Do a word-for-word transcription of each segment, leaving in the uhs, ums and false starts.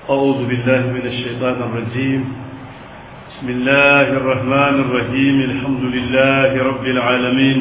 أعوذ بالله من الشيطان الرجيم. بسم الله الرحمن الرحيم. الحمد لله رب العالمين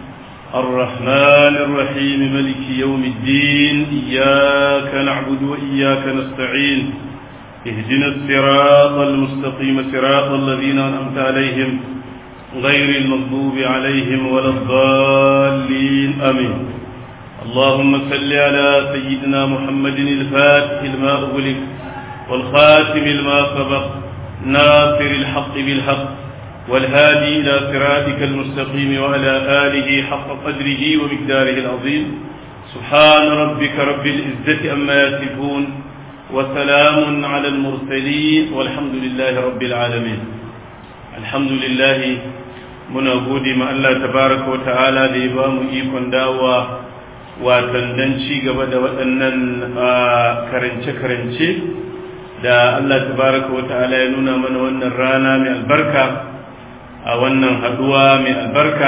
الرحمن الرحيم ملك يوم الدين. إياك نعبد وإياك نستعين. اهدنا الصراط المستقيم صراط الذين أنعمت عليهم غير المغضوب عليهم ولا الضالين آمين. اللهم صل على سيدنا محمد الفاتح لما أغلق والخاتم لما سبق ناصر الحق بالحق والهادي إلى صراطك المستقيم وعلى آله حق قدره ومقداره العظيم. سبحان ربك رب العزة عما يصفون وسلام على المرسلين والحمد لله رب العالمين. الحمد لله muna gode ma Allah tabaraka wa ta'ala da ya ba mu ikon dawowa watan dan ci gaba da waɗannan karance-karance da Allah tabaraka wa ta'ala ya nuna mana wannan rana mai albarka a wannan haduwa mai albarka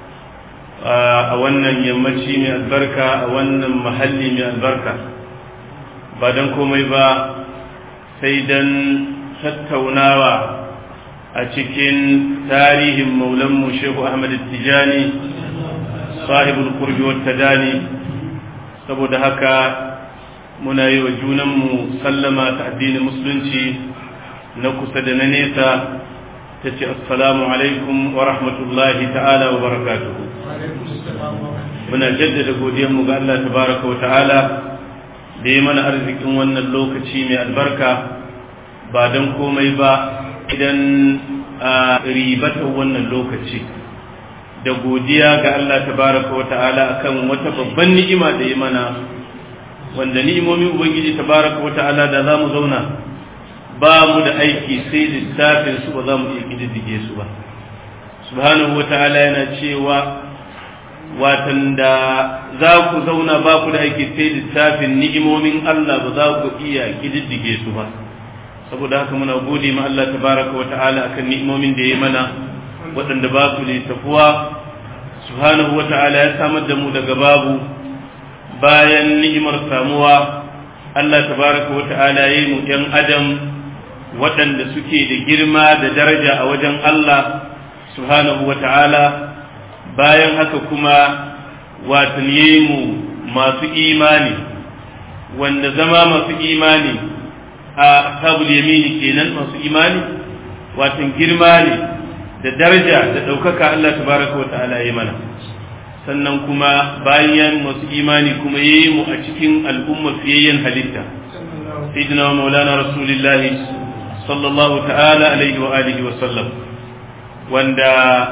a wannan yammaci mai albarka a wannan mahalli mai albarka ba dan komai ba sai dan tattaunawa a cikin tarihin maulanmu Shehu Ahmad Tijani sahibul qurbi wat tadani. Saboda haka muna yi wa junanmu sallama ta addinin musulunci na kusa da na nesa ta ce assalamu alaikum wa rahmatullahi ta'ala wa barakatuhu. Muna jaddada godiyanmu ga Allah tabaraka wa ta'ala da ya mana arzikin wannan lokaci mai albarka ba don komai ba idan a ribatar wannan lokaci da godiya ga Allah tabaraka wa ta'ala akan wata babban ni'ima da ya mana, wanda ni'imomin ubangiji tabaraka wa ta'ala da zamu zauna ba mu da aiki sai lissafin su ba za mu iya kididdige su ba. Subhanahu wa ta'ala yana cewa watan da za ku zauna ba ku da aiki sai lissafin ni'imomin Allah ba za ku iya kididdige su ba. Saboda haka muna gode ma Allah tabaraka wa ta'ala akan ni'imomin da ya mana waɗanda ba su littafuwa. Subhanahu wa ta'ala ya samar da mu daga babu, bayan ni'imar samuwa Allah tabaraka wa ta'ala ya yi mu ɗan adam waɗanda suke da girma da daraja a wajen Allah subhanahu wa ta'ala. Bayan haka kuma watan ya yi mu masu imani, wanda zama masu imani a ashabul yamini kenan masu imani watan girma ne da daraja da ɗaukaka Allah tabaraka wa ta'ala ya mana. Sannan kuma bayan masu imani kuma yayi mu a cikin al'umma fiyayyen halitta sayyidina wa maulana rasulullah sallallahu ta'ala alaihi wa alihi wa sallam, wanda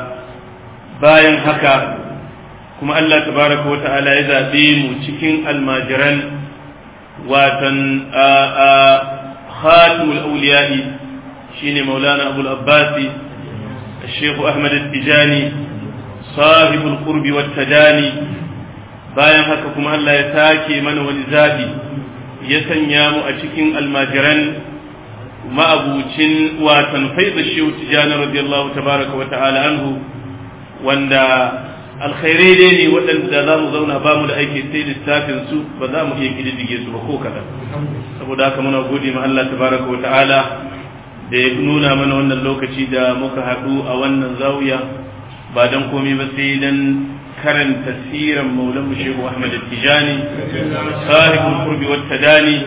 bayan haka kuma Allah tabaraka wa ta'ala ya zabe mu cikin almajiran watan a خاتم الأولياء شيني مولانا أبو الأباسي الشيخ أحمد التجاني صاحب القرب والتداني. bayan haka kuma Allah ya sake mana wani zabi ya sanya mu a cikin almajiran ma'abucin watan faida shehu tijani radiyallahu tabaraka wa ta'ala anhu, wanda alkhairai dai ne waɗanda za mu zauna ba mu da aiki sai lissafin su ba za mu iya kididdige su ba ko kaɗan. Saboda haka muna gode ma Allah tabaraka wa ta'ala da ya nuna mana wannan lokaci da muka haɗu a wannan zawiya ba don komai ba sai dan karanta siran maulan Shehu Ahmad Tijani sahibul qurbi wat tadani,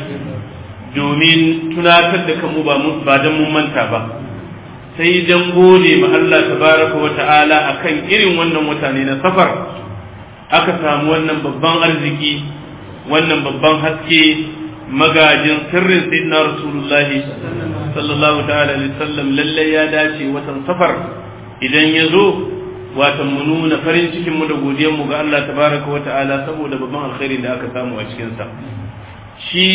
domin tunatar da kanmu ba dan mun manta ba, sai dan gode ma Allah tabaraka wa ta'ala akan irin wannan wata ne na safar aka samu wannan babban arziki, wannan babban haske, magajin sirrin sayyidina rasulullahi sallallahu ta'ala alaihi wasallam. lalle ya dace watan safar idan ya zo watan mu nuna farin cikin mu da godiyar mu ga Allah tabaraka wa ta'ala saboda babban alkhairi da aka samu a cikin sa. Shi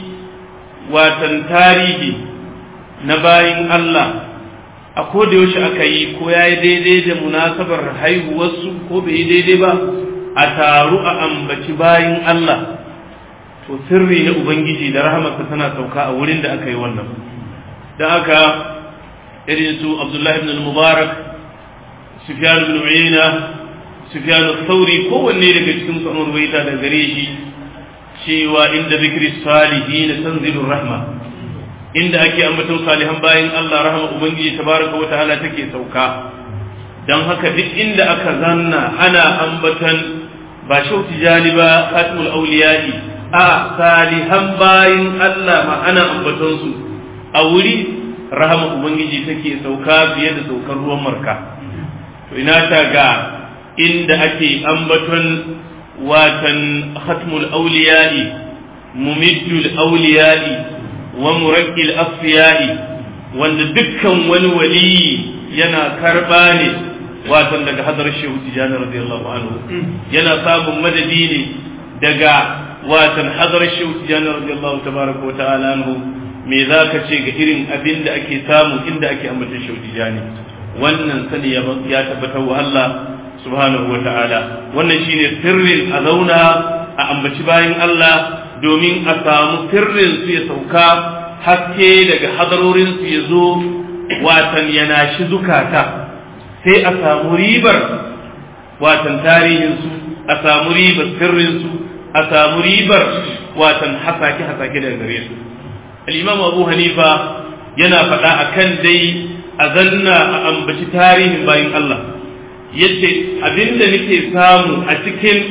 watan tarihi na bayin Allah a koda yaushe aka yi ko ya yi daidai da munasabar haihuwarsu ko bai yi daidai ba a taru a ambaci bayin Allah, to sirri na Ubangiji da rahamarsa tana sauka a wurin da aka yi wannan. Da haka irin su Abdullahi ibn al-Mubarak, Sufyan ibn Uyayna, Sufyan al-Thawri, kowanne daga cikin su an ruwaita da gare shi cewa inda zikri salihin tanzilur rahma, inda ake ambaton salihan bayin Allah rahama ubangiji tabaraka wa ta'ala take sauka dan haka duk inda aka zanna ana ambaton ba shau tijani ba khatimul awliya'i a salihan bayin Allah ma ana ambaton su a wuri rahama ubangiji take sauka fiye da saukar ruwan marka to ina ta ga inda ake ambaton watan khatimul awliya'i mumiddul awliya'i wa murakkil asfiya'i wanda dukkan wani waliyi yana karba ne watan daga hadar shehu tijani radiyallahu anhu yana samun madadi ne daga watan hadar shehu tijani radiyallahu tabaraka wa ta'ala anhu me zaka ce ga irin abin da ake samu inda ake ambata shehu tijani wannan sani ya tabbatar wa Allah subhanahu wa ta'ala wannan shine sirrin a zauna a ambaci bayan Allah domin a samu sirrin su ya sauka haske daga hadarorin su ya zo watan yana shi zukata sai a samu ribar watan tarihin su a samu ribar sirrin su a samu ribar watan hasake hasake daga gare su al-imam Abu Hanifa yana faɗa akan dai a zanna a ambaci tarihin bayin Allah yace abinda nake samu a cikin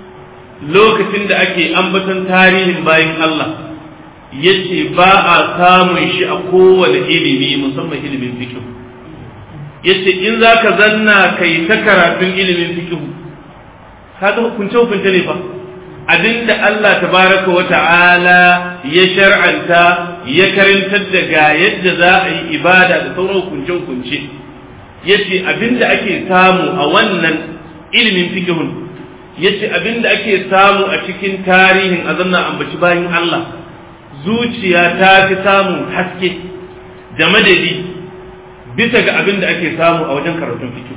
lokacin da ake ambaton tarihin bayin Allah yace ba a samun shi a kowane ilimi musamman ilimin fiqh yace in zaka zanna kai ta karatun ilimin fiqh kaga hukunce hukunce ne fa abinda Allah tabaraka wa ta'ala ya shar'anta ya karantar da ga yadda za a yi ibada da sauran hukunce hukunce yace abinda ake samu a wannan ilimin fiqhun yace abinda ake samu a cikin tarihin azanna ambaci bayin Allah zuciya ta fi samu haske da madadi bisa ga abinda ake samu a wajen karatun fiqh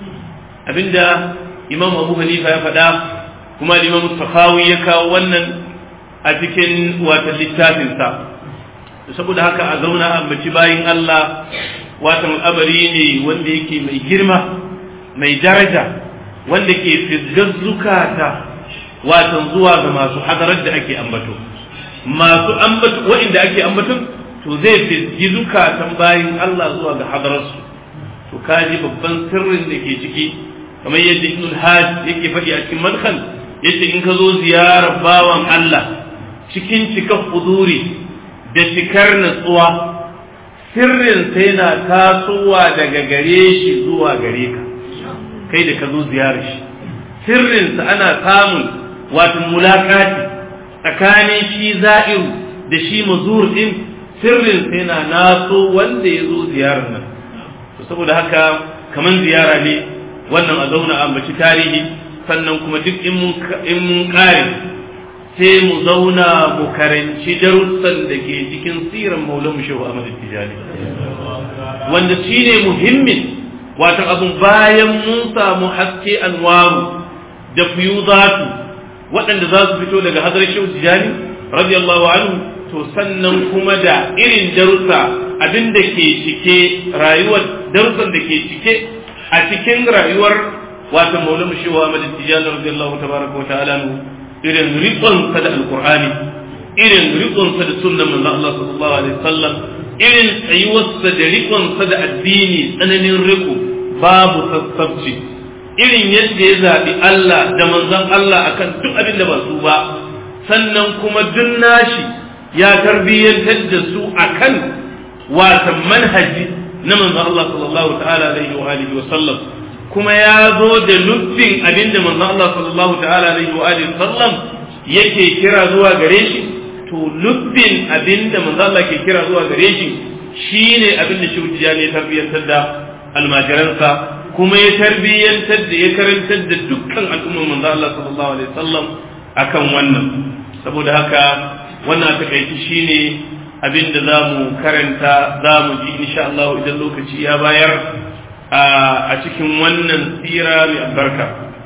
abinda Imam Abu Hanifa ya faɗa kuma Imam Sakhawi ya kawo wannan a cikin wata littafin sa saboda haka a zauna ambaci bayin Allah watan abari ne wanda yake mai girma mai daraja wanda ke fizgar zukata watan zuwa ga masu hadarar da ake ambato masu ambato wa'inda ake ambaton to zai fizgi zukatan bayin Allah zuwa ga hadararsu to kaji babban sirrin da ke ciki kamar yadda Ibn al-Hajj yake faɗi a cikin madkhal yace in ka zo ziyarar bawan Allah cikin cikar huduri da cikar natsuwa sirrin sai na tasowa daga gare shi zuwa gare ka kai da ka zo ziyarar shi sirrinsa ana samun wato mulakati tsakanin shi za'iru da shi mazur din sirrin sai na naso wanda ya zo ziyarar nan to saboda haka kaman ziyara ne wannan a zauna a ambaci tarihi sannan kuma duk in mun in mun kare sai mu zauna mu karanci darussan da ke cikin siran Maulana Shehu Ahmad Tijani wanda shine muhimmin wato abun bayan mun samu haske anwaru da fiyudatu waɗanda za su fito daga hadar Shehu Tijani radiyallahu anhu to sannan kuma da irin darussa abin da ke cike rayuwar darussan da ke cike a cikin rayuwar wato Maulana Shehu Ahmad Tijani radiyallahu tabaraka wa ta'ala irin riƙon sa da alqur'ani irin riƙon sa da sunnar manzon Allah sallallahu alaihi wasallam irin tsayuwarsa da riƙon sa da addini tsananin riƙo babu sassabci irin yadda ya zaɓi Allah da manzon Allah akan duk abin da ba su ba sannan kuma duk nashi ya tarbiyyantar da su akan watan manhaji na manzon Allah sallallahu ta'ala alaihi wa alihi wa sallam kuma ya zo da lubbin abinda manzon Allah sallallahu ta'ala alaihi wa alihi wa sallam yake kira zuwa gare shi to lubbin abinda manzon Allah ke kira zuwa gare shi shine abinda shi ne ya tarbiyyantar da almajiransa kuma ya tarbiyyantar da ya karantar da dukkan al'ummar manzo Allah sallallahu alaihi wasallam akan wannan saboda haka wannan takaici shine abinda zamu karanta zamu ji insha Allah idan lokaci ya bayar a cikin wannan sira mai albarka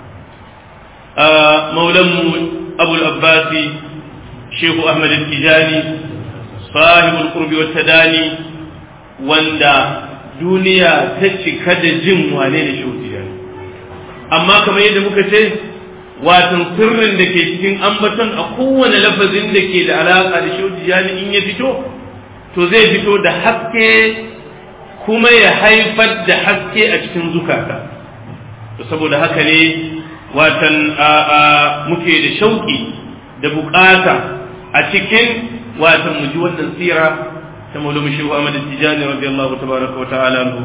maulanmu Abu al-Abbasi Sheikh Ahmad al-Tijani sahibul qurbi wat tadani wanda duniya ta cika da jin wane ne Shehu Tijani amma kamar yadda muka ce watan sirrin da ke cikin ambaton a kowane lafazin da ke da alaka da Shehu Tijani in ya fito to zai fito da haske kuma ya haifar da haske a cikin zukata. To saboda haka ne watan muke da shauki da bukata a cikin watan muji wannan sira ta Maulana Shehu Ahmad Tijani radiyallahu tabaraka wa ta'ala anhu.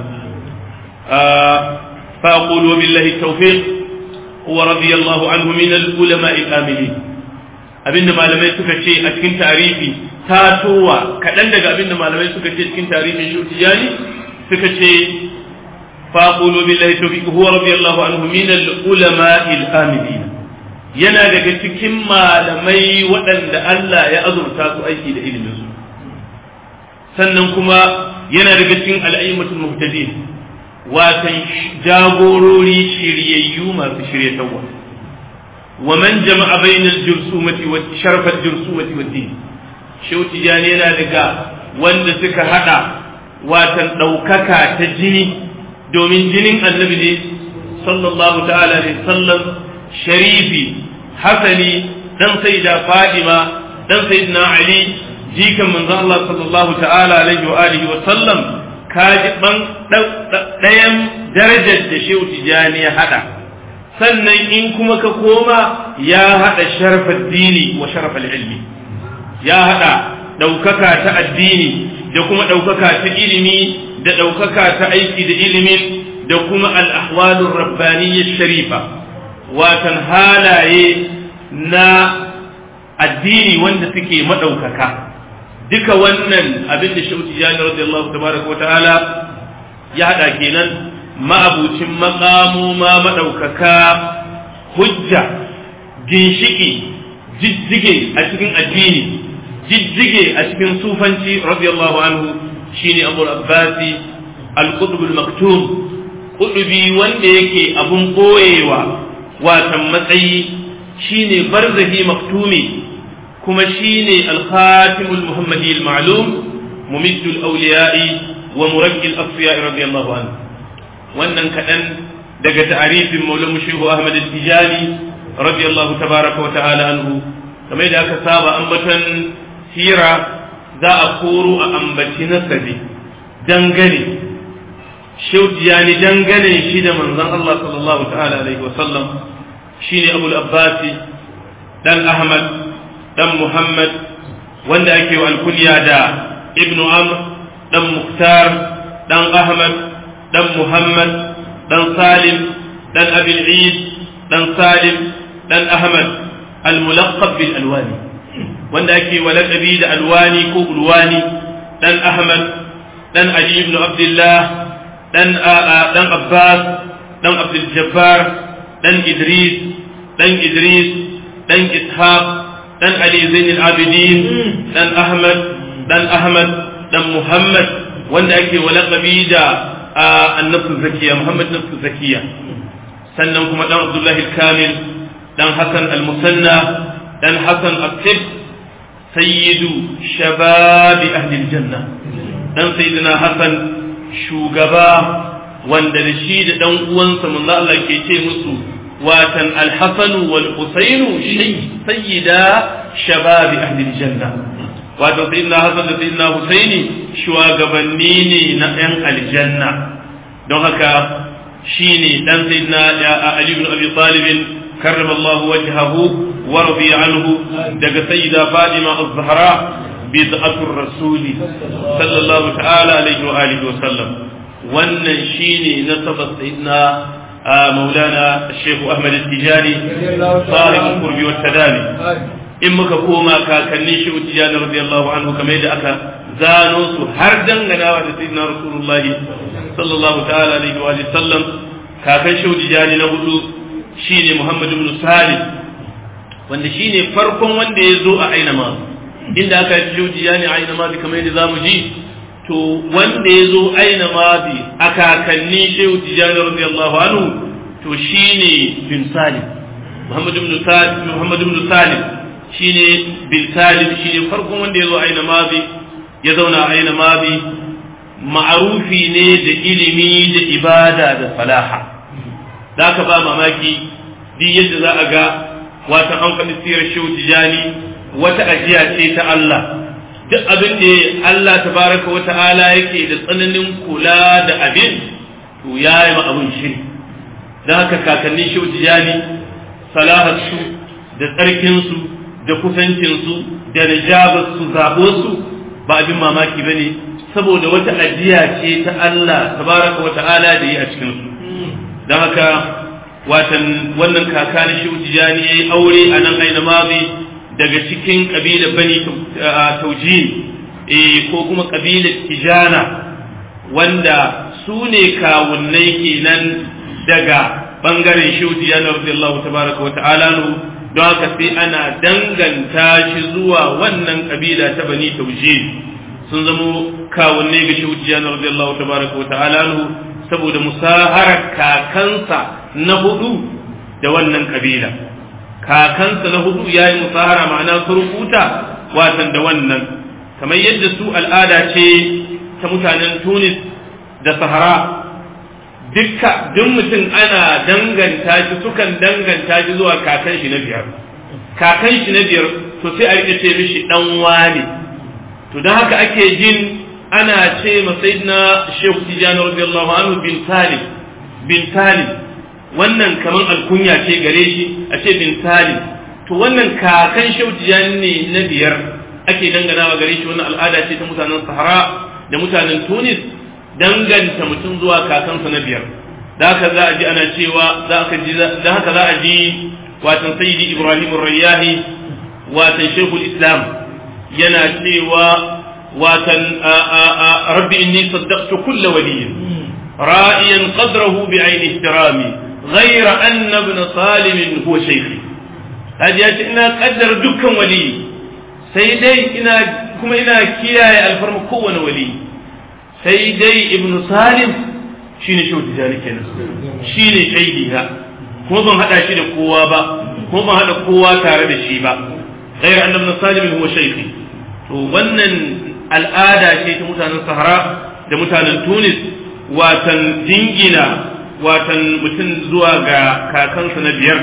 fa aqulu billahi tawfiq wa radiyallahu anhu min al-ulama al-amilin. Abinda malamai suka ce a cikin tarihi tatowa kadan daga abinda malamai suka ce cikin tarihin Shehu Tijani suka ce fa aqulu billahi tawfiq huwa radiyallahu anhu min al-ulama al-amilin. Yana daga cikin malamai waɗanda Allah ya azurta su aiki da ilimin su, sannan kuma yana daga cikin al'aimatul muhtadin, watan jagorori shiryayyu masu shiryatarwa. Wa man jama'a bainal jursumati wa sharafat jursumati wa din. Shehu Tijani yana daga wanda suka hada watan daukaka ta jini, domin jinin annabi ne sallallahu ta'ala alaihi sallam, sharifi hasani dan sayyida Fatima dan sayyidina Ali jikan manzo Allah sallallahu ta'ala alaihi wa alihi wa sallam. Kaji ban dayan darajar da Shehu Tijani ya hada, sannan in kuma ka koma ya hada sharafar dini wa sharafal ilmi, ya hada daukaka ta addini da kuma daukaka ta ilimi da daukaka ta aiki da ilimin da kuma al-ahwalur rabbaniyyah sharifa, watan halaye na addini wanda suke madaukaka. Duka wannan abin da Shehu Tijani radiyallahu tabaraka wa ta'ala ya hada kenan, ma'abucin maqamu ma madaukaka, hujja, ginshiki, jijjige a cikin addini, jijjige a cikin sufanci radiyallahu anhu, shine Abu al-Abbasi al-Qutb al-Maktum, qutbi wanda yake abun boyewa watan matsayi, shine barzahi maktumi, kuma shine al-Khatim al-Muhammadi al-Ma'lum, mumid al-awliya'i wa murabbi al-asfiya radiyallahu anhu. Wannan kadan daga ta'arifin Maulana Shehu Ahmad Tijani radiyallahu tabaraka wa ta'ala anhu. Kamar da aka saba ambatan sira, za a koro a ambaci nasabi dangane Shehu Tijani dangane shi da manzon Allah sallallahu ta'ala alaihi wa sallam, shine Abu al-Abbasi dan Ahmad dan Muhammad, wanda ake wa alkunya da Ibnu Amr dan Mukhtar dan Ahmad dan Muhammad dan Salim dan Abi al-Eid dan Salim dan Ahmad al-mulaqab bil alwani, wanda ake wa laqabi da alwani ko ulwani, dan Ahmad dan Ali ibn Abdullah dan dan Abbas dan Abdul Jabbar dan Idris dan Idris dan Ishaq dan Ali Zain al-Abidin dan Ahmad dan Ahmad dan Muhammad, wanda ake wa laqabi da an-nafs zakiya, Muhammad nafs zakiya. Sannan kuma dan Abdullah al-Kamil dan Hasan al-Musanna dan Hasan al-Tib, sayyidu shabab ahli al-janna, dan sayyidina Hasan shugaba wanda da shi da dan uwansa manzo Allah ke ce musu watan al-Hasan wal Husayn sayyida shabab ahli al-janna. Wato sayyidina Hasan da sayyidina Husaini shugabanni ne na yan aljanna. Don haka shine dan sayyidina Ali ibn Abi Talib karramallahu wajhahu wa radiya anhu, daga sayyida Fatima az-Zahra bid'atur rasul sallallahu ta'ala alaihi wa alihi wa sallam. Wannan shine nasabar sayyidina مولانا الشيخ أحمد التجاني صاحب القرب والتداني. in muka koma kakannin Shehu Tijani radiyallahu anhu, kamar yadda aka zano su har danganawa da sayyidina Rasulullah sallallahu ta'ala alaihi wa sallam. Kakan Shehu Tijani na hudu shine Muhammad ibn Salim, wanda shine farkon wanda ya zo a aina ma, inda aka yi Shehu Tijani a aina ma kamar yadda zamu ji. To wanda ya zo aina ma a kakannin Shehu Tijani radiyallahu anhu, to shine bin Salim, Muhammad ibn Salim, Muhammad ibn Salim shine bin Salim, shine farkon wanda ya zo aina mazi, ya zauna aina mazi. Ma'arufi ne da ilimi da ibada da falaha. Za ka ba mamaki duk yadda za a ga wata an faɗi sirar Shehu Tijani wata ajiya ce ta Allah, duk abin da Allah tabaraka wa ta'ala yake da tsananin kula da abin to ya yi ma abin shiri da haka kakannin shehu tijani salaharsu da tsarkinsu da kusancinsu da najabarsu zaɓosu ba abin mamaki ba ne saboda wata ajiya ce ta Allah tabaraka wa ta'ala da yi a cikinsu don haka watan wannan kakanin shehu tijani ya yi aure a nan aina mazi daga cikin ƙabilar bani taujin ko kuma ƙabilar tijana wanda su ne kawunnai kenan daga ɓangaren shehu tijani radiyallahu tabaraka wa ta'ala don haka sai ana danganta shi zuwa wannan ƙabila ta bani taujin sun zamo kawunnai ga shehu tijani radiyallahu tabaraka wa ta'ala saboda musaharar kakansa na hudu da wannan ƙabila kakansa na hudu ya yi musahara ma'ana surukuta watan da wannan kamar yadda su al'ada ce ta mutanen Tunis da Sahara dukka duk mutum ana danganta shi sukan danganta shi zuwa kakan shi na biyar kakan shi na biyar to sai a rike ce mishi dan wani to dan haka ake jin ana ce ma sayyidina Sheikh Tijani radiyallahu anhu bin Salim bin Salim wannan kaman alkunya ce gare shi a ce bin Salim to wannan kakan Sheikh Tijani ne na biyar ake danganawa gare shi wannan al'ada ce ta mutanen Sahara da mutanen Tunis danganta mutum zuwa kakansa na biyar da haka za a ji ana cewa za ka ji da haka za a ji watan sayyidi Ibrahim ar-Rayyahi watan Sheikhul Islam yana cewa watan rabbi inni saddaqtu kull waliyyin ra'iyan qadrahu bi'ayni ihtirami ghayra anna ibn Salim huwa shaykhi hadi yace ina kaddara dukkan wali sai dai ina kuma ina kiyaye alfarma kowane wali sai dai ibn Salim shine shehu tijani kenan shine shaidi ha kuma ban hada shi da kowa ba kuma ban hada kowa tare da shi ba ghayra anna ibn Salim huwa shaykhi to wannan al'ada ce ta mutanen Sahara da mutanen Tunis watan dingina watan mutum zuwa ga kakansa na biyar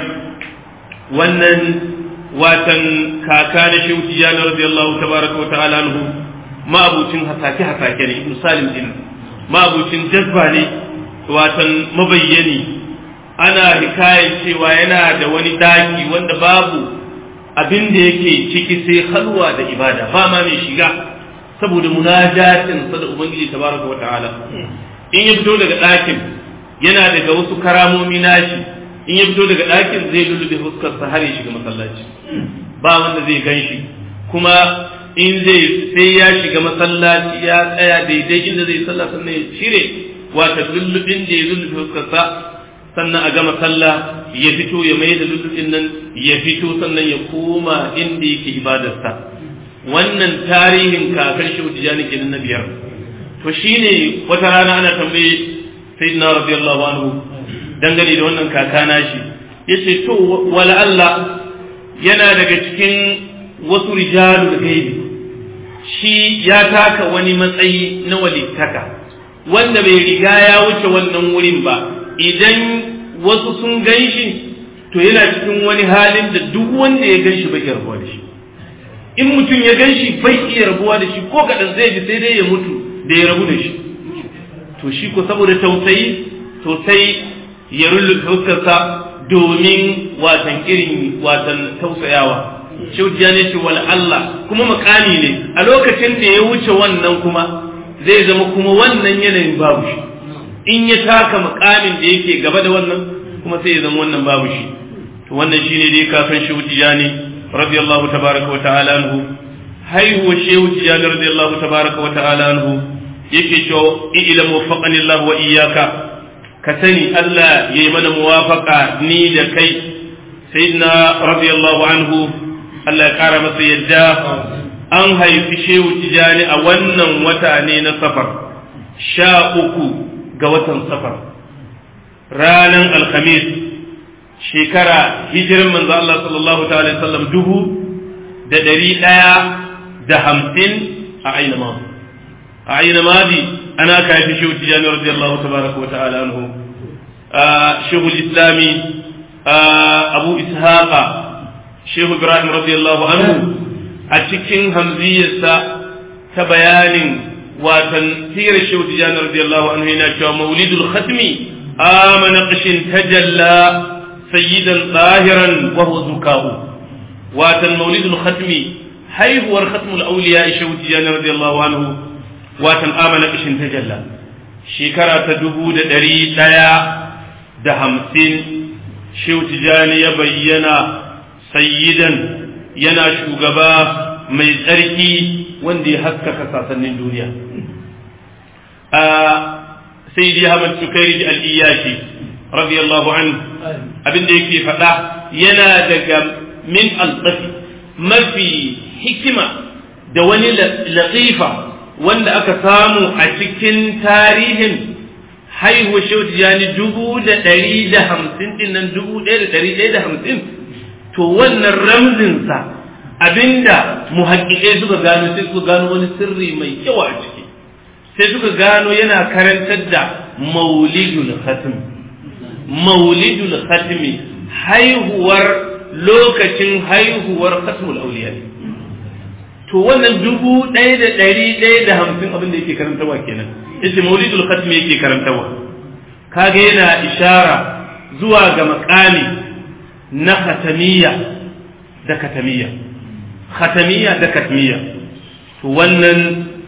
wannan watan kaka na shehu tijani radiyallahu tabaraka wa ta'ala anhu ma'abucin hasake hasake ne ibn Salim din ma'abucin jazba ne watan mabayyani ana hikayen cewa yana da wani daki wanda babu abin da yake ciki sai halwa da ibada ba ma mai shiga saboda munajatin sa da ubangiji tabaraka wa ta'ala in ya fito daga dakin yana daga wasu karamomi nashi in ya fito daga dakin zai lullube fuskar sa har ya shiga masallaci ba wanda zai ganshi kuma in zai sai ya shiga masallaci ya tsaya daidai inda zai sallah sannan ya cire wata lullubin da ya lullube fuskarsa sannan a gama sallah ya fito ya mai da lullubin nan ya fito sannan ya koma inda yake ibadarsa wannan tarihin kakar shehu tijani kenan na biyar to shine wata rana ana tambaye sayyidina radiyallahu anhu dangane da wannan kaka nashi yace to wala Allah yana daga cikin wasu rijalul gaibi shi ya taka wani matsayi na walittaka wanda bai riga ya wuce wannan wurin ba idan wasu sun ganshi to yana cikin wani halin da duk wanda ya ganshi bai rabuwa da shi in mutum ya ganshi bai iya rabuwa da shi ko kadan zai ji sai dai ya mutu da ya rabu da shi to shi ko saboda tausayi sosai ya rullu fuskarsa domin watan irin watan tausayawa shaudiya ne ce wal Allah kuma makami ne a lokacin da ya wuce wannan kuma zai zama kuma wannan yanayin babu shi in ya taka makamin da yake gaba da wannan kuma sai ya zama wannan babu shi to wannan shine dai kafin shaudiya ne radiyallahu tabaraka wa ta'ala anhu haihuwa shaudiya radiyallahu tabaraka wa ta'ala anhu yake cewa ilmu waffaqani Allah wa iyyaka ka sani Allah yayi mana muwafaqa ni da kai sayyidina radiyallahu anhu Allah ya kara masa yadda an haifi shehu tijani a wannan wata ne na safar sha uku ga watan safar ranar alhamis shekara hijirin manzo Allah sallallahu ta'ala sallam dubu da dari daya da hamsin a aina ma a aina madi ana ka haifi shehu tijani radiyallahu tabaraka wa ta'ala anhu shehu islami abu ishaqa shehu ibrahim radiyallahu anhu a cikin hamziyarsa ta bayanin watan sirar shehu tijani radiyallahu anhu yana cewa maulidul khatmi amana qashin tajalla sayyidan zahiran wa huwa zukahu watan maulidul khatmi haihuwar khatmul awliya shehu tijani radiyallahu anhu watan amana qashin tajalla shekara ta dubu da ɗari ɗaya da hamsin shehu tijani ya bayyana sayyidan yana shugaba mai tsarki wanda ya haskaka sasannin duniya a sayyidi Ahmad Sukairi al-Iyashi radiyallahu anhu abinda yake faɗa yana daga min al-tafi mafi hikima da wani latifa wanda aka samu a cikin tarihin haihuwar shehu tijani dubu da ɗari da hamsin din nan dubu ɗaya da ɗari ɗaya da hamsin to wannan ramzinsa abinda muhaqqiqai suka gano sai suka gano wani sirri mai yawa a ciki sai suka gano yana karantar da maulidul khatm maulidul khatmi haihuwar lokacin haihuwar khatmul awliya to wannan dubu ɗaya da ɗari ɗaya da hamsin abin da yake karantawa kenan yace maulidul khatmi yake karantawa kaga yana ishara zuwa ga makami na khatamiyya da katamiyya khatamiyya da katmiyya to wannan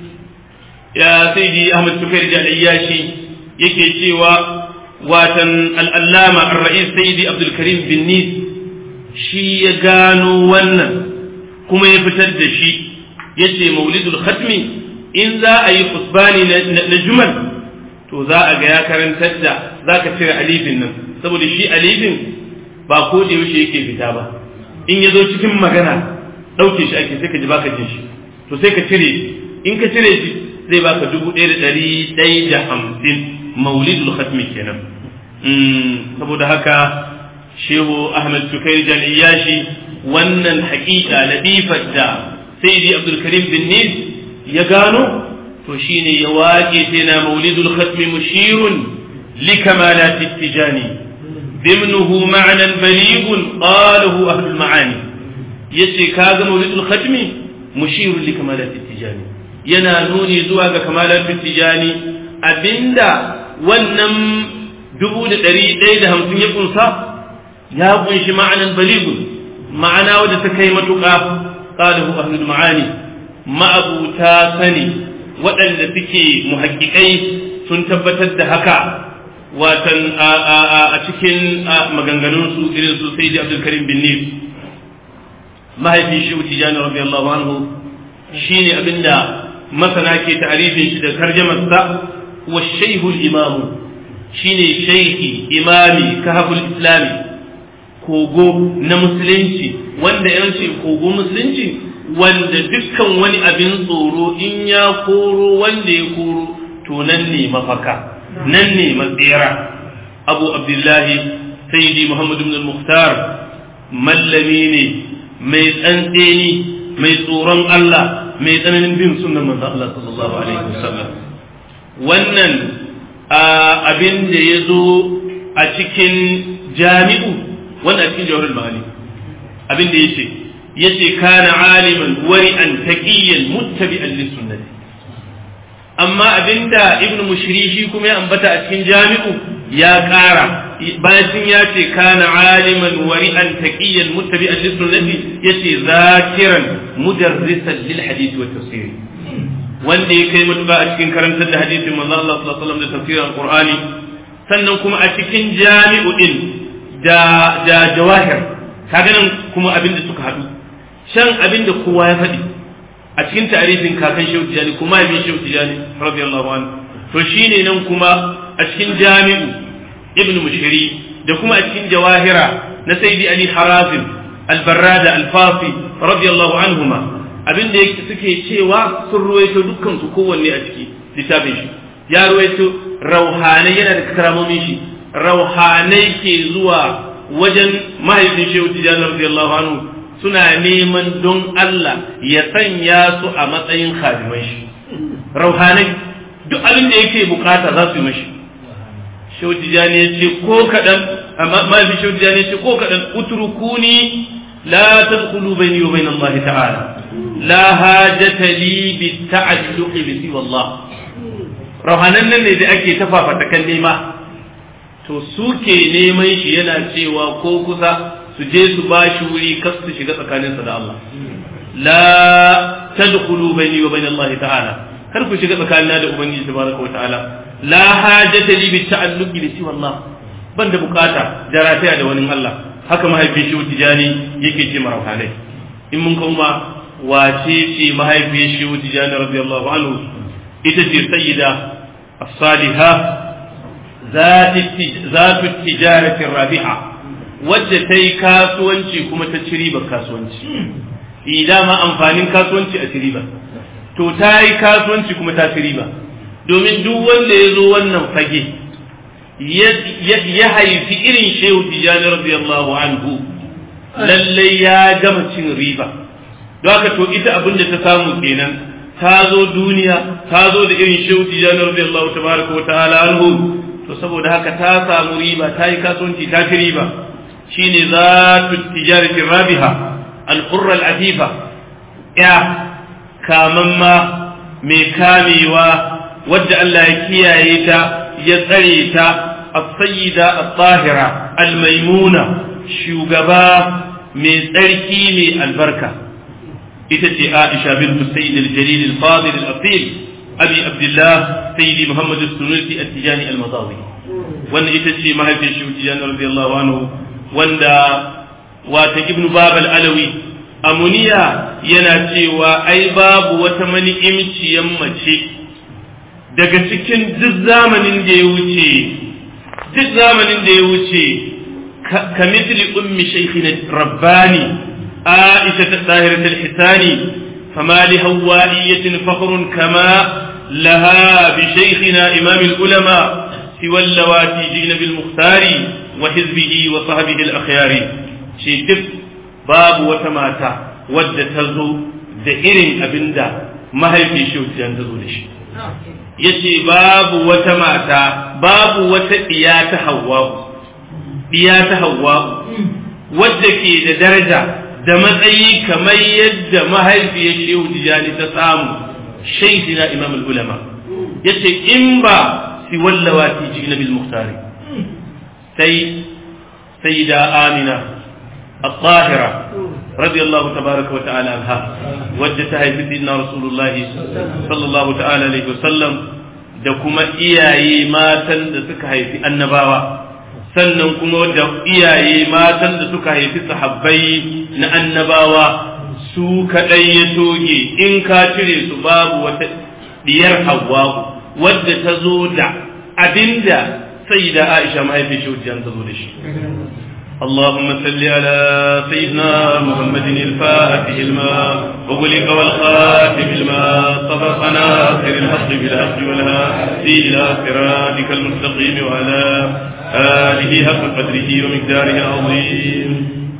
ya sayyidi Ahmad Sukairi al-Iyashi yake cewa watan al-allama ar-ra'is sayyidi Abdul Karim bin Nis shi ya gano wannan kuma ya fitar da shi yace maulidul khatmi in za a yi kusbani na jumal to za a ga ya karantar da zaka cire alifin nan saboda shi alifin ba ko da yaushe yake fita ba in ya zo cikin magana ɗauke shi ake sai ka ji baka jin shi to sai ka cire in ka cire shi zai baka dubu ɗaya da ɗari ɗaya da hamsin maulidul khatmi kenan saboda haka shehu Ahmad Sukairi al-Iyashi wannan haƙiƙa ladifar da sayyidi Abdul Karim bin Nis ya gano to shine ya waƙe sai na maulidul khatmi mushirun li kamalati tijani ضمنه معنى بليغ قاله أهل المعاني يسي كاغا مولد الختم مشير لكمالات التجاني ينانوني زواج كمالات التجاني أبندا ونم دبود دريد ايدا همسن يكون صح يابنش معنى بليغ معنى وجه كيمتك قاله أهل المعاني ما أبو تاسني وأن تكي محققي سنتبتد هكا watan a cikin maganganunsu irin su sai da Abdul Karim bin Nis mahaifin shi Tijani radiyallahu anhu shine abinda masana ke ta'arifin shi da tarjumar sa wa shaykhul imam shine shaykhi imami kahful islami kogo na musulunci wanda yanci kogo musulunci wanda dukkan wani abin tsoro in ya koro wanda ya koro to nan ne mafaka nan ne matsira abu abdullahi sayyidi muhammad ibn al-mukhtar mallami ne mai tsantseni mai tsoron Allah mai tsananin bin sunnar manzo Allah sallallahu alaihi wasallam wannan abin da yazo a cikin jami'u wannan a cikin jawharul ma'ani abin da yace yace kana aliman wari'an taqiyan muttabi'an lis-sunnati amma abinda ibnu mushrishi kuma ya ambata a cikin jami'u ya ƙara bayan ya ce kana aliman wari'an taqiyan muttabi'an lis-sunnati yace zakiran mudarrisan lil hadith wa tafsir wanda ya kai mutuba a cikin karantar da hadisin manzo Allah sallallahu alaihi wasallam da tafsirin alqur'ani sannan kuma a cikin jami'u din da da jawahir kaga nan kuma abinda suka hadu shan abinda kowa ya faɗi a cikin tarifin kakan Shehu Tijani kuma bin Shehu Tijani radiyallahu anhu to shine nan kuma a cikin Jami'u Ibn Mushri da kuma a cikin Jawahira na Sayyidi Ali Harazim Al-Barrada Al-Fasi radiyallahu anhuma abinda yake suke cewa sun ruwaito dukkan su kowanne a ciki littafin shi ya ruwaito rauhanai yana da karamomin shi rauhanai ke zuwa wajen mahaifin Shehu Tijani radiyallahu anhu suna neman don Allah ya sanya su a matsayin khadimai shi rauhanai duk abin da yake bukata za su yi mashi Shehu Tijani ya ce ko kadan amma mafi Shehu Tijani ya ce ko kadan utrukuni لا تدخلوا بيني وبين الله تعالى لا حاجة لي بالتعلق بسوى الله روحانن ne da ake tafafata kan nema to suke neman shi yana cewa ko kusa su je su bashi wuri kar su shiga tsakaninsa da Allah la tadkhulu bayni wa bayna Allah ta'ala kar ku shiga tsakanina da ubangiji tabaraka wa ta'ala la hajata li bi ta'alluqi bi siwa Allah ban da bukata da rataya da wani Allah haka mahaifin shi Tijani yake ce marauhanai in mun kuma wace ce mahaifin shi Tijani radiyallahu anhu ita ce sayyida as-saliha zatu tijarati rabi'a wadda ta yi kasuwanci kuma ta ci ribar kasuwanci idan ma amfanin kasuwanci a ci riba to ta yi kasuwanci kuma ta ci riba domin duk wanda ya zo wannan fage ya haifi irin shehu tijani radiyallahu anhu lallai ya gama cin riba don haka to ita abin da ta samu kenan ta zo duniya ta zo da irin shehu tijani radiyallahu tabaraka wa ta'ala anhu to saboda haka ta samu riba ta yi kasuwanci ta ci riba shine zatu tijarati rabiha al-qurra al-afifa ya kaman ma mai kamewa wadda Allah ya kiyaye ta ya tsare ta as-sayyida at-tahira al-maimuna shugaba mai tsarki mai albarka ita ce Aisha bint Sayyid al-Jalil al-Fadil al-Asil Abi Abdullah Sayyidi Muhammad as-Sunusi at-Tijani al-Madawi wannan ita ce mahaifin shi Tijani radiyallahu anhu wanda wata Ibn Bab al-Alawi amuniya yana cewa ai babu wata mani'imciyan mace daga cikin duk zamanin da ya wuce duk zamanin da ya wuce ka mithli ummi shaykhina rabbani aisha tahirah al-hisani fama li hawaiyatin fakhrun kama laha bi shaykhina imam al-ulama siwa allawati jina bil mukhtari wa hizbihi wa sahbihi al-akhyari shi duk babu wata mata wadda ta zo da irin abinda mahaifin shi ta zo da shi yace babu wata mata babu wata diya ta Hawwa diya ta Hawwa wadda ke da daraja da matsayi kamar yadda mahaifiyar Shehu Tijani ta samu shaykina Imam al-Ulama yace in ba si wallawati jina bil muhtari sai sayyida Amina الطاهرة رضي الله تبارك وتعالى عنها وجدتها سيدنا رسول الله صلى الله تعالى عليه وسلم da kuma iyaye matan da suka haifi annabawa sannan kuma da iyaye matan da suka haifi sahabbai na annabawa su kadai ya toge in ka cire su babu wata diyar Hawwa wadda ta zo da abinda sayyida Aisha mahaifiyar shi ta zo da shi اللهم صل على سيدنا محمد الفاتح الماء وغلق والخاتم الماء سبق ناصر الحق بالحق والهادي إلى صراطك المستقيم وعلى آله حق قدره ومقداره العظيم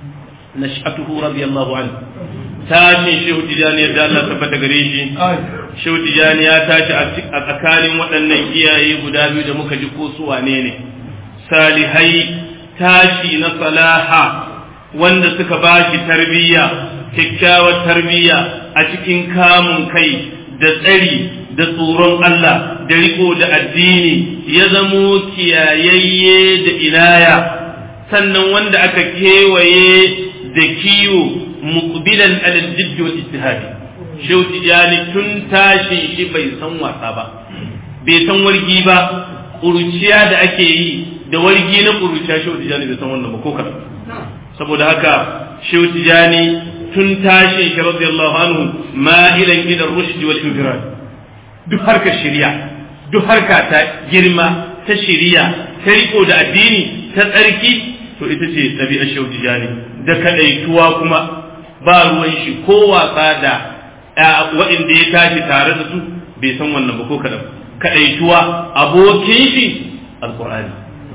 نشأته رضي الله عنه tashin shehu tijani yadda Allah tabbata gare shi shehu tijani ya tashi a tsakanin waɗannan iyaye guda biyu da muka ji ko su wane ne salihai tashi na salaha wanda suka bashi tarbiyya kyakkyawar tarbiyya a cikin kamun kai da tsari da tsoron Allah da riko da addini ya zamo kiyayayye da inaya sannan wanda aka kewaye da kiwo muqbilan alal jidd wal ijtihad shehu tijani tun tashin shi bai san wasa ba bai san wargi ba ƙuruciya da ake yi da wargi na ƙuruciya shehu tijani bai san wannan ba ko kaɗan saboda haka shehu tijani tun tashi shi radiyallahu anhu ma'ilan ila rushd wal infirad duk harkar shari'a duk harka ta girma ta shari'a ta riko da addini ta tsarki to ita ce ɗabi'ar shehu tijani da kadaituwa kuma ba ruwan shi ko wasa da waɗanda ya tashi tare da su bai san wannan ba ko kaɗan kadaituwa abokin shi alqur'ani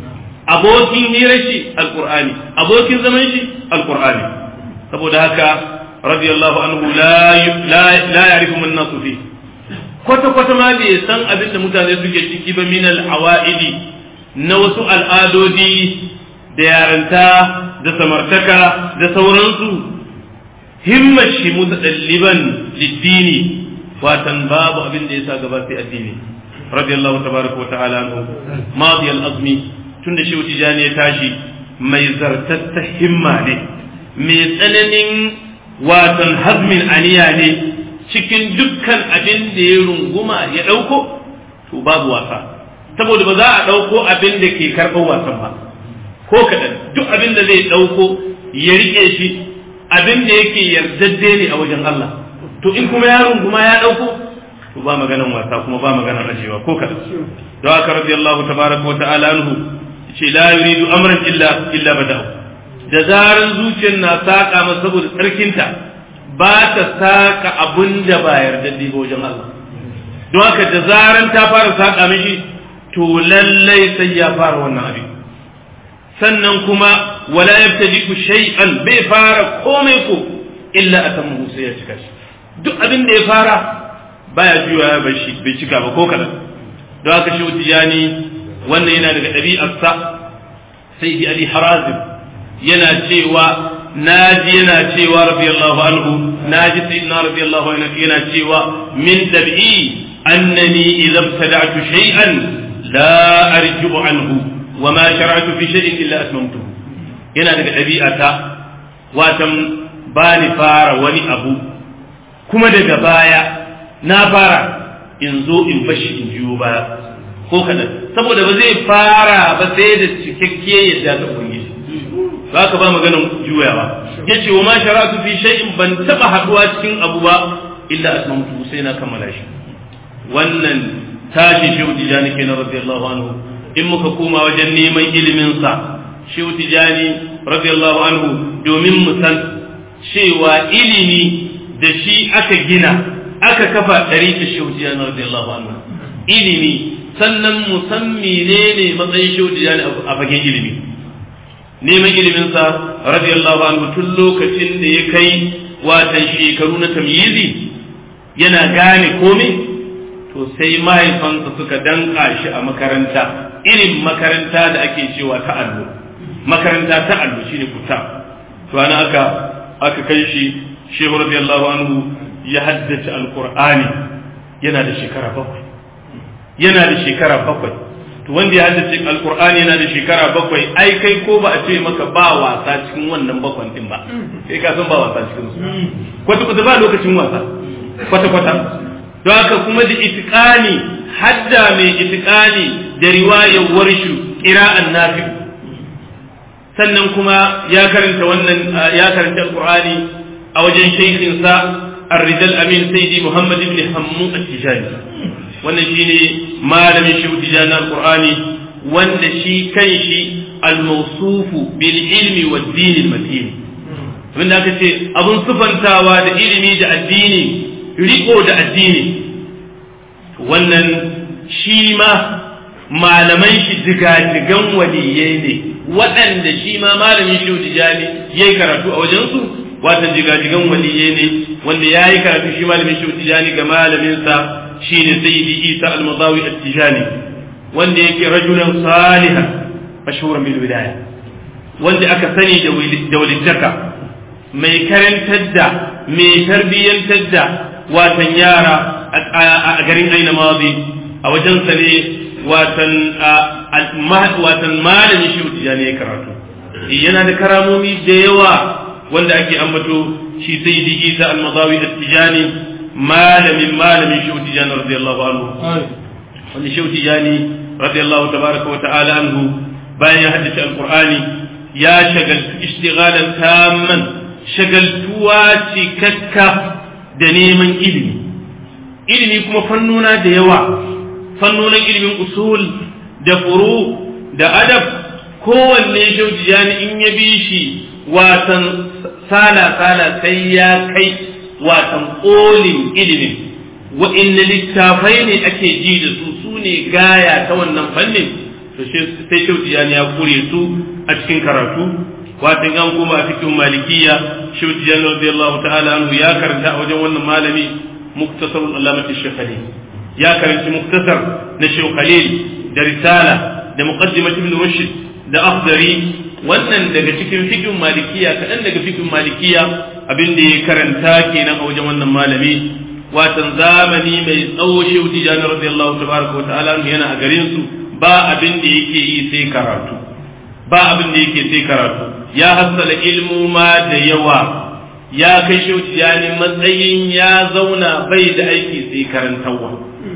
abokin hirar shi alqur'ani abokin zaman shi alqur'ani saboda haka radiyallahu anhu la la la ya'rifu man nasu fi kwata kwata ma bai san abin da mutane suke ciki ba min al-awaidi na wasu al'adodi da yaranta da samartaka da sauransu himmar shi mutadalliban liddini watan babu abin da yasa gaba sai addini radiyallahu tabaraka wa ta'ala anhu madi al-azmi tunda shi tijani ya tashi mai zartatta himma ne mai tsananin watan hazmin aniya ne cikin dukkan abin da ya runguma ya dauko to babu wasa saboda ba za a dauko abin da ke karɓar wasan ba ko kadan duk abin da zai dauko ya rike shi abin da yake yardadde ne a wajen Allah to in kuma ya runguma ya dauko to ba maganan wasa kuma ba maganan ajewa ko kadan don haka radiyallahu tabaraka wa ta'ala anhu ce la yuridu amran illa illa bada'u da zaran zuciyar na saka masa saboda tsarkinta ba ta saka abun da ba yardadde ba wajen Allah don haka da zaran ta fara saka mishi to lallai sai ya fara wannan abin sannan kuma wala yabtadi'u shay'an bai fara komai ko illa atammu sai ya cika shi duk abin da ya fara baya juya bai shi bai cika ba ko kadan don haka shi tijani wannan yana daga ɗabi'arsa sayyidi ali harazim yana cewa naji yana cewa radiyallahu anhu naji sayyidina radiyallahu anhu yana cewa min dabi'i annani idza ibtada'tu shay'an la arji'u anhu wa ma shara'tu fi shay'in illa atmamtuhu yana daga ɗabi'ata watan bani fara wani abu kuma daga baya na fara in zo in bashi in jiyo baya ko kadan saboda ba zai fara ba sai da cikakke yadda ga ubangiji ba ka ba maganan juyawa yace wa ma sharatu fi shay'in ban taba haduwa cikin abu ba illa atmamtu sai na kammala shi wannan tashi shehu tijani kenan radiyallahu anhu in muka koma wajen neman ilimin sa shehu tijani radiyallahu anhu domin mu san cewa ilimi da shi aka gina aka kafa ɗari ta shehu tijani radiyallahu anhu ilimi sannan mu san menene matsayin shehu tijani a fagen ilimi neman iliminsa radiyallahu anhu tun lokacin da ya kai watan shekaru na tamyizi yana gane komai to sai mahaifansa suka danka shi a makaranta irin makaranta da ake cewa ta allo makaranta ta allo shine kuta to ana aka aka kai shi shehu radiyallahu anhu ya haddace alqur'ani yana da shekara bakwai yana da shekara bakwai to wanda ya haddace alqur'ani yana da shekara bakwai ai kai ko ba a ce maka ba wasa cikin wannan bakwan din ba kai ka san ba wasa cikin su kwata kwata ba lokacin wasa kwata kwata don haka kuma da itiqani hadda mai itiqani da riwayar warshu qira'an nafi sannan kuma ya karanta wannan ya karanta alqur'ani a wajen shaykhin sa ar-rijal amin sayyidi muhammad ibn hammu at-tijani wannan shine malamin shehu tijani alqur'ani wanda shi kanshi al-mawsufu bil ilmi wad din al-matin wanda aka ce abun sufantawa da ilimi da addini riko da addini wannan shi ma malaman shi jigajigan waliyai ne waɗanda shi ma malamin shehu tijani yayi karatu a wajen su watan jigajigan waliyai ne wanda yayi karatu shi malamin shehu tijani ga malamin sa shine sayyidi Isa al-Madawi at-Tijani wanda yake rajulan salihan mashhuran bil wilaya wanda aka sani da walittaka mai karantar da mai tarbiyyantar da watan yara a garin Aina Madi a wajen sa ne watan watan malamin shi Tijani ya karatu yana da karamomi da yawa wanda ake ambato shi sayyidi Isa al-Madawi at-Tijani malamin malamin shehu tijani radiyallahu anhu wani shehu tijani radiyallahu tabaraka wa ta'ala anhu bayan ya haddace alqur'ani ya shagaltu ishtighalan tamman shagaltuwa cikakka da neman ilimi ilimi kuma fannuna da yawa fannunan ilimin usul da furu da adab kowanne shehu tijani in ya bi shi watan sala sala sai ya kai watan ƙolin ilimin wa'inda littafai ne ake ji da su su ne gaya ta wannan fannin to sai shautiya ya kure su a cikin karatu watan an kuma a cikin malikiya shautiya radiyallahu ta'ala anhu ya karanta a wajen wannan malami muktasarul alamati shaykh ya karanci muktasar na shaykh Khalil da risala da muqaddimat ibn rushd da akhdari wannan daga cikin fiqhin malikiya kadan daga fiqhin malikiya abin da ya karanta kenan a wajen wannan malami watan zamani mai tsawo shehu tijani radiyallahu tabaraka wa ta'ala yana a garin su ba abin da yake yi sai karatu ba abin da yake sai karatu ya hassala ilmu ma da yawa ya kai shehu tijani matsayin ya zauna bai da aiki sai karantawa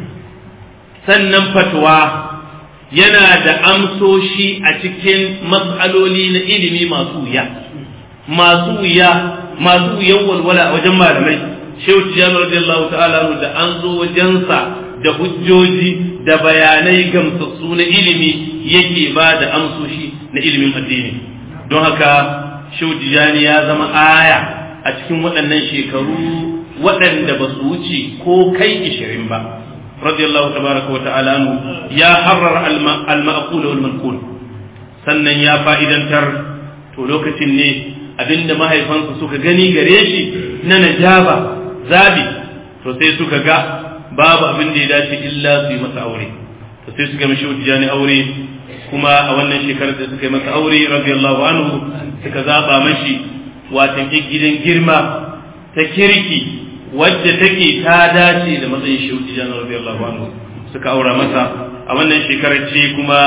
sannan fatwa yana da amsoshi a cikin mas'aloli na ilimi masu wuya masu wuya masu wuyan walwala a wajen malamai shehu tijani radiyallahu ta'ala da an zo wajensa da hujjoji da bayanai gamsassu na ilimi yake ba da amsoshi na ilimin addini don haka shehu tijani ya zama aya a cikin waɗannan shekaru waɗanda ba su wuce ko kai ishirin ba radiyallahu tabaraka wa ta'ala ya harrar al-ma'qul wal manqul sannan ya fa'idantar to lokacin ne abinda mahaifansu suka gani gare shi na najaba zabi to sai suka ga babu abin da ya dace illa su yi masa aure to sai suka mishi tijani aure kuma a wannan shekarar da suka yi masa aure radiyallahu anhu suka zaba mashi watan gidan girma ta kirki wadda take ta dace da matsayin shehu tijani radiyallahu anhu suka aura masa a wannan shekarar ce kuma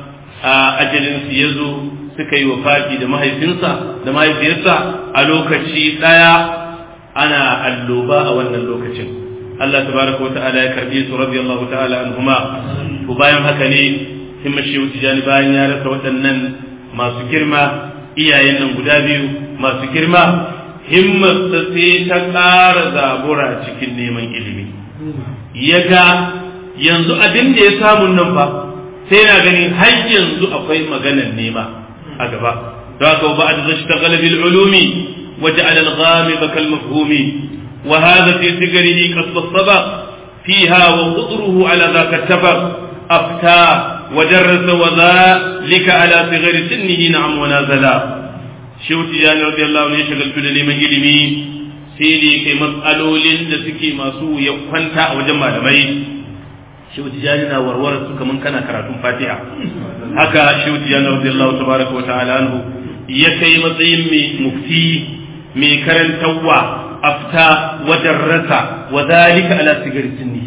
a ajalin su yazo suka yi wafati da mahaifinsa da mahaifiyarsa a lokaci daya ana alloba a wannan lokacin Allah tabaraka wa ta'ala ya karbe su radiyallahu ta'ala anhuma to bayan haka ne himma shehu tijani bayan ya rasa waɗannan masu girma iyayen nan guda biyu masu girma himmarsa sai ta ƙara zabura cikin neman ilimi ya ga yanzu abin da ya samu nan ba sai na ganin har yanzu akwai maganar nema a gaba don haka ba a da zashi ta galabil ulumi وجعل الغامض كالمفهوم وهذا في سجره قصد الصبا فيها وقطره على ذاك التبر أفتى وجرس وذلك على صغر سنه نعم ونازلا شو تجاني رضي الله عنه يشغل في لمن علمي سيدي كي مسألو لند سكي ماسو يقفنتا وجمع لمي شو تجاني ورورة كمن كان كراتون فاتحة هكا شو تجاني رضي الله تبارك وتعالى عنه يكي مطيم مفتي mai karantarwa afta wajen rasa wa zalika ala sigar sinni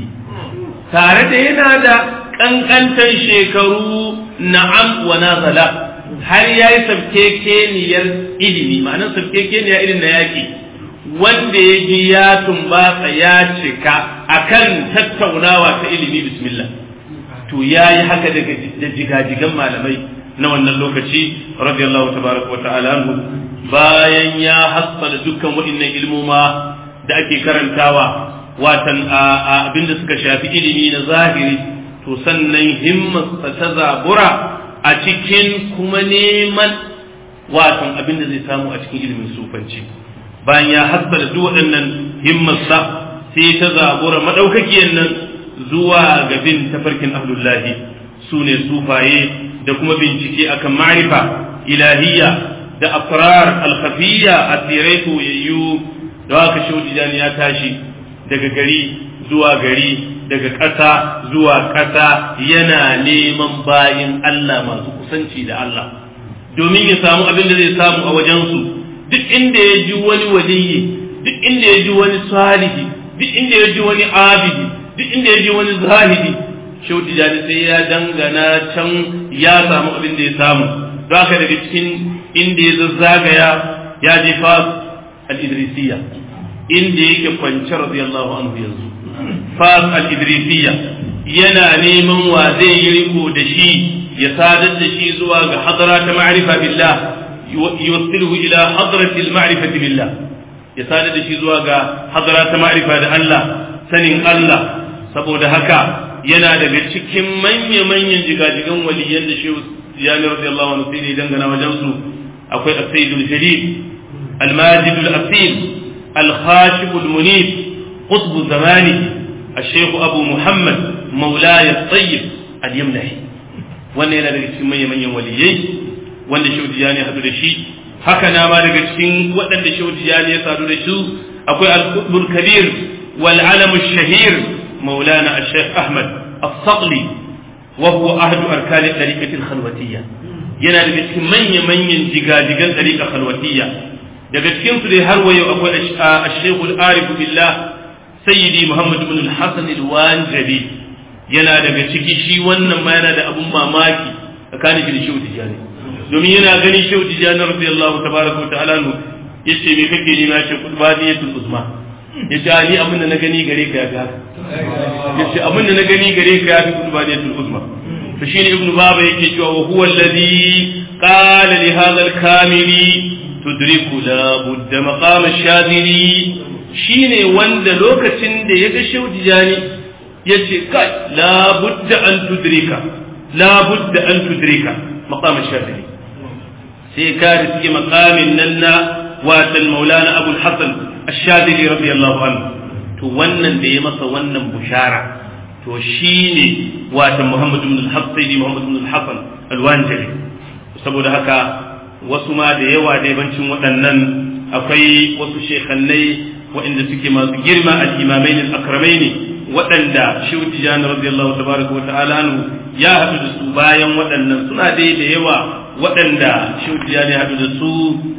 tare da yana da kankantar shekaru na'am wa nazala har yayi sabkekeniyar ilimi ma'anar sabkekeniyar irin na yaki wanda ya ji ya tumbatsa ya cika akan tattaunawa ta ilimi bismillah to yayi haka daga da jigajigan malamai na wannan lokaci radiyallahu tabaraka wa ta'ala anhu bayan ya hassala dukkan waɗannan ilmoma da ake karantawa watan abinda suka shafi ilimi na zahiri to sannan himmarsa ta zabura a cikin kuma neman watan abinda zai samu a cikin ilimin sufanci bayan ya hassala duk waɗannan himmarsa sai ta zabura madaukakiyar nan zuwa ga bin tafarkin ahlullahi su ne sufaye da kuma bincike akan ma'rifa ilahiyya da afrar al-khafiyya asirai koyayyu da haka shehu tijani ya tashi daga gari zuwa gari daga ƙasa zuwa ƙasa yana neman bayin Allah masu kusanci da Allah domin ya samu abin da zai samu a wajensu duk inda ya ji wani waliyi duk inda ya ji wani salihi duk inda ya ji wani abidi duk inda ya ji wani zahidi shehu tijani sai ya dangana can ya samu abin da ya samu don haka daga cikin inda ya zazzagaya ya je fas al-idrisiyya inda yake kwance radiyallahu anhu yanzu fas al-idrisiyya yana neman wa zai yi riko da shi ya sadar da shi zuwa ga hadara ta ma'rifa billah yuwassilhu ila hadrati al-ma'rifati billah ya sadar da shi zuwa ga hadara ta ma'rifa da Allah sanin Allah saboda haka yana daga cikin manya-manyan jigajigan waliyan da shehu tijani radiyallahu anhu sai dangana wajen su akwai as-sayyidul jalil al-majidul asil al-khashibul munib qutb zamani الشيخ أبو محمد مولاي الطيب اليمنحي wannan yana daga cikin manyan manyan waliyai wanda shehu tijani ya hadu da shi haka na ma daga cikin waɗanda shehu tijani ya sadu da su akwai al-qutbul kabir wal alam ash-shahir مولانا الشيخ أحمد الصقلي وهو أحد أركان الطريقة الخلوتية yana daga cikin manya-manyan jigajigan ɗariƙa khalwatiyya daga cikin su dai har wayo akwai Ash-Shaykh al-Arif billah Sayyidi Muhammad ibn al-Hasan al-Wanjali yana daga ciki shi wannan ma yana da abun mamaki tsakanin shi da Shehu Tijani domin yana ganin Shehu Tijani radiyallahu tabaraka wa ta'ala nu yace me kake ni ma ce qudbaniyatul uzma yace ali abin da na gani gare ka ya ga yace abin da na gani gare ka ya fi qudbaniyatul uzma to shine ibnu baba yake cewa wa huwa alladhi qala li hadha al-kamili tudriku la budda maqam ash-shadili shine wanda lokacin da ya ga Shehu Tijani yace kai la budda an tudrika la budda an tudrika maqam ash-shadili sai ka riski maqamin nan na watan maulana abu al-hasan ash-shadili radiyallahu anhu to wannan da ya masa wannan bushara to shine watan muhammad ibn al-hasan muhammad ibn al-hasan al-wanjali saboda haka wasu ma da yawa dai bancin waɗannan akwai wasu shekhannai waɗanda suke masu girma al-imamain al-akramain waɗanda Shehu Tijani radiyallahu tabaraka wa ta'ala anhu ya haɗu da su bayan waɗannan suna dai da yawa waɗanda Shehu Tijani ya haɗu da su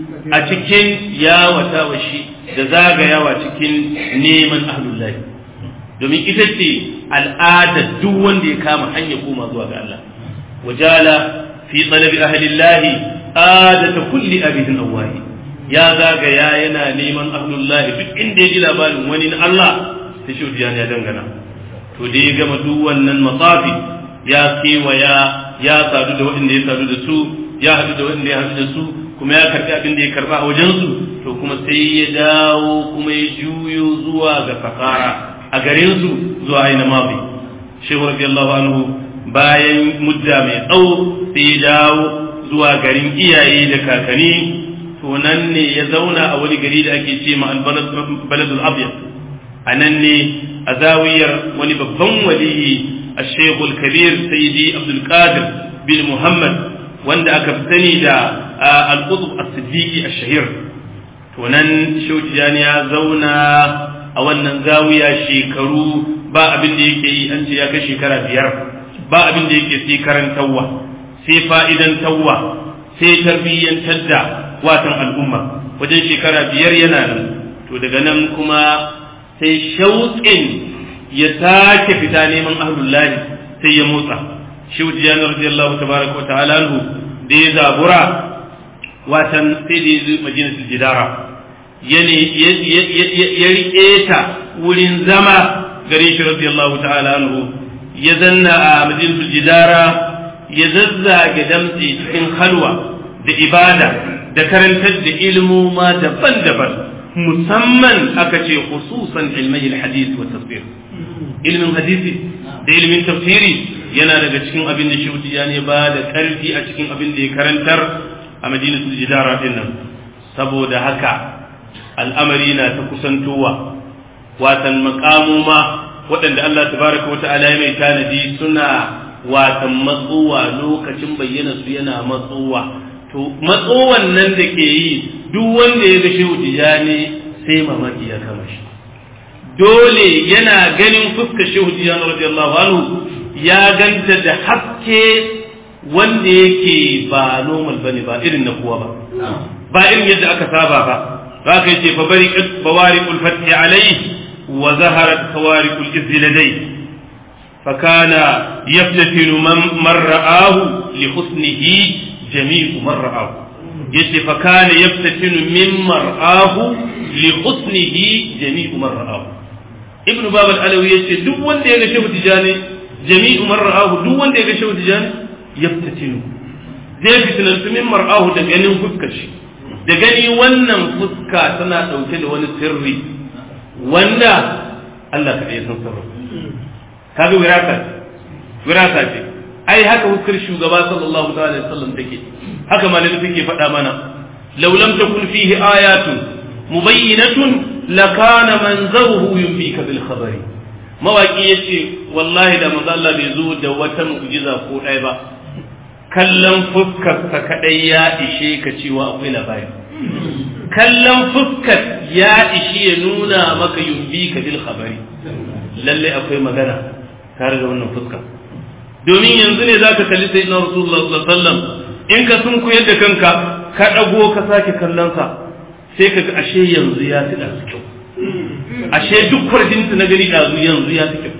a cikin yawata wa shi da zagayawa cikin neman ahlullahi domin ita ce al'adar duk wanda ya kama hanya koma zuwa ga Allah wajala fi talabi ahlillahi adata kulli abidin awwahi ya zagaya yana neman ahlullahi duk inda ya ji labarin wani na Allah sai Shehu Tijani ya dangana to da ya gama duk wannan matsafi ya kewaya ya sadu da waɗanda ya sadu da su ya haɗu da waɗanda ya haɗu da su kuma ya karɓi abin da ya karɓa a wajensu to kuma sai ya dawo kuma ya juyo zuwa ga safara a garinsu zuwa aina mafi Shehu radiyallahu anhu bayan mudda mai tsawo sai ya dawo zuwa garin iyaye da kakanni to nan ne ya zauna a wani gari da ake ce ma al-baladul abyad a nan ne a zawiyar wani babban waliyi al-Shaykh al-Kabir Sayyidi Abdul Qadir bin Muhammad wanda aka sani da al-Qutb as-Siddiqi ash-Shahir to nan Shehu Tijani ya zauna a wannan zawiya shekaru ba abin da yake yi an ce ya kai shekara biyar ba abin da yake sai karantawa sai fa'idan tawwa sai tarbiyyantar da watan al'umma wajen shekara biyar yana nan to daga nan kuma sai shauƙin ya sake fita neman ahlullahi sai ya motsa Shehu Tijani radiyallahu tabaraka wa ta'ala anhu da ya zabura watan sai da ya zo Madinatul Jidara ya ya rike ta wurin zama gare shi radiyallahu ta'ala anhu ya zanna a Madinatul Jidara ya zazzage damtse cikin halwa da ibada da karantar da ilmoma daban-daban musamman aka ce khususan ilmai al-hadith wa tafsir ilmin hadisi da ilmin tafsiri yana daga cikin abin da Shehu Tijani ya ba da karfi a cikin abin da ya karantar a Madinatul Jidara din nan saboda haka al'amari na ta kusantowa watan makamuma waɗanda Allah tabaraka wa ta'ala ya mai tanadi suna watan matsowa lokacin bayyana su yana matsowa to matsowan nan da ke yi duk wanda ya ga Shehu Tijani sai mamaki ya kama shi dole yana ganin fuskar Shehu Tijani radiyallahu anhu ya ganta da haske wanda yake ba normal bane ba irin na kowa ba ba irin yadda aka saba ba za ka yace fa bariqat bawariqul fathi alayhi wa zaharat kawariqul izzi ladayhi fa kana yaftatinu man ra'ahu li husnihi jami'u man ra'ahu yace fa kana yaftatinu mimman ra'ahu li husnihi jami'u man ra'ahu ibn bab al-alawi yace duk wanda ya ga Shehu Tijani jami'u man ra'ahu duk wanda ya ga Shehu Tijani yaftatinu zai fitinan min mar'ahu da ganin fuskar shi da gani wannan fuska tana dauke da wani sirri wanda Allah ka yi san sirri kaga wirasa wirasa ce ai haka fuskar shugaba sallallahu alaihi wasallam take haka malami take faɗa mana law lam takun fihi ayatun mubayyinatun lakana manzaruhu yunfika bil khabari mawaki yace wallahi da manzo Allah bai zo da wata mu'jiza ko ɗaya ba kallon fuskar sa kadai ya ishe ka cewa akwai labari kallon fuskar ya ishe ya nuna maka yunfika bil khabari lalle akwai magana tare da wannan fuskar domin yanzu ne zaka kalli sayyidina rasulullah sallallahu alaihi wasallam in ka sun koyar da kanka ka dago ka sake kallon sa sai kaga ashe yanzu ya fi ɗazu kyau, ashe duk kwarjinta na gani ɗazu yanzu ya fi kyau.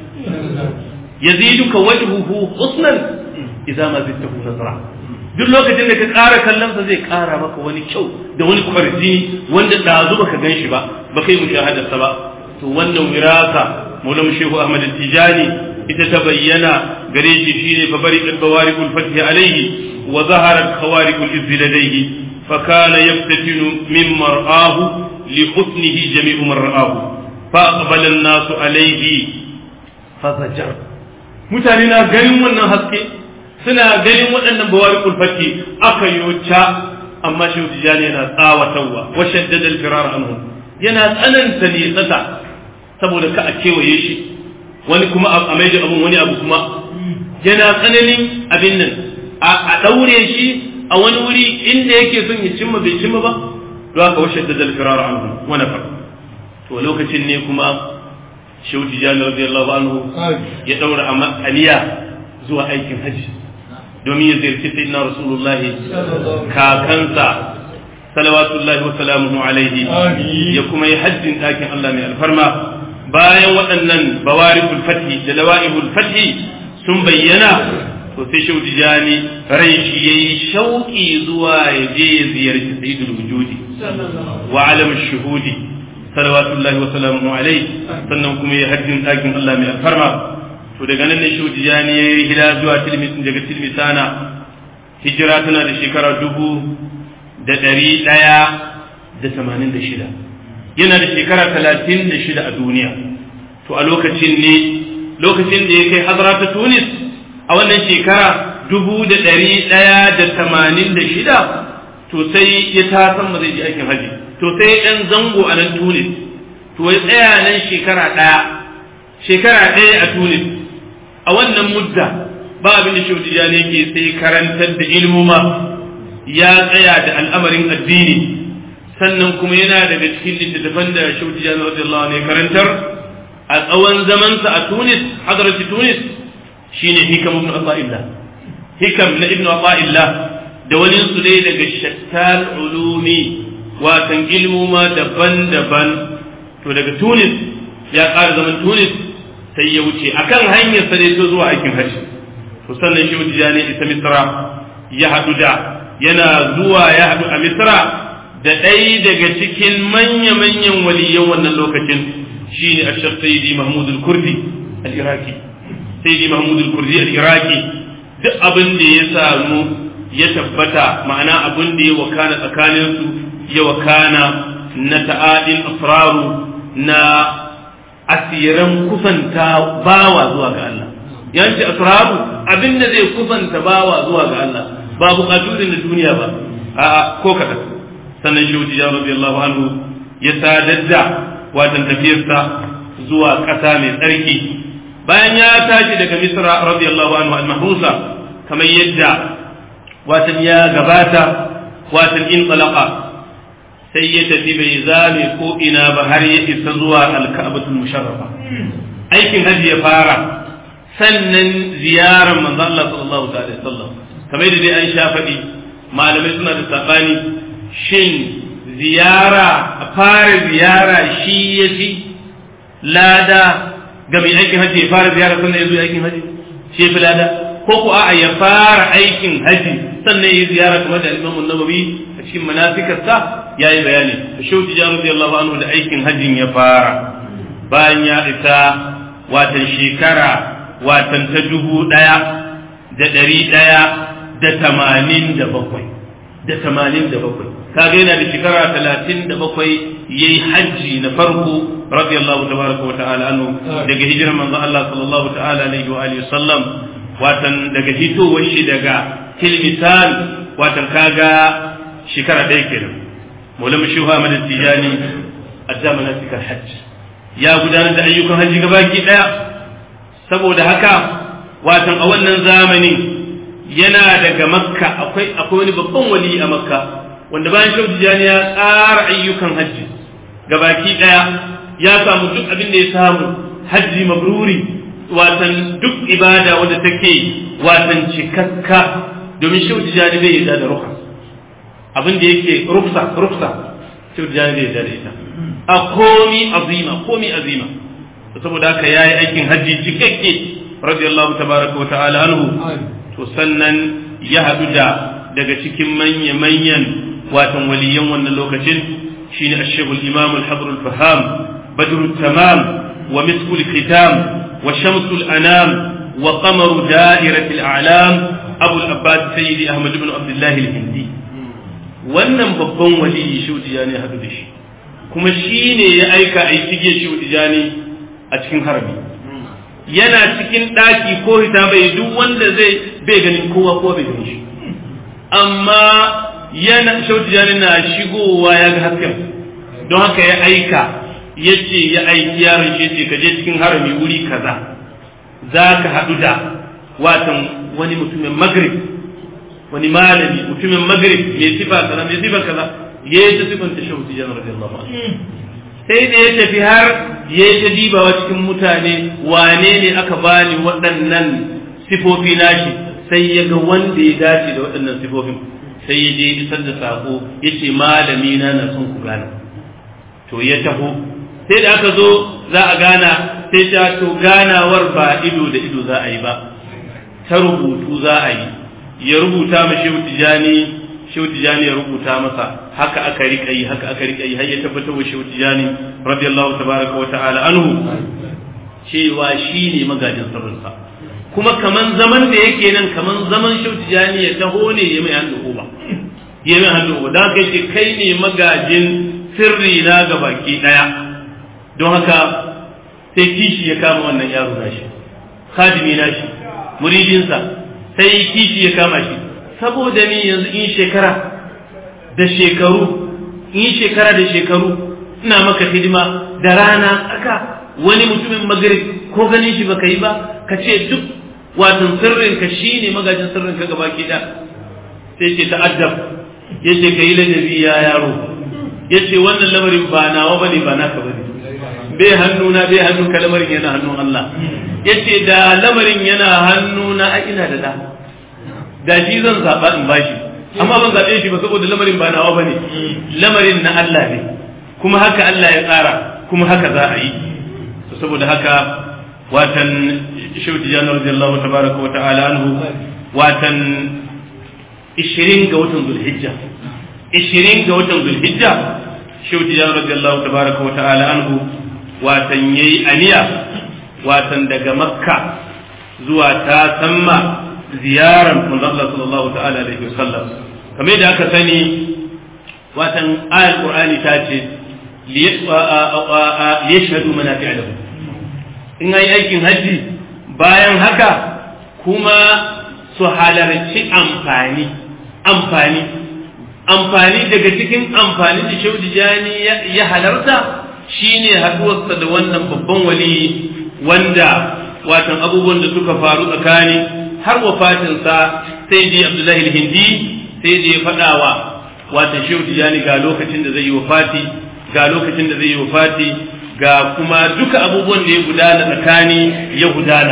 yaziduka wajhuhu husnan idza ma zittahu nazara, duk lokacin da ka ƙara kallon sa zai ƙara maka wani kyau da wani kwarji wanda ɗazu baka gan shi ba ba kai mushahadarsa ba. to wannan wirasa Maulana Shehu Ahmad Tijani ita ta bayyana gare shi shine fa bari al-bawariqul fath alayhi wa zaharat khawariqul izz ladayhi fa kana yaftatinu min mar'ahu li husnihi jami'u mar'ahu fa aqbala an-nasu alayhi fa zajar. mutane na ganin wannan haske, suna ganin waɗannan bawariqul fath aka yoca, amma Shehu Tijani yana tsawatawa wa shaddada al-firar anhum, yana tsananta nisata saboda ka a kewaye shi, wani kuma a mai da abin wani abu kuma yana tsananin abin nan a ɗaure shi a wani wuri inda yake son ya cimma bai cimma ba, don haka washe da zalfirar anhu wani far. to lokacin ne kuma Shehu Tijani radiyallahu anhu ya ɗaura aniya zuwa aikin haji domin ya ziyarci sayyidina rasulullahi kakansa salawatullahi wa salamuhu alaihi, ya kuma yi hajjin ɗakin Allah mai alfarma. bayan waɗannan bawarikul fathi da lawa'ihul fathi sun bayyana, to sai Shehu Tijani rai shi yayi shauki zuwa ya je ya ziyarci sayyidul wujudi wa alam shuhudi salawatullahi wa salamuhu alaihi, sannan kuma ya hajjin ɗakin Allah mai alfarma. to daga nan ne Shehu Tijani ya yi hijira zuwa Tilmisan, daga Tilmisana hijira tana da shekara dubu da ɗari ɗaya da tamanin da shida, yana da shekara talatin da shida a duniya. to a lokacin ne lokacin da ya kai hadara ta Tunis a wannan shekara dubu da ɗari ɗaya da tamanin da shida, to sai ya tasan ma zai ji aikin haji, to sai ɗan zango a nan Tunis, to ya tsaya nan shekara ɗaya shekara ɗaya a Tunis. a wannan mudda ba abin da Shehu Tijani yake sai karantar da ilmuma, ya tsaya da al'amarin addini, sannan kuma yana daga cikin littattafan da Shehu Tijani radiyallahu anhu karantar a tsawon zamansa a Tunis, hadarati Tunis, shine hikam ibn Ata'illah, hikam na ibn Ata'illah da wani su dai daga shattal ulumi, watan ilmuma daban-daban. to daga Tunis ya ƙara zaman Tunis sai ya wuce akan hanyar sa dai zuwa aikin hajji. to sannan Shehu Tijani isa Misra ya haɗu da yana zuwa ya haɗu a Misra da ɗaya daga cikin manya-manyan waliyan wannan lokacin, shine Ashar Sayyidi Mahmud al-Kurdi al-Iraqi. Sayyidi Mahmud al-Kurdi al-Iraqi duk abin da ya samu ya tabbata, ma'ana abin da ya wakana tsakanin su ya wakana na ta'adin asraru, na asiran kusanta bawa zuwa ga Allah. yanci asraru abin da zai kusanta bawa zuwa ga Allah, ba bukatu da duniya ba, a'a ko kaɗan. sannan Shehu Tijani radiyallahu anhu ya sadar da watan tafiyarsa zuwa ƙasa mai tsarki bayan ya tashi daga Misra radiyallahu anhu al-mahrusa, kamar yadda watan ya gabata, watan in talaqa sai ya tafi bai zame ko ina ba har ya isa zuwa al-Ka'batul Musharrafa. aikin hajji ya fara, sannan ziyarar manzo Allah sallallahu alaihi wasallam, kamar yadda dai an sha faɗi malamai suna da sabani shin ziyara a fara ziyara shi ya fi lada ga mai aikin hajji ya fara ziyara sannan ya zo aikin hajji shi ya fi lada, ko ku a'a ya fara aikin hajji sannan ya ziyara kamar da Imam Nawawi a cikin manasikarsa ya yi bayani. Shehu Tijani radiyallahu anhu da aikin hajjin ya fara bayan ya isa watan shekara watan ta dubu ɗaya da ɗari ɗaya da tamanin da bakwai da tamanin da bakwai kaga yana da shekara talatin da bakwai yayi hajji na farko radiyallahu tabaraka wa ta'ala anhu daga hijirar manzo Allah sallallahu ta'ala alaihi wa alihi sallam, watan daga hitowar shi daga Tilmisan, watan kaga shekara ɗaya kenan. Maulana Shehu Ahmad Tijani adda manasikal hajj, ya gudanar da ayyukan hajji gabaki ɗaya. saboda haka watan a wannan zamanin yana daga Makka, akwai akwai wani babban wali a Makka wanda bayan Shehu Tijani ya tsara ayyukan hajji gabaki daya, ya samu duk abin da ya samu, hajji mabruri, watan duk ibada wanda take watan cikakka, domin Shehu Tijani bai yarda da rukhsa, abin da yake ruksa ruksa shehu tijani bai yarda da ita a komi azima komi azima saboda haka yayi aikin hajji cikakke radiyallahu tabaraka wa ta'ala anhu to sannan ya hadu da daga cikin manya manyan watan waliyan wannan lokacin shine ash-shaykh al-imam al-habr al-faham badr al-tamam wa misku al-khitam wa shams al-anam wa qamar da'irat al-a'lam abu al-abbas sayyidi ahmad ibn abdullah al-hindi wannan babban waliyi shudi ne hadu da shi kuma shine ya aika ai tige shudi ne a cikin harami yana cikin daki ko hita bai duk wanda zai bai ganin kowa ko bai gani shi amma yana shauti jani na shigowa ya ga hasken don haka ya aika yace ya aiki yaron shi yace ka je cikin harami wuri kaza zaka hadu da watan wani mutumin magrib wani malami mutumin magrib mai sifa kaza mai sifa kaza yayi ta sifanta shauti jani radiyallahu anhu sai da ya tafi har ya yi ta dibawa cikin mutane wane ne aka bani waɗannan sifofi nashi sai ya ga wanda ya dace da waɗannan sifofin sai ya je isar da sako ya ce malami na na son ku gana to ya taho sai da aka zo za a gana sai ta to ganawar ba ido da ido za a yi ba ta rubutu za a yi ya rubuta ma shehu tijani shehu tijani ya rubuta masa haka aka rika yi haka aka rika yi har ya tabbatar wa shehu tijani radiyallahu tabaraka wa ta'ala anhu cewa shine magajin sirrinsa kuma kaman zaman da yake nan kaman zaman shehu tijani ya taho ne ya mai hannu uba ya mai hannu uba dan kai ce kai ne magajin sirri na ga baki daya don haka sai kishi ya kama wannan yaro nashi khadimi nashi muridinsa sai kishi ya kama shi saboda ni yanzu in shekara da shekaru in shekara da shekaru ina maka hidima da rana tsaka wani mutumin magrib ko ganin shi baka yi ba ka ce duk watan sirrin ka shine magajin sirrin ka gaba ki da sai ce ta'addab yace kai ladabi ya yaro yace wannan lamarin ba nawa bane ba naka bane bai hannuna bai hannun ka lamarin yana hannun Allah yace da lamarin yana hannuna a ina da da da shi zan zaɓa in bashi amma ban zaɓe shi ba saboda lamarin ba nawa bane lamarin na Allah ne kuma haka Allah ya tsara kuma haka za a yi saboda haka watan shehu tijani radiyallahu tabaraka wa ta'ala anhu watan ishirin ga watan zulhijja ishirin ga watan zulhijja shehu tijani radiyallahu tabaraka wa ta'ala anhu watan yayi aniya watan daga makka zuwa ta samma ziyarar manzo Allah sallallahu ta'ala alaihi wasallam kamar da aka sani watan ayat qur'ani ta ce liyashhadu manafi'a lahu in ai aikin haji bayan haka kuma su halarci amfani amfani amfani daga cikin amfani da Shehu Tijani ya halarta shine haduwarsa da wannan babban wali wanda watan abubuwan da suka faru tsakani har wafatinsa sai dai Abdullahi al-Hindi sai dai ya faɗawa watan Shehu Tijani ga lokacin da zai yi wafati ga lokacin da zai yi wafati ga kuma duka abubuwan da ya gudana tsakani ya gudana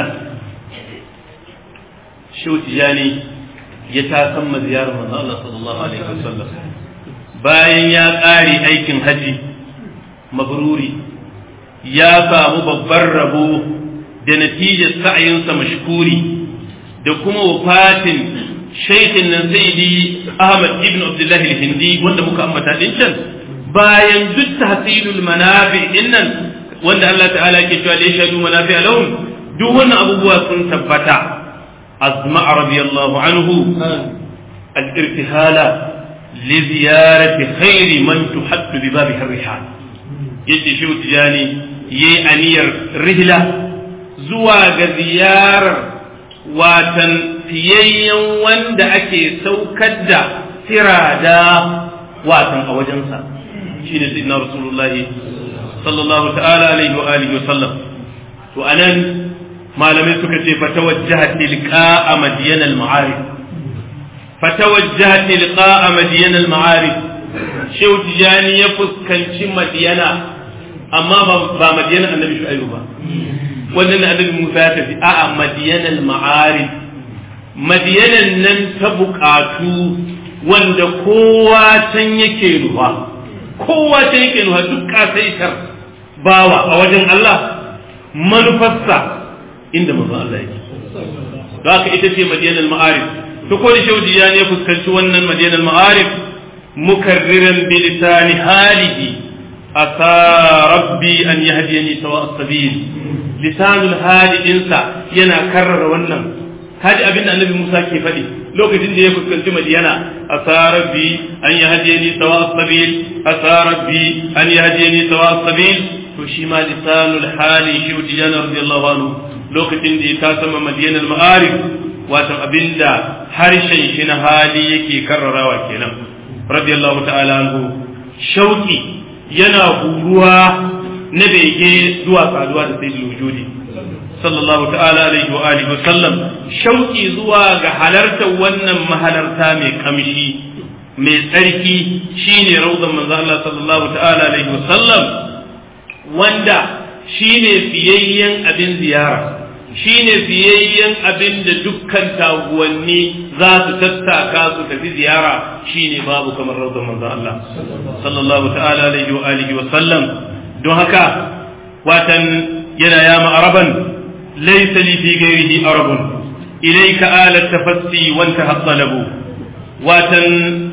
Shehu Tijani ya tasan ziyarar manzo Allah sallallahu alaihi wasallam bayan ya ƙare aikin haji mabruri ya samu babbar rabo da natijar sa'ayinsa mashkuri da kuma wafatin shaykhin nan sayyidi Ahmad ibn Abdullah al-Hindi wanda muka ambata din can bayan duk tahsilul manafi innan wanda Allah ta'ala yake cewa la yashhadu manafi lahum duk wannan abubuwa sun tabbata azma radiyallahu anhu al-irtihala li ziyarati khairi man tuhattu bi babihi ar-rihal yace Shehu Tijani yayi aniyar rihla zuwa ga ziyarar watan fiyayyen wanda ake saukar da tirada watan a wajensa shine sayyidina rasulullah sallallahu ta'ala alaihi wa alihi wa sallam to anan malamai suka ce fatawajjahat tilqa'a madyan al-ma'arif fatawajjahat tilqa'a madyan al-ma'arif Shehu Tijani ya fuskanci Madiyana amma ba Madiyana annabi Shu'aibu ba wannan annabi Musa ya tafi a'a Madiyana al-ma'arif Madiyanan nan ta bukatu wanda kowa can yake ruwa kowa ta yake nuna duk kasaitar bawa a wajen Allah manufarsa inda manzon Allah yake da haka ita ce madiyanal ma'arif to ko da shaudi ya ne fuskanci wannan madiyanal ma'arif mukarriran bi lisani halihi asa rabbi an yahdiyani sawa as-sabil lisanul hali insa yana karrara wannan hadi abin annabi Musa ke faɗi lokacin da ya fuskanci Madiyana asa rabbi an yahdiyani sawa as-sabil asa rabbi an yahdiyani sawa as-sabil to shi ma lisanul hali shi wajiyana radiyallahu anhu lokacin da ya tasama Madiyanal ma'arif wato abinda harshen shi na hali yake karrarawa kenan radiyallahu ta'ala anhu shauki yana huruwa na bege zuwa saduwa da sayyidul wujudi sallallahu ta'ala alaihi wa alihi wa sallam shauki zuwa ga halartar wannan mahalarta mai kamshi mai tsarki shine rawdan manzo Allah sallallahu ta'ala alaihi wa sallam wanda shine fiyayyen abin ziyara shine fiyayyen abin da dukkan taguwanni za su tattaka su tafi ziyara shine babu kamar rawdan manzo Allah sallallahu ta'ala alaihi wa alihi wa sallam don haka watan yana ya ma'araban laysa li fi ghayrihi arabun ilayka ala tafassi wa intaha talabu watan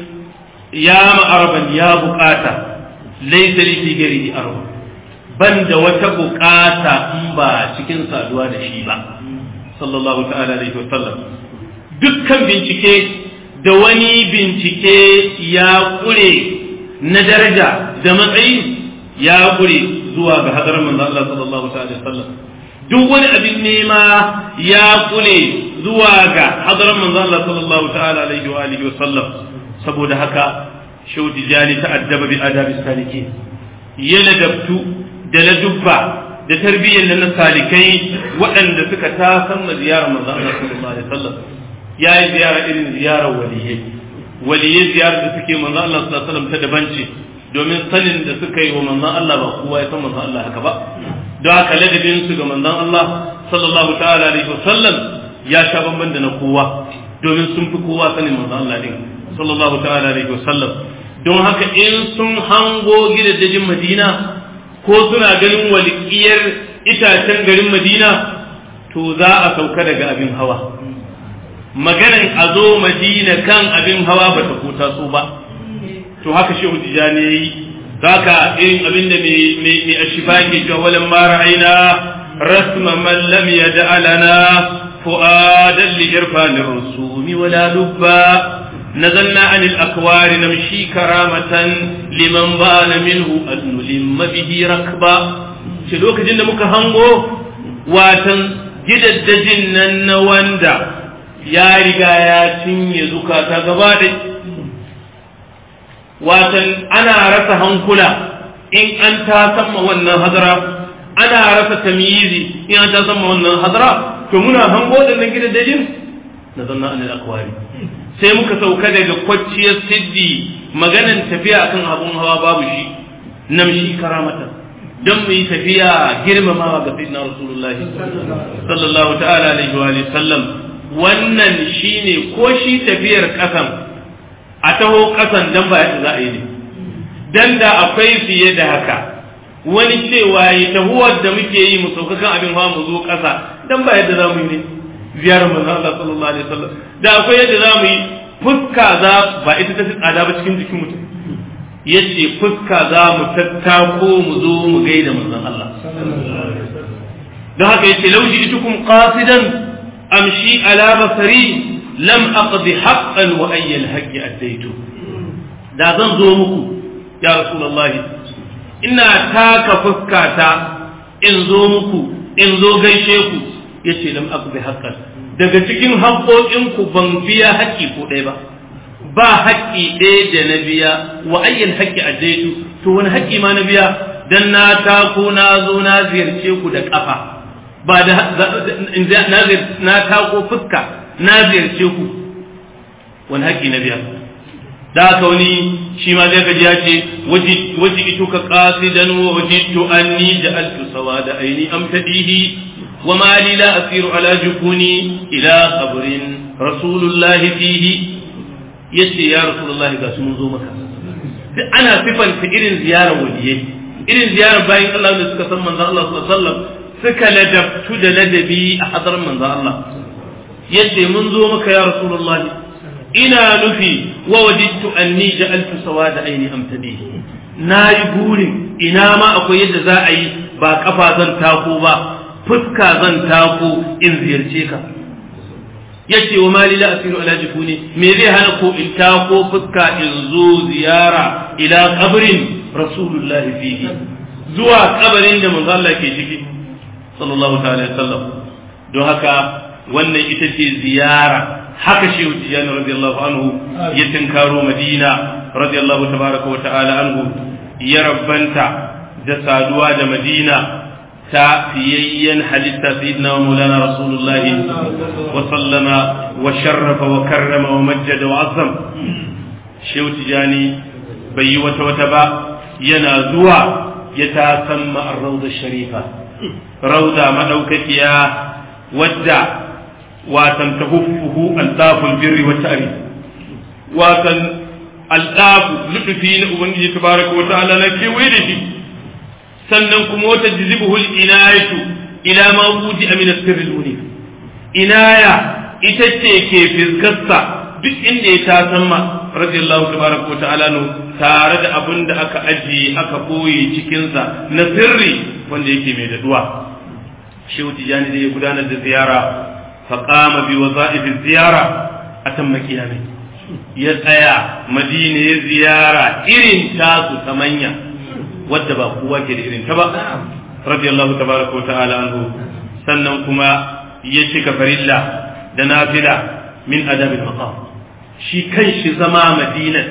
ya ma'araban ya bukata laysa li fi ghayrihi arabun banda wata bukata in ba cikin saduwa da shi ba sallallahu ta'ala alaihi wa sallam dukkan bincike da wani bincike ya kure na daraja da matsayi ya kure zuwa ga hadarar manzo Allah sallallahu ta'ala alaihi wa sallam duk wani abin nema ya kure zuwa ga hadarar manzo Allah sallallahu ta'ala alaihi wa alihi wa sallam saboda haka shauti jani ta'addaba bi adabi salikin yana dabtu da na dubba da tarbiyyar da na salikai waɗanda suka tasan ma ziyarar manzo Allah sallallahu alaihi wasallam yayi ziyara irin ziyarar waliyai waliyai ziyarar da suke manzo Allah sallallahu alaihi wasallam ta daban ce domin sanin da suka yi wa manzo Allah ba kowa ya san manzo Allah haka ba don haka ladabin su ga manzo Allah sallallahu ta'ala alaihi wasallam ya sha bamban da na kowa domin sun fi kowa sanin manzo Allah din sallallahu ta'ala alaihi wasallam don haka in sun hango gidajen Madina ko suna ganin walƙiyar itacen garin Madina to za a sauka daga abin hawa maganan a zo Madina kan abin hawa ba ta kota so ba to haka shehu Tijani yayi zaka irin abin da mai mai ashifa ke cewa walan ma ra'ayna rasma man lam yad'alana fu'adan li irfanir rusumi wala lubba نزلنا عن الأكوار نمشي كرامة لمن بان منه أن نلم به ركبا شلوك جند مكهنغو واتن جدد جنن واندا يا رجاياتين يزكا تغبادي واتن أنا رس هنكلا إن أنت سمى وانا هدرا أنا رس تمييزي إن أنت سمى وانا هدرا فمنا هنغو دن جدد جن نزلنا عن الأكوار sai muka sauka daga kwacciyar siddi maganan tafiya akan abun hawa babu shi namshi karamata don mu yi tafiya girmamawa ga sayyidina rasulullahi sallallahu ta'ala alaihi wa sallam wannan shine ko shi tafiyar kasan a taho kasan dan ba yadda za a yi ne dan da akwai fiye da haka wani cewa yi tahuwar da muke yi mu sauka kan abin hawa mu zo kasa dan ba yadda za mu yi ne ziyarar manzo Allah sallallahu alaihi wasallam da akwai yadda za mu yi fuska za ba ita ta tsada ba cikin jikin mutum yace fuska za mu tattako mu zo mu gaida manzon Allah don haka yace law ji'tukum qasidan amshi ala basari lam aqdi haqqan wa ayya al-haqqi addaitu da zan zo muku ya rasulullahi ina taka fuskata in zo muku in zo gaishe ku yace lam aqdi haqqan daga cikin haƙoƙinku ban biya haƙƙi ko ɗaya ba ba haƙƙi ɗaya da na biya wa ayyan haƙƙi addaitu to wani haƙƙi ma na biya dan na tako na zo na ziyarce ku da ƙafa ba da na tako fuska na ziyarce ku wani haƙƙi na biya da haka wani shi ma zai gaji ya ce waji ito ka qasidan wa wajidtu anni ja'altu sawada aini amtadihi وما لي لا أسير على جفوني إلى قبر رسول الله فيه يسي يا رسول الله قاسم منذ مكة duk ana sifanta irin ziyarar waliyai irin ziyarar bayan Allah da suka san manzon Allah sallallahu alaihi wasallam suka ladabtu da ladabi a hadar manzon Allah yadda mun zo maka ya rasulullahi ina nufi wa wajidtu anni ja'altu sawada aini amtadi nayi burin ina ma akwai yadda za a yi ba kafa zan tako ba fuska zan tako in ziyarce ka yace wa mali la asiru ala jifuni me zai hana ko in tako fuska in zo ziyara ila qabrin rasulullahi fihi zuwa kabarin da manzo Allah ke ciki sallallahu ta'ala sallam don haka wannan ita ce ziyara haka shehu tijani radiyallahu anhu ya tinkaro madina radiyallahu tabaraka wa ta'ala anhu ya rabbanta da saduwa da madina ta fiyayyen halitta sayyidina wa maulana rasulullahi wa sallama wa sharrafa wa karrama wa majjada wa azzam shehu tijani bai yi wata wata ba yana zuwa ya ta samma ar-rawda sharifa rawda madaukakiya wadda watan tahuffuhu al-daful birri wa ta'rif watan al-dafu lutufi na ubangiji tabaraka wa ta'ala na kewaye da shi sannan kuma wata jizibuhu al-inayatu ila ma wudi min as-sirr al-unif inaya ita ce ke fiskarsa duk inda ya ta samma radiyallahu tabaraka wa ta'ala no tare da abin da aka ajiye aka boye cikin sa na sirri wanda yake mai daduwa shehu tijani da ya gudanar da ziyara فقام بوظائف الزيارة أتم قيامه يسأيا مدينة زيارة إرن تاسو ثمانية ودبا قوة إرن تبا رضي الله تبارك وتعالى عنه سننكما يشك فريلا دنافلة من أداب المقام شي كنش زما مدينة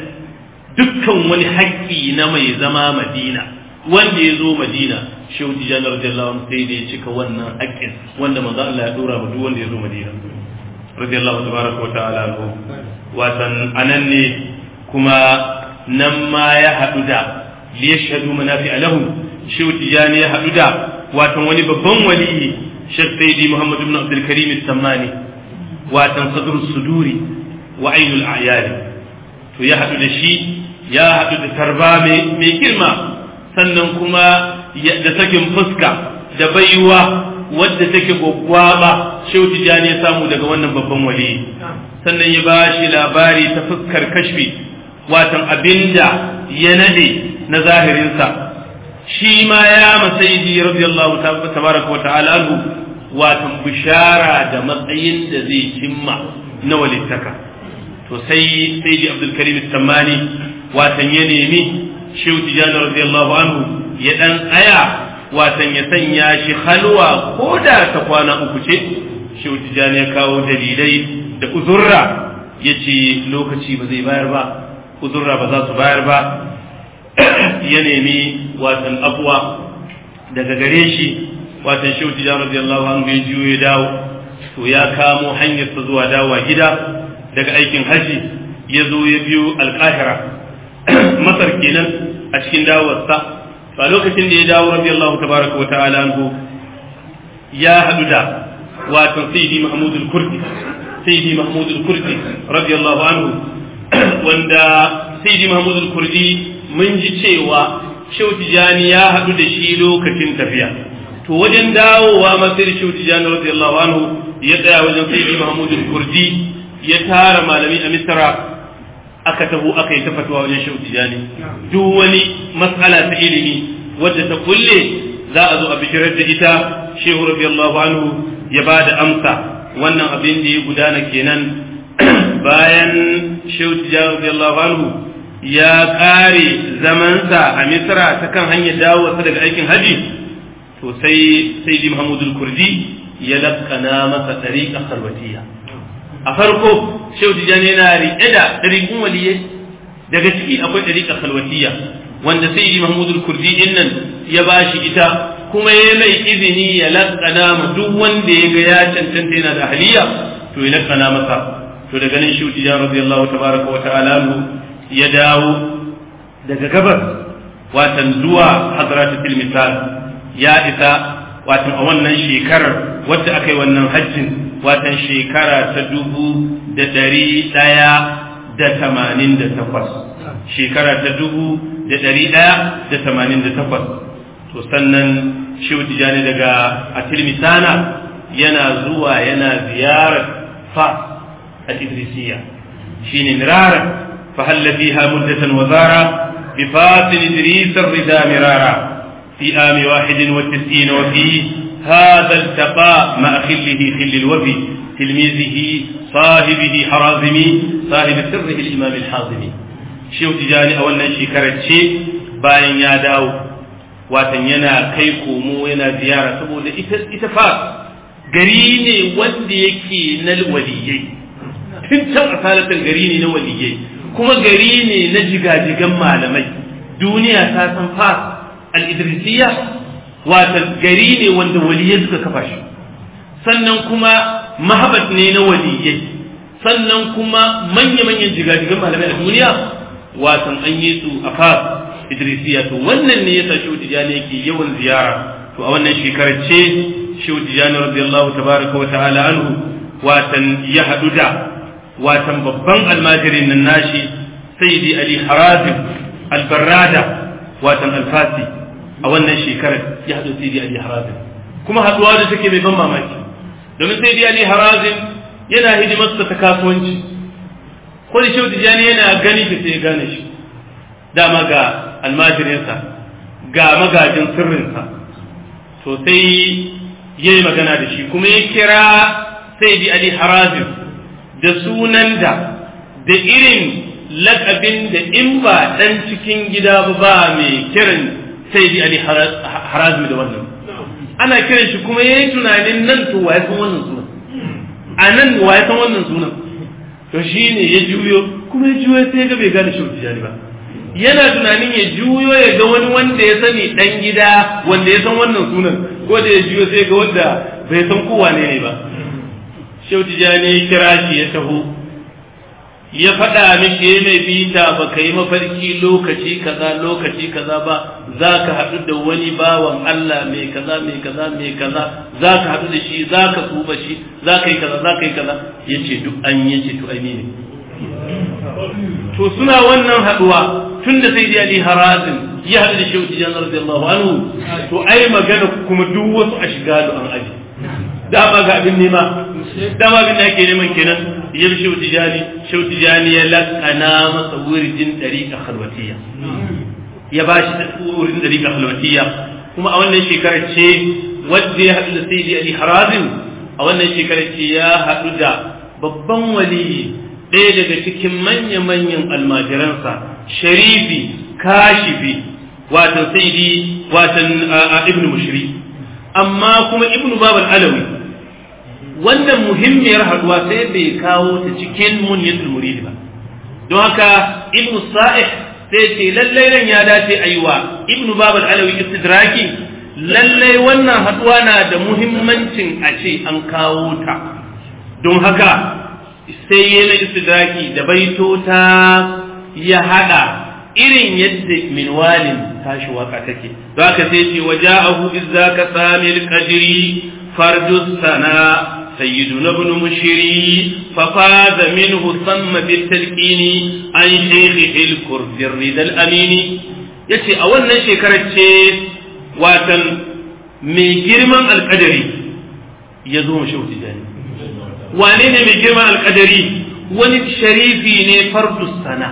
دكا وني حقي نمي زما مدينة wanda ya zo madina shehu tijani radiyallahu anhu sai da ya cika wannan haƙƙin wanda manzo Allah ya dora ma duk wanda ya zo madina radiyallahu tabaraka wa ta'ala anhu watan anan ne kuma nan ma ya hadu da liyashhadu manafi'a lahu shehu tijani ya hadu da watan wani babban waliyi Sheikh Sayyidi Muhammad ibn Abdul Karim al-Sammani watan sadrus suduri wa ainul a'yali to ya hadu da shi ya hadu da tarba mai girma sannan kuma da sakin fuska da baiwa wadda take gwaggwaba shehu tijani ya samu daga wannan babban wali sannan ya ba shi labari ta fuskar kashfi watan abinda ya nade na zahirinsa shi ma ya masaidi radiyallahu tabaraka wa ta'ala anhu watan bishara da matsayin da zai cimma na walittaka to sai sayyidi Abdul Karim al-Sammani watan ya nemi shehu tijani radiyallahu anhu ya dan tsaya watan ya sanya shi halwa ko da ta kwana uku ce shehu tijani ya kawo dalilai da uzurra yace lokaci ba zai bayar ba uzurra ba za su bayar ba ya nemi watan afwa daga gare shi watan shehu tijani radiyallahu anhu ya jiyo ya dawo to ya kamo hanyar ta zuwa dawowa gida daga aikin haji ya zo ya biyo alƙahira masar kenan a cikin dawowarsa a lokacin da ya dawo radiyallahu tabaraka wa ta'ala anhu ya hadu da wato sayyidi mahmud al-kurdi sayyidi mahmud al-kurdi radiyallahu anhu wanda sayyidi mahmud al-kurdi mun ji cewa shehu tijani ya hadu da shi lokacin tafiya to wajen dawowa masir shehu tijani radiyallahu anhu ya tsaya wajen sayyidi mahmud al-kurdi ya tara malami a misra aka taho aka yi ta fatuwa wajen shehu tijani duk wani matsala ta ilimi wadda ta kulle za a zo a bishirar da ita shehu radiyallahu anhu ya ba da amsa wannan abin da ya gudana kenan bayan shehu tijani radiyallahu anhu ya kare zamansa a misra ta kan hanyar dawowarsa daga aikin haji to sai sayyidi muhammadul kurdi ya lakkana masa tariqa khalwatiyya a farko shehu tijani yana riƙe da ɗariƙun waliyai daga ciki akwai ɗariƙa khalwatiyya wanda sayyidi mahmudul kurdi din nan ya bashi ita kuma ya mai izini ya laƙana ma duk wanda ya ga ya cancanta yana da ahliya to ya laƙana masa to daga nan shehu tijani radiyallahu tabaraka wa ta'ala ya dawo daga gabar watan zuwa hadratul misal ya isa watan a wannan shekarar wadda aka yi wannan hajjin watan shekara ta dubu da ɗari ɗaya da tamanin da takwas shekara ta dubu da ɗari ɗaya da tamanin da takwas. To sannan shehu tijani daga atilmisana yana zuwa yana ziyarar fas al-idrisiyya shine mirara fa halla fiha muddatan wa zara bi fasil idris ar-rida mirara fi ami wahid wa tis'in wa fi hadha al-taqa ma khillihi khill al-wafi tilmizihi sahibihi harazimi sahib sirrihi al-imam al-hazimi. shehu tijani a wannan shekarar ce bayan ya dawo watan yana kai komo yana ziyara saboda ita ita fa gari ne wanda yake na waliyai tun can asalatan gari ne na waliyai kuma gari ne na jigajigan malamai duniya ta san fa al-idrisiyya watan gari ne wanda waliyai suka kafa shi sannan kuma mahabat ne na waliyai sannan kuma manya-manyan jigajigan malamai a duniya watan an yi su a fa idrisiya. To wannan ne yasa shehu tijani yake yawan ziyara. To a wannan shekarar ce shehu tijani radiyallahu tabaraka wa ta'ala anhu watan ya hadu da watan babban almajirin nan nashi sayyidi ali harazim albarrada watan alfasi. A wannan shekarar ya hadu sayyidi ali harazim kuma haduwa da take mai ban mamaki domin sayyidi ali harazim yana hidimarsa ta kasuwanci ko da shehu tijani yana gani ki sai gane shi dama ga almajirinsa ga magajin sirrinsa to sai yayi magana da shi kuma ya kira sayyidi ali harazim da sunan da da irin lakabin da in ba dan cikin gida ba ba mai kiran sayyidi ali harazim da wannan ana kiran shi kuma yayi tunanin nan to waye san wannan sunan anan waye san wannan sunan to shine ya juyo kuma ya juyo sai ga bai gane shi tijani ba yana tunanin ya juyo ya ga wani wanda ya sani dan gida wanda ya san wannan sunan ko da ya juyo sai ga wanda bai san kowa ne ne ba. Shehu Tijani ya kira shi ya taho ya faɗa mishi ya mai bita ba ka yi mafarki lokaci kaza lokaci kaza ba za ka haɗu da wani bawan Allah mai kaza mai kaza mai kaza za ka haɗu da shi za ka tsuba shi za ka yi kaza za ka yi kaza ya ce duk an yi ce to ai ne. To suna wannan haɗuwa tun da sai Ali Harazim ya haɗu da Shehu Tijani radiyallahu anhu to ai magana kuma duk wasu a shiga da an aji dama ga abin nema dama abin da ake neman kenan ya bi Shehu Tijani Shehu Tijani ya lakana masa wurin dariqa khalwatiyya ya bashi wurin dariqa khalwatiyya kuma a wannan shekarar ce wanda ya haɗu da Sayyidi Ali Harazim a wannan shekarar ce ya haɗu da babban waliyi ɗaya daga cikin manya-manyan almajiransa sharifi kashifi watan Sayyidi watan Ibn Mushri amma kuma Ibn Babal Alawi wannan muhimmiyar haduwa sai bai kawo ta cikin munyatul murid ba don haka Ibn Sa'ih sai ce lallai nan ya dace aiwa Ibn Babal Alawi istidraki lallai wannan haduwa na da muhimmancin a ce an kawo ta don haka sai yana istidraki da baitota ya hada irin yadda minwalin tashi waka take don haka sai ce waja'ahu izzaka samil qadri fardus sana sayyiduna ibn mushiri fafaza minhu thamma bil talqini an shaykhi al kurd ar-rid al amini yace a wannan shekarar ce watan mai girman alqadari yazo mu Shehu Tijani wane ne mai girman alqadari wani sharifi ne fardus sana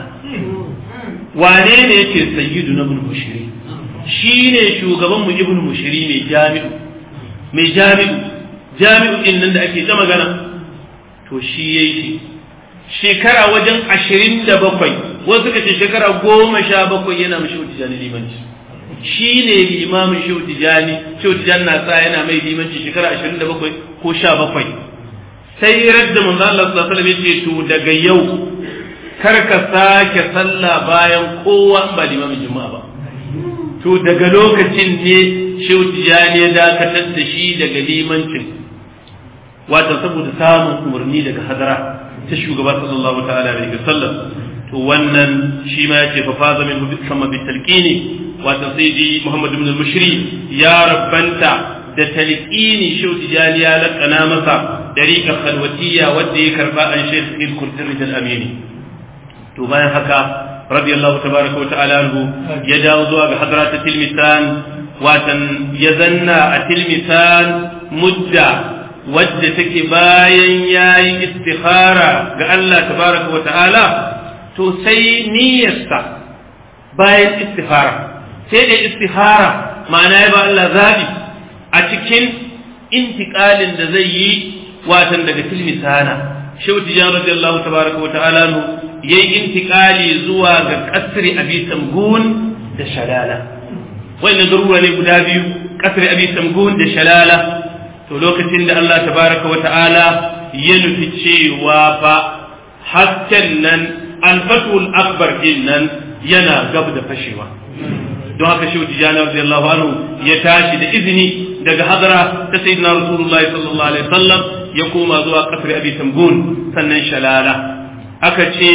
wane ne yake sayyiduna ibn mushiri shine shugaban mu ibn mushiri mai jami'u mai jami'u jami'u din nan da ake ta magana to shi yayi shi shekara wajen ashirin da bakwai wasu suka ce shekara goma sha bakwai yana mai Shehu Tijani limanci shine limamin Shehu Tijani Shehu Tijani na sa yana mai limanci shekara ashirin da bakwai ko sha bakwai sai radda manzo Allah sallallahu alaihi wasallam ya ce to daga yau kar ka sake sallah bayan kowa ba limamin juma'a ba to daga lokacin ne Shehu Tijani ya dakatar da shi daga limancin wato saboda samun umarni daga hadara ta shugaba sallallahu ta'ala alaihi wasallam to wannan shi ma yace fa faza min sama bi talqini wato sayyidi Muhammad ibn al-Mushri ya rabbanta da talqini Shehu Tijani ya lakana masa dariqa khalwatiyya wanda ya karba an Sheikh al-Kurdi al-Amini to bayan haka radiyallahu tabaraka wa ta'ala anhu ya dawo zuwa ga hadrata tilmisan watan ya zanna a tilmisan mudda wadda take bayan yayi istikhara ga Allah tabaraka wa ta'ala to sai niyyarsa bayan istikhara sai da istikhara ma'ana ya ba Allah zabi a cikin intiqalin da zai yi watan daga tilmisana shehu tijan radiyallahu tabaraka wa ta'ala nu yayi intiqali zuwa ga kasri abi samgun da shalala wannan garura ne guda biyu kasri abi samgun da shalala to lokacin da Allah tabaraka wa ta'ala ya nufi cewa fa hakkan nan al-fatul akbar din nan yana gab da fashewa don haka shehu tijan radiyallahu anhu ya tashi da izini daga hadara ta sayyidina rasulullahi sallallahu alaihi wasallam ya koma zuwa kasri abi samgun sannan shalala aka ce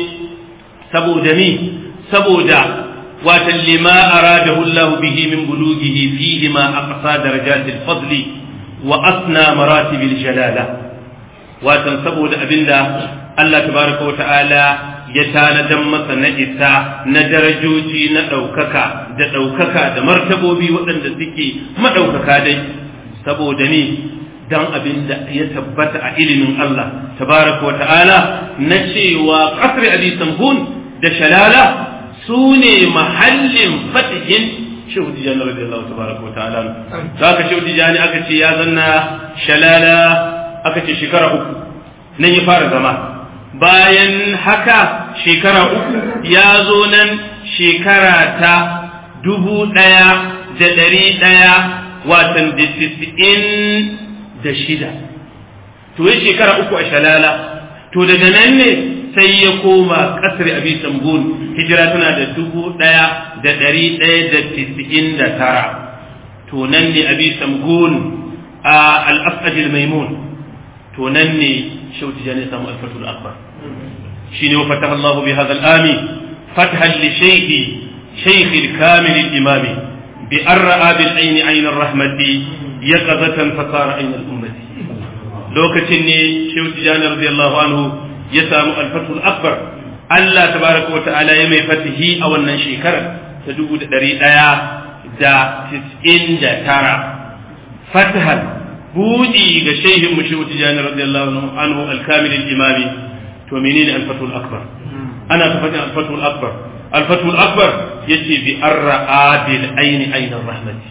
saboda ni saboda watan lima aradahu Allah bihi min bulughihi fihi ma aqsa darajat al-fadl wa asna maratib al-jalala watan saboda abinda Allah tabaraka wa ta'ala ya tanadan masa na isa na darajoji na ɗaukaka da ɗaukaka da martabobi waɗanda suke maɗaukaka dai saboda ni dan abin da ya tabbata a ilimin Allah tabaraka wa ta'ala na cewa kasri abi samhun da shalala su ne mahallin fatihin shehu tijani radiyallahu tabaraka wa ta'ala da aka shehu tijani aka ce ya zanna shalala aka ce shekara uku nan ya fara zama bayan haka shekara uku ya zo nan shekara ta dubu ɗaya da ɗari ɗaya watan da tis'in da shida to yi shekara uku a shalala to daga nan ne sai ya koma kasar abi samgun hijira tana da dubu ɗaya da ɗari ɗaya da tis'in da tara to nan ne abi samgun a al-asajil maimun to nan ne shauti jani samu al-fatul akbar shine wa fataha Allah bi hadha al-ami fathan li shaykhi shaykh al-kamil al-imami bi arra bil ayn ayn ar-rahmati yaqazatan fasara ayn al-ummati lokacin ne shauti jani radiyallahu anhu ya samu al-fatul akbar Allah tabaraka wa ta'ala ya mai fatihi a wannan shekarar ta dubu da ɗari ɗaya da tis'in da tara fatahan buɗi ga shehin mu shehu tijani radiyallahu anhu al-kamil al-imami to menene al-fatul akbar ana tafatin al-fatul akbar al-fatul akbar yace bi arra bil ayn ayn ar-rahmati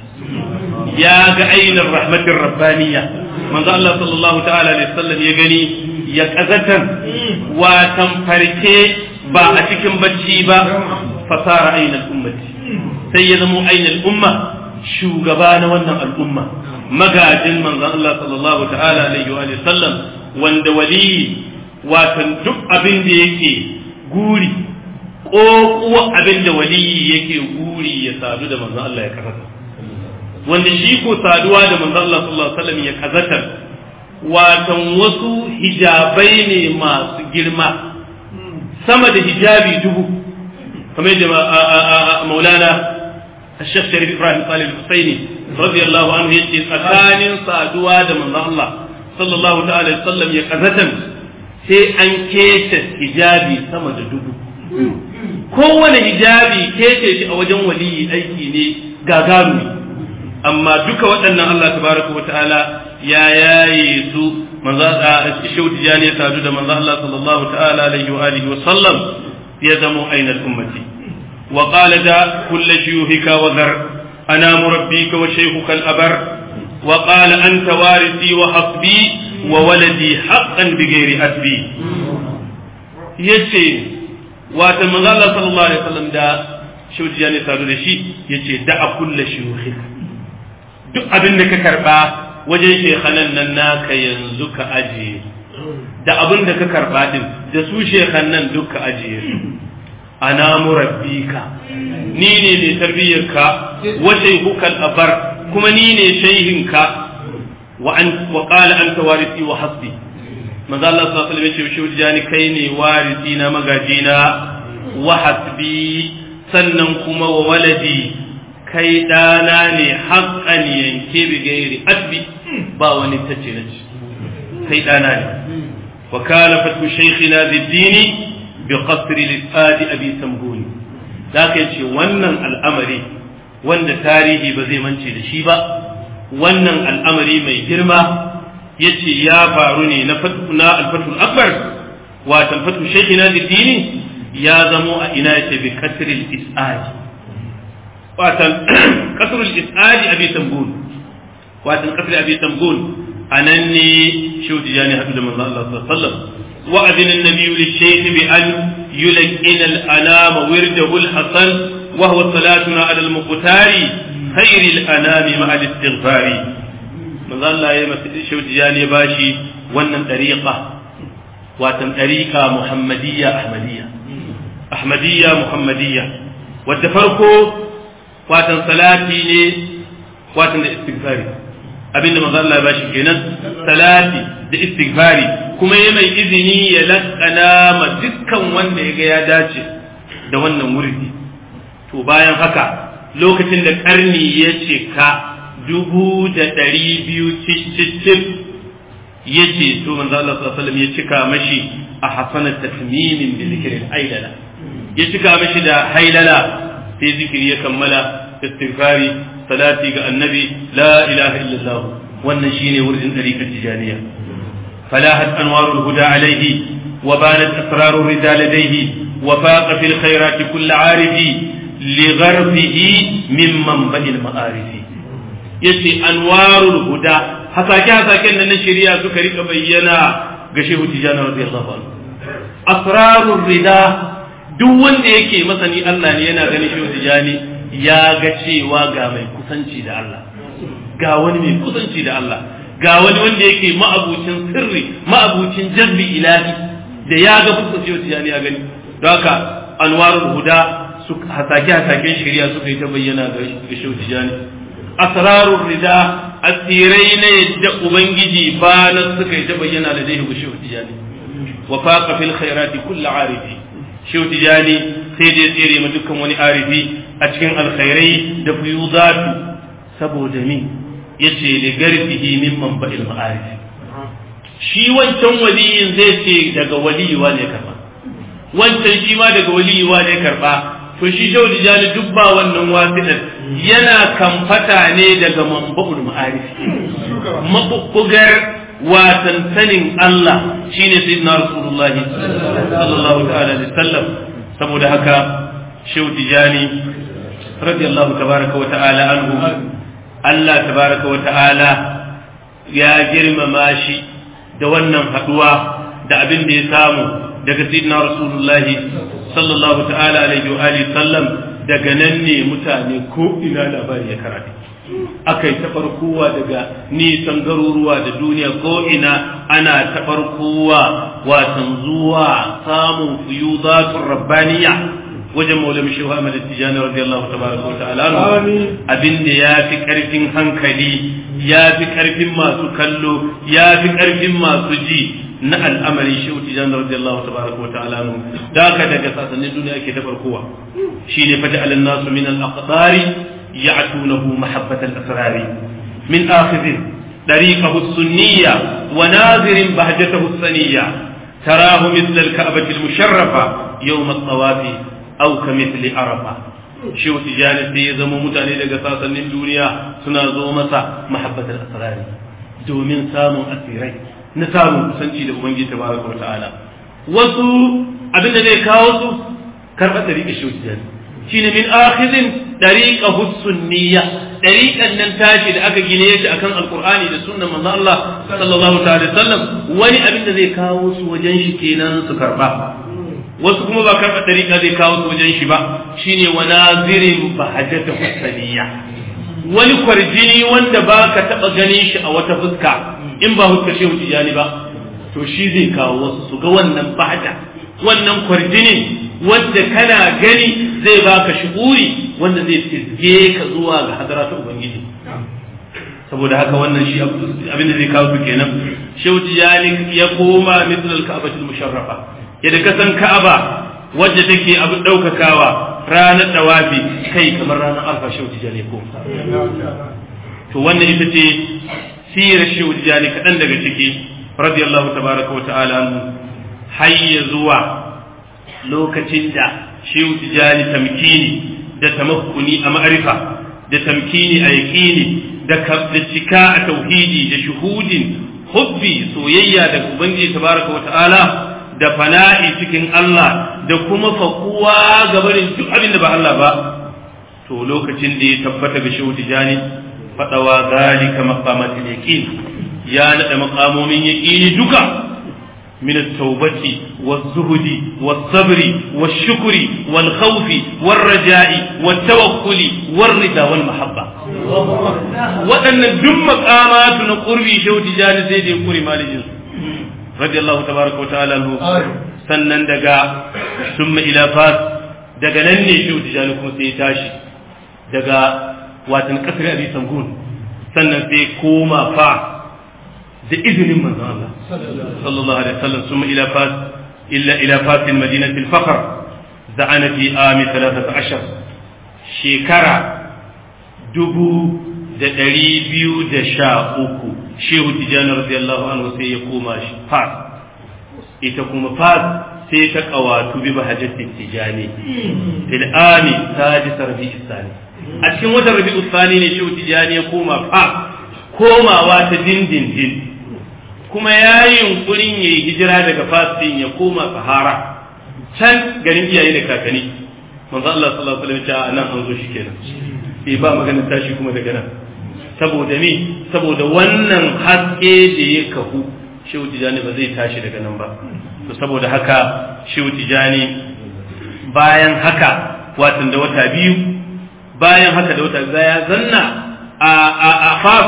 ya ga ayn ar-rahmati ar-rabbaniyya manzo Allah sallallahu ta'ala alaihi wasallam ya gani ya kazatan wa tamfarke ba a cikin bacci ba fasara ayn al-ummati sai ya zama ayn al-umma shugaba na wannan al'umma magajin manzon Allah sallallahu ta'ala alaihi wa sallam wanda wali watan duk abin da yake guri ko kuwa abin da wali yake guri ya sadu da manzon Allah ya kazata wanda shi ko saduwa da manzon Allah sallallahu alaihi wa sallam ya kazata watan wasu hijabai ne masu girma sama da hijabi dubu kamar yadda maulana الشيخ شريف إبراهيم صالح الحسيني رضي الله عنه يجي tsakanin saduwa da manzon Allah sallallahu ta'ala alaihi wasallam ya kazatan sai an kece hijabi sama da dubu kowane hijabi kece shi a wajen waliyi aiki ne gagaru amma duka waɗannan Allah tabaraka wa ta'ala ya yaye su manzo a shauti jani ya sadu da manzon Allah sallallahu ta'ala alaihi wa alihi wa sallam ya zamo ainal ummati وقال دا كل شيوخك وذر أنا مربيك وشيخك الأبر وقال أنت وارثي وحسبي وولدي حقا بغير أسبي يجي واتم الله صلى الله عليه وسلم دا شو تجاني سادو دشي يجي دا كل شيوخك duk abin da ka karba wajen shekhanan nan naka yanzu ka ajiye da abin da ka karba din da su shekhan nan duk ka ajiye su ana murabbika ni ne mai tarbiyyarka wa shaykhuka abar kuma ni ne shayhinka wa an wa qala anta warisi wa hasbi manzo Allah sallallahu alaihi wasallam ya ce jani kai ne warisi na magajina wa hasbi sannan kuma wa waladi kai dana ne haqqan yanke bi gairi asbi ba wani tace nace kai dana ne wa kana fatu shaykhina bid-dini بقصر الإسعاد أبي سمبون ذاك يجي ونن الأمر وند تاريخي بزي منشي لشيبا ونن الأمر مي جرما يجي يا فاروني نفتنا الفتح الأكبر وتنفتح شيخنا للدين يا زمو إناية بقصر الإسعاد واتن قصر الإسعاد أبي سمبون واتن قصر أبي سمبون أنني شو تجاني حفظ من الله صلى الله عليه وسلم وأذن النبي للشيخ بأن يلقن الأنام ورده الحسن وهو صلاتنا على المختار خير الأنام مع الاستغفار من الله شو تجاني باشي ونن طريقة واتن طريقة محمدية أحمدية أحمدية محمدية والتفرقوا واتن صلاتي واتن استغفاري abinda manzo Allah ya bashi kenan salati da istighfari kuma yayi mai izini ya lakana ma dukkan wanda yaga ya dace da wannan wurdi to bayan haka lokacin da karni ya cika dubu da ɗari biyu cicicif yace to manzo Allah sallallahu alaihi wasallam ya cika mashi a hasanat tasmimin bi zikril haylala ya cika mashi da haylala sai zikiri ya kammala istighfari salati ga annabi la ilaha illallah wannan shine wurin dariqat tijaniya falahat anwarul huda alayhi wa banat asrarur rijal ladayhi wa faqa fil khairat kull arifi li gharbihi mimman ba'il ma'arifi yace anwarul huda hasake hasaken nan na shari'a suka rika bayyana ga shehu tijani radiyallahu anhu asrarur rida duk wanda yake masani Allah ne yana ganin shehu tijani ya ga cewa ga mai kusanci da Allah ga wani mai kusanci da Allah ga wani wanda yake ma'abucin sirri ma'abucin jazbi ilahi da ya ga kusanci wata yani ya gani don haka anwarul huda su hasake hasaken shari'a suka yi ta bayyana ga shehu tijani asrarur rida asirai ne da ubangiji ba na suka yi ta bayyana da dai ga shehu tijani wa faqa fil khairati kullu arifi shehu tijani sai dai tsere ma dukkan wani arifi a cikin alkhairai da fuyuzatu saboda min yace li garfihi mimman ba'il ma'arif shi wancan waliyin zai ce daga waliyuwa ne karba wancan shi ma daga waliyuwa ne karba to shi shehu tijani duk ba wannan wasiɗar yana kamfata ne daga manba'ul ma'arif mabubugar watan sanin Allah shine sayyidina rasulullahi sallallahu ta'ala alaihi wasallam saboda haka shehu tijani radiyallahu tabaraka wa ta'ala anhu Allah tabaraka wa ta'ala ya girmama shi da wannan haduwa da abin da ya samu daga sayyidina rasulullahi sallallahu ta'ala alaihi wa alihi sallam daga nan ne mutane ko ina labari ya karatu aka yi taɓarkowa daga nisan garuruwa da duniya ko ina ana taɓarkowa watan zuwa samun fuyuzatun rabbaniya wajen maulami shehu Ahmad Tijani radiyallahu tabaraka wa ta'ala abinda ya fi ƙarfin hankali ya fi ƙarfin masu kallo ya fi ƙarfin masu ji na al'amarin shehu Tijani radiyallahu tabaraka wa ta'ala da haka daga sasannin duniya ake taɓarkowa shine fata alan nasu min al-aqdari يعتونه محبة الأسرار من آخذ طريقه السنية وناظر بهجته السنية تراه مثل الكعبة المشرفة يوم الطواف أو كمثل عرفة شو تجاني سيزمو متاني لغا ساسا الدنيا سنازو مسا محبة الأسرار دومين سامو أسيري نسامو سنجي لأبنجي تبارك وتعالى وسو أبن ذي كاوسو كربة طريق شو تجاني shine min akhizin dariqahu sunniyya dariqan nan tashi da aka gine shi akan alqur'ani da sunnan manzo Allah sallallahu ta'ala sallam wani abin da zai kawo su wajen shi kenan su karba wasu kuma ba karba dariqa zai kawo su wajen shi ba shine wanazirin bahajatu sunniya wani kwarjini wanda baka taba ganin shi a wata fuska in ba huska shehu tijani ba to shi zai kawo wasu su ga wannan bahaja wannan kwarjini wanda kana gani zai baka shuuri wanda zai fizge ka zuwa ga hadaratu ubangiji saboda haka wannan shi abin da zai kawo su kenan shehu tijani ya koma mithlal ka'batul musharrafa yadda ka san ka'aba wacce take abin daukakawa ranar dawafi kai kamar ranar alfa shehu tijani ko to wannan ita ce sirar shehu tijani kadan daga ciki radiyallahu tabaraka wa ta'ala hayya zuwa lokacin da shehu tijani tamkini da tamakkuni a ma'arifa da tamkini a yaqini da da cika a tauhidi da shuhudin hubbi soyayya da ubangiji tabaraka wa ta'ala da fana'i cikin Allah da kuma fakuwa gabarin duk abin da ba Allah ba to lokacin da ya tabbata ga shehu tijani fadawa zalika maqamatul yaqin ya nada maqamomin yaqini duka من التوبة والزهد والصبر والشكر والخوف والرجاء والتوكل والرضا والمحبة وأن الدم مقامات نقربي شو تجاني سيدي قري مالي جنس رضي الله تبارك وتعالى عنه سنن دقا ثم إلى فاس دقا نني شو تجاني كم سيتاشي دقا واتن كسر أبي سمكون سنن سيكوما فا da izinin manzon Allah sallallahu alaihi wasallam summa ila fas illa ila fas madinati al-fakhr za'ana fi ami thalathata ashar shekara dubu da ɗari biyu da sha uku shehu tijani radiyallahu anhu sai ya koma shi fas ita kuma fas sai ta kawatu bi bahajati tijani fil ami sadis rabi'is thani a cikin watan rabi'us thani ne shehu tijani ya koma fas komawa ta dindindin kuma ya yi yunkurin ya yi hijira daga fasin ya koma sahara can garin iyaye da kakanni manzo Allah sallallahu alaihi wasallam nan an zo shi kenan sai ba magana tashi kuma daga nan saboda me saboda wannan haske da ya kahu shehu tijani ba zai tashi daga nan ba to saboda haka shehu tijani bayan haka watan da wata biyu bayan haka da wata ya zanna a a a fas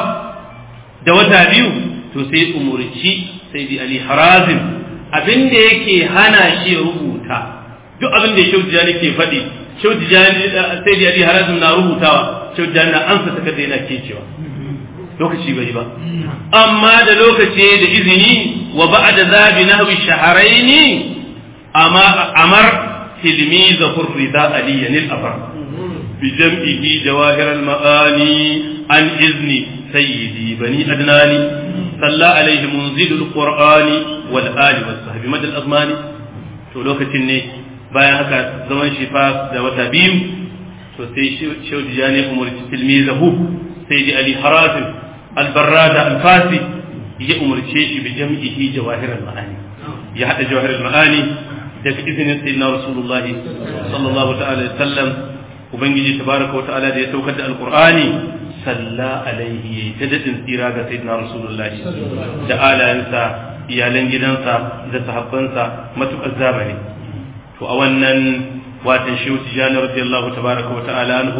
da wata biyu to sai umurci sai di Ali Harazim abinda yake hana shi rubuta duk abinda Shehu Tijani ke faɗi Shehu Tijani sai di Ali Harazim na rubutawa Shehu Tijani na ansa takarda yana kecewa lokaci bai ba amma da lokaci da izini wa ba'da zabi nahwi shahrayn amma amar tilmiza hurrida aliyan al-afar bi jam'ihi jawahir al-ma'ani an izni sayyidi bani adnani صلى عليه منزل القرآن والآل والصحب مدى الأضمان to lokacin ne bayan haka zaman shifa da wata biyu to sai shehu tijani umarci tilmizahu sai di Ali Harazim al-Barrada al-Fasi ya umarce shi bi jam'ihi jawahir al-ma'ani ya hada jawahir al-ma'ani da izinin sayyidina rasulullahi sallallahu ta'ala alaihi wasallam ubangiji tabaraka wa ta'ala da ya saukar da al-Qur'ani salla alaihi ta dadin tsira ga sayyidina rasulullahi da alayensa iyalan gidansa da sahabbansa matukar zamani to a wannan watan shehu tijani radiyallahu tabaraka wa ta'ala anhu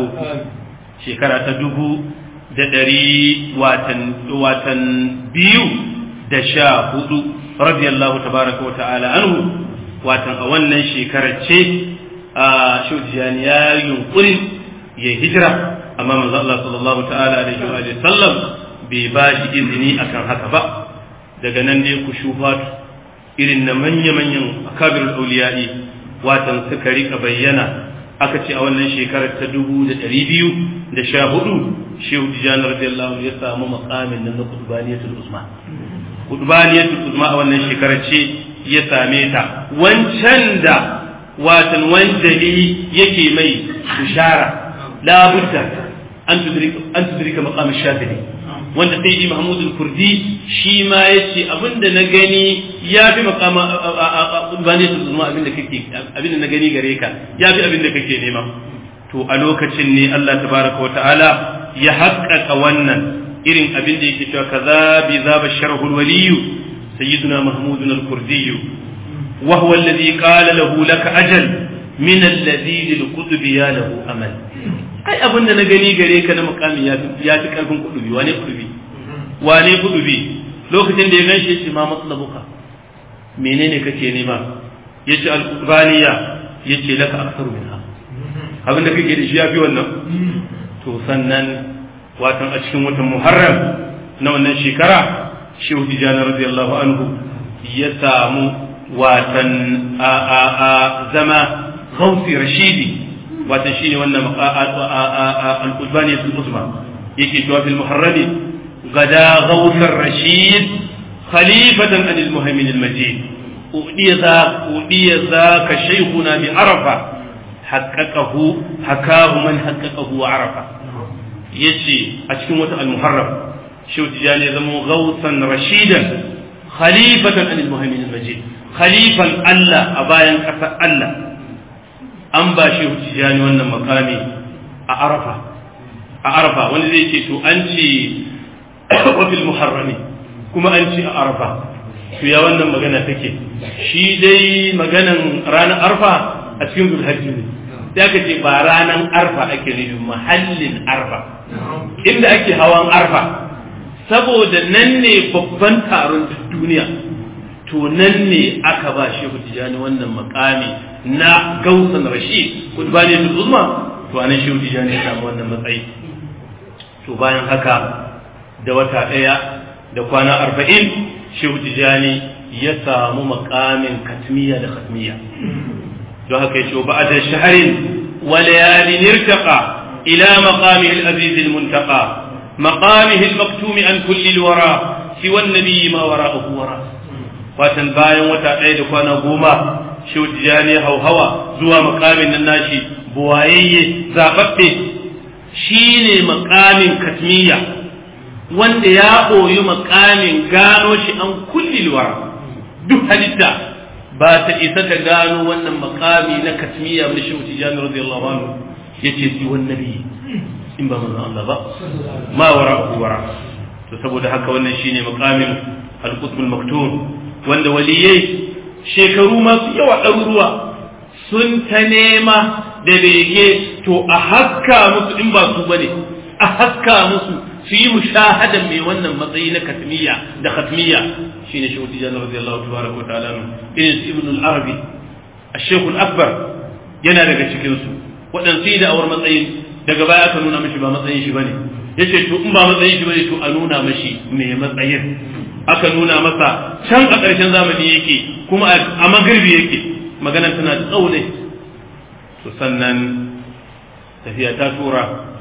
shekara ta dubu da ɗari watan watan biyu da sha hudu radiyallahu tabaraka wa ta'ala anhu watan a wannan shekarar ce a shehu tijani ya yunkuri ya hijira amma manzo Allah sallallahu ta'ala alaihi wa sallam bai ba shi izini akan haka ba daga nan ne ku shufat irin na manya-manyan akabirul auliya'i watan suka rika bayyana aka ce a wannan shekarar ta dubu da ɗari biyu da sha hudu shehu tijani radiyallahu ya samu maqamin nan na qutbaniyatul uzma qutbaniyatul uzma a wannan shekarar ce ya same ta wancan da watan wanjali yake mai bishara la budda an tudrika an tudrika maqam ash-shafi'i wanda sai ji Mahmud al-Kurdi shi ma yace abinda na gani yafi maqama bane su zuma abinda kake abinda na gani gare ka yafi abinda kake nema to a lokacin ne Allah tabaraka wa ta'ala ya haƙƙaƙa wannan irin abinda yake cewa kaza bi zaba sharhul waliy sayyiduna Mahmud al-Kurdi wa huwa alladhi qala lahu laka ajal min alladhi lil qutbi ya lahu amal ai abin da na gani gare ka na mukamin ya fi karfin kudubi wane kudubi wane kudubi lokacin da ya ganshi yace ma matlabuka menene kake nema yace al-quraniya yace laka aksaru minha abin da kake da shi yafi wannan to sannan watan a cikin watan Muharram na wannan shekara Shehu Tijani radiyallahu anhu ya samu watan a a a zama Gausi Rashidi wata shi ne wannan al-Qutbani al-Uzma yake cewa fil Muharrami gada Gautar Rashid khalifatan an al-Muhaymin al-Majid udiya za udiya za ka shaykhuna bi arafa haqqaqahu hakahu man haqqaqahu wa arafa yace a cikin wata al-muharram shehu tijani zama gausan rashidan khalifatan anil muhammin al-majid khalifan Allah a bayan kasar Allah an ba shehu tijani wannan makami a arafa a arafa wanda zai ce to an ce wa fil muharrami kuma an ce a arafa to ya wannan magana take shi dai maganan ranar arfa a cikin zulhajji ne sai aka ce ba ranar arfa ake nufi mahallin arfa inda ake hawan arfa saboda nan ne babban taron duniya to nan ne aka ba shehu tijani wannan makami na gausan rashid kudbani da uzma to anan shehu tijani ya samu wannan matsayi to bayan haka da wata daya da kwana arba'in shehu tijani ya samu makamin katmiya da khatmiya don haka yace ba'da shahrin wa layalin irtaqa ila maqamihi al-aziz al-muntaqa maqamihi al-maktum an kulli al-wara siwa an-nabi ma wara'ahu wara watan bayan wata ɗaya da kwana goma shehu tijani hauhawa zuwa makamin nan nashi buwayayye zababbe shine makamin katmiya wanda ya ɓoyi makamin gano shi an kulli al-wara duk halitta ba ta isa ta gano wannan makami na katmiya na shehu tijani radiyallahu anhu yace si wan nabi in ba manzon Allah ba ma wara wara to saboda haka wannan shine makamin al-qutb al-maktum wanda waliyai shekaru masu yawa ɗaruruwa sun ta nema da bege to a haska musu in ba su bane a haska musu su yi mushahadan mai wannan matsayi na katmiya da khatmiya shine shehu tijani radiyallahu tabaraka wa ta'ala irin ibn al-arabi ash-shaykh al-akbar yana daga cikin su waɗansu da awar matsayin daga baya aka nuna mishi ba matsayin shi bane yace to in ba matsayin shi bane to a nuna mishi me matsayin aka nuna masa can a ƙarshen zamani yake kuma a magharibi yake maganar tana da tsaune to sannan tafiya ta tura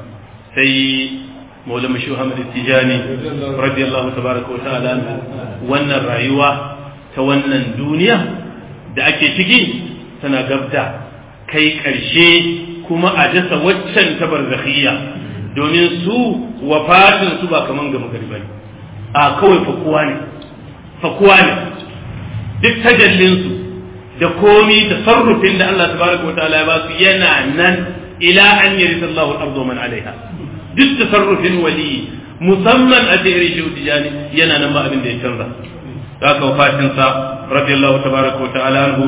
sai maula mashi Muhammad Tijani radiyallahu tabaraka wa ta'ala wannan rayuwa ta wannan duniya da ake ciki tana gabda kai ƙarshe kuma a dasa waccan ta barzakhiyya domin su wafatin su ba kaman ga magariba ne a kawai fakuwa ne fakuwa ne duk tajallin su da komi tasarrufin da Allah tabaraka wa ta'ala ya ba su yana nan ila an yarisa Allahu al-ardu man alaiha duk tasarrufin wali musamman a jere shi tijani yana nan ba abin da ya canza haka wafatin sa radiyallahu tabaraka wa ta'ala anhu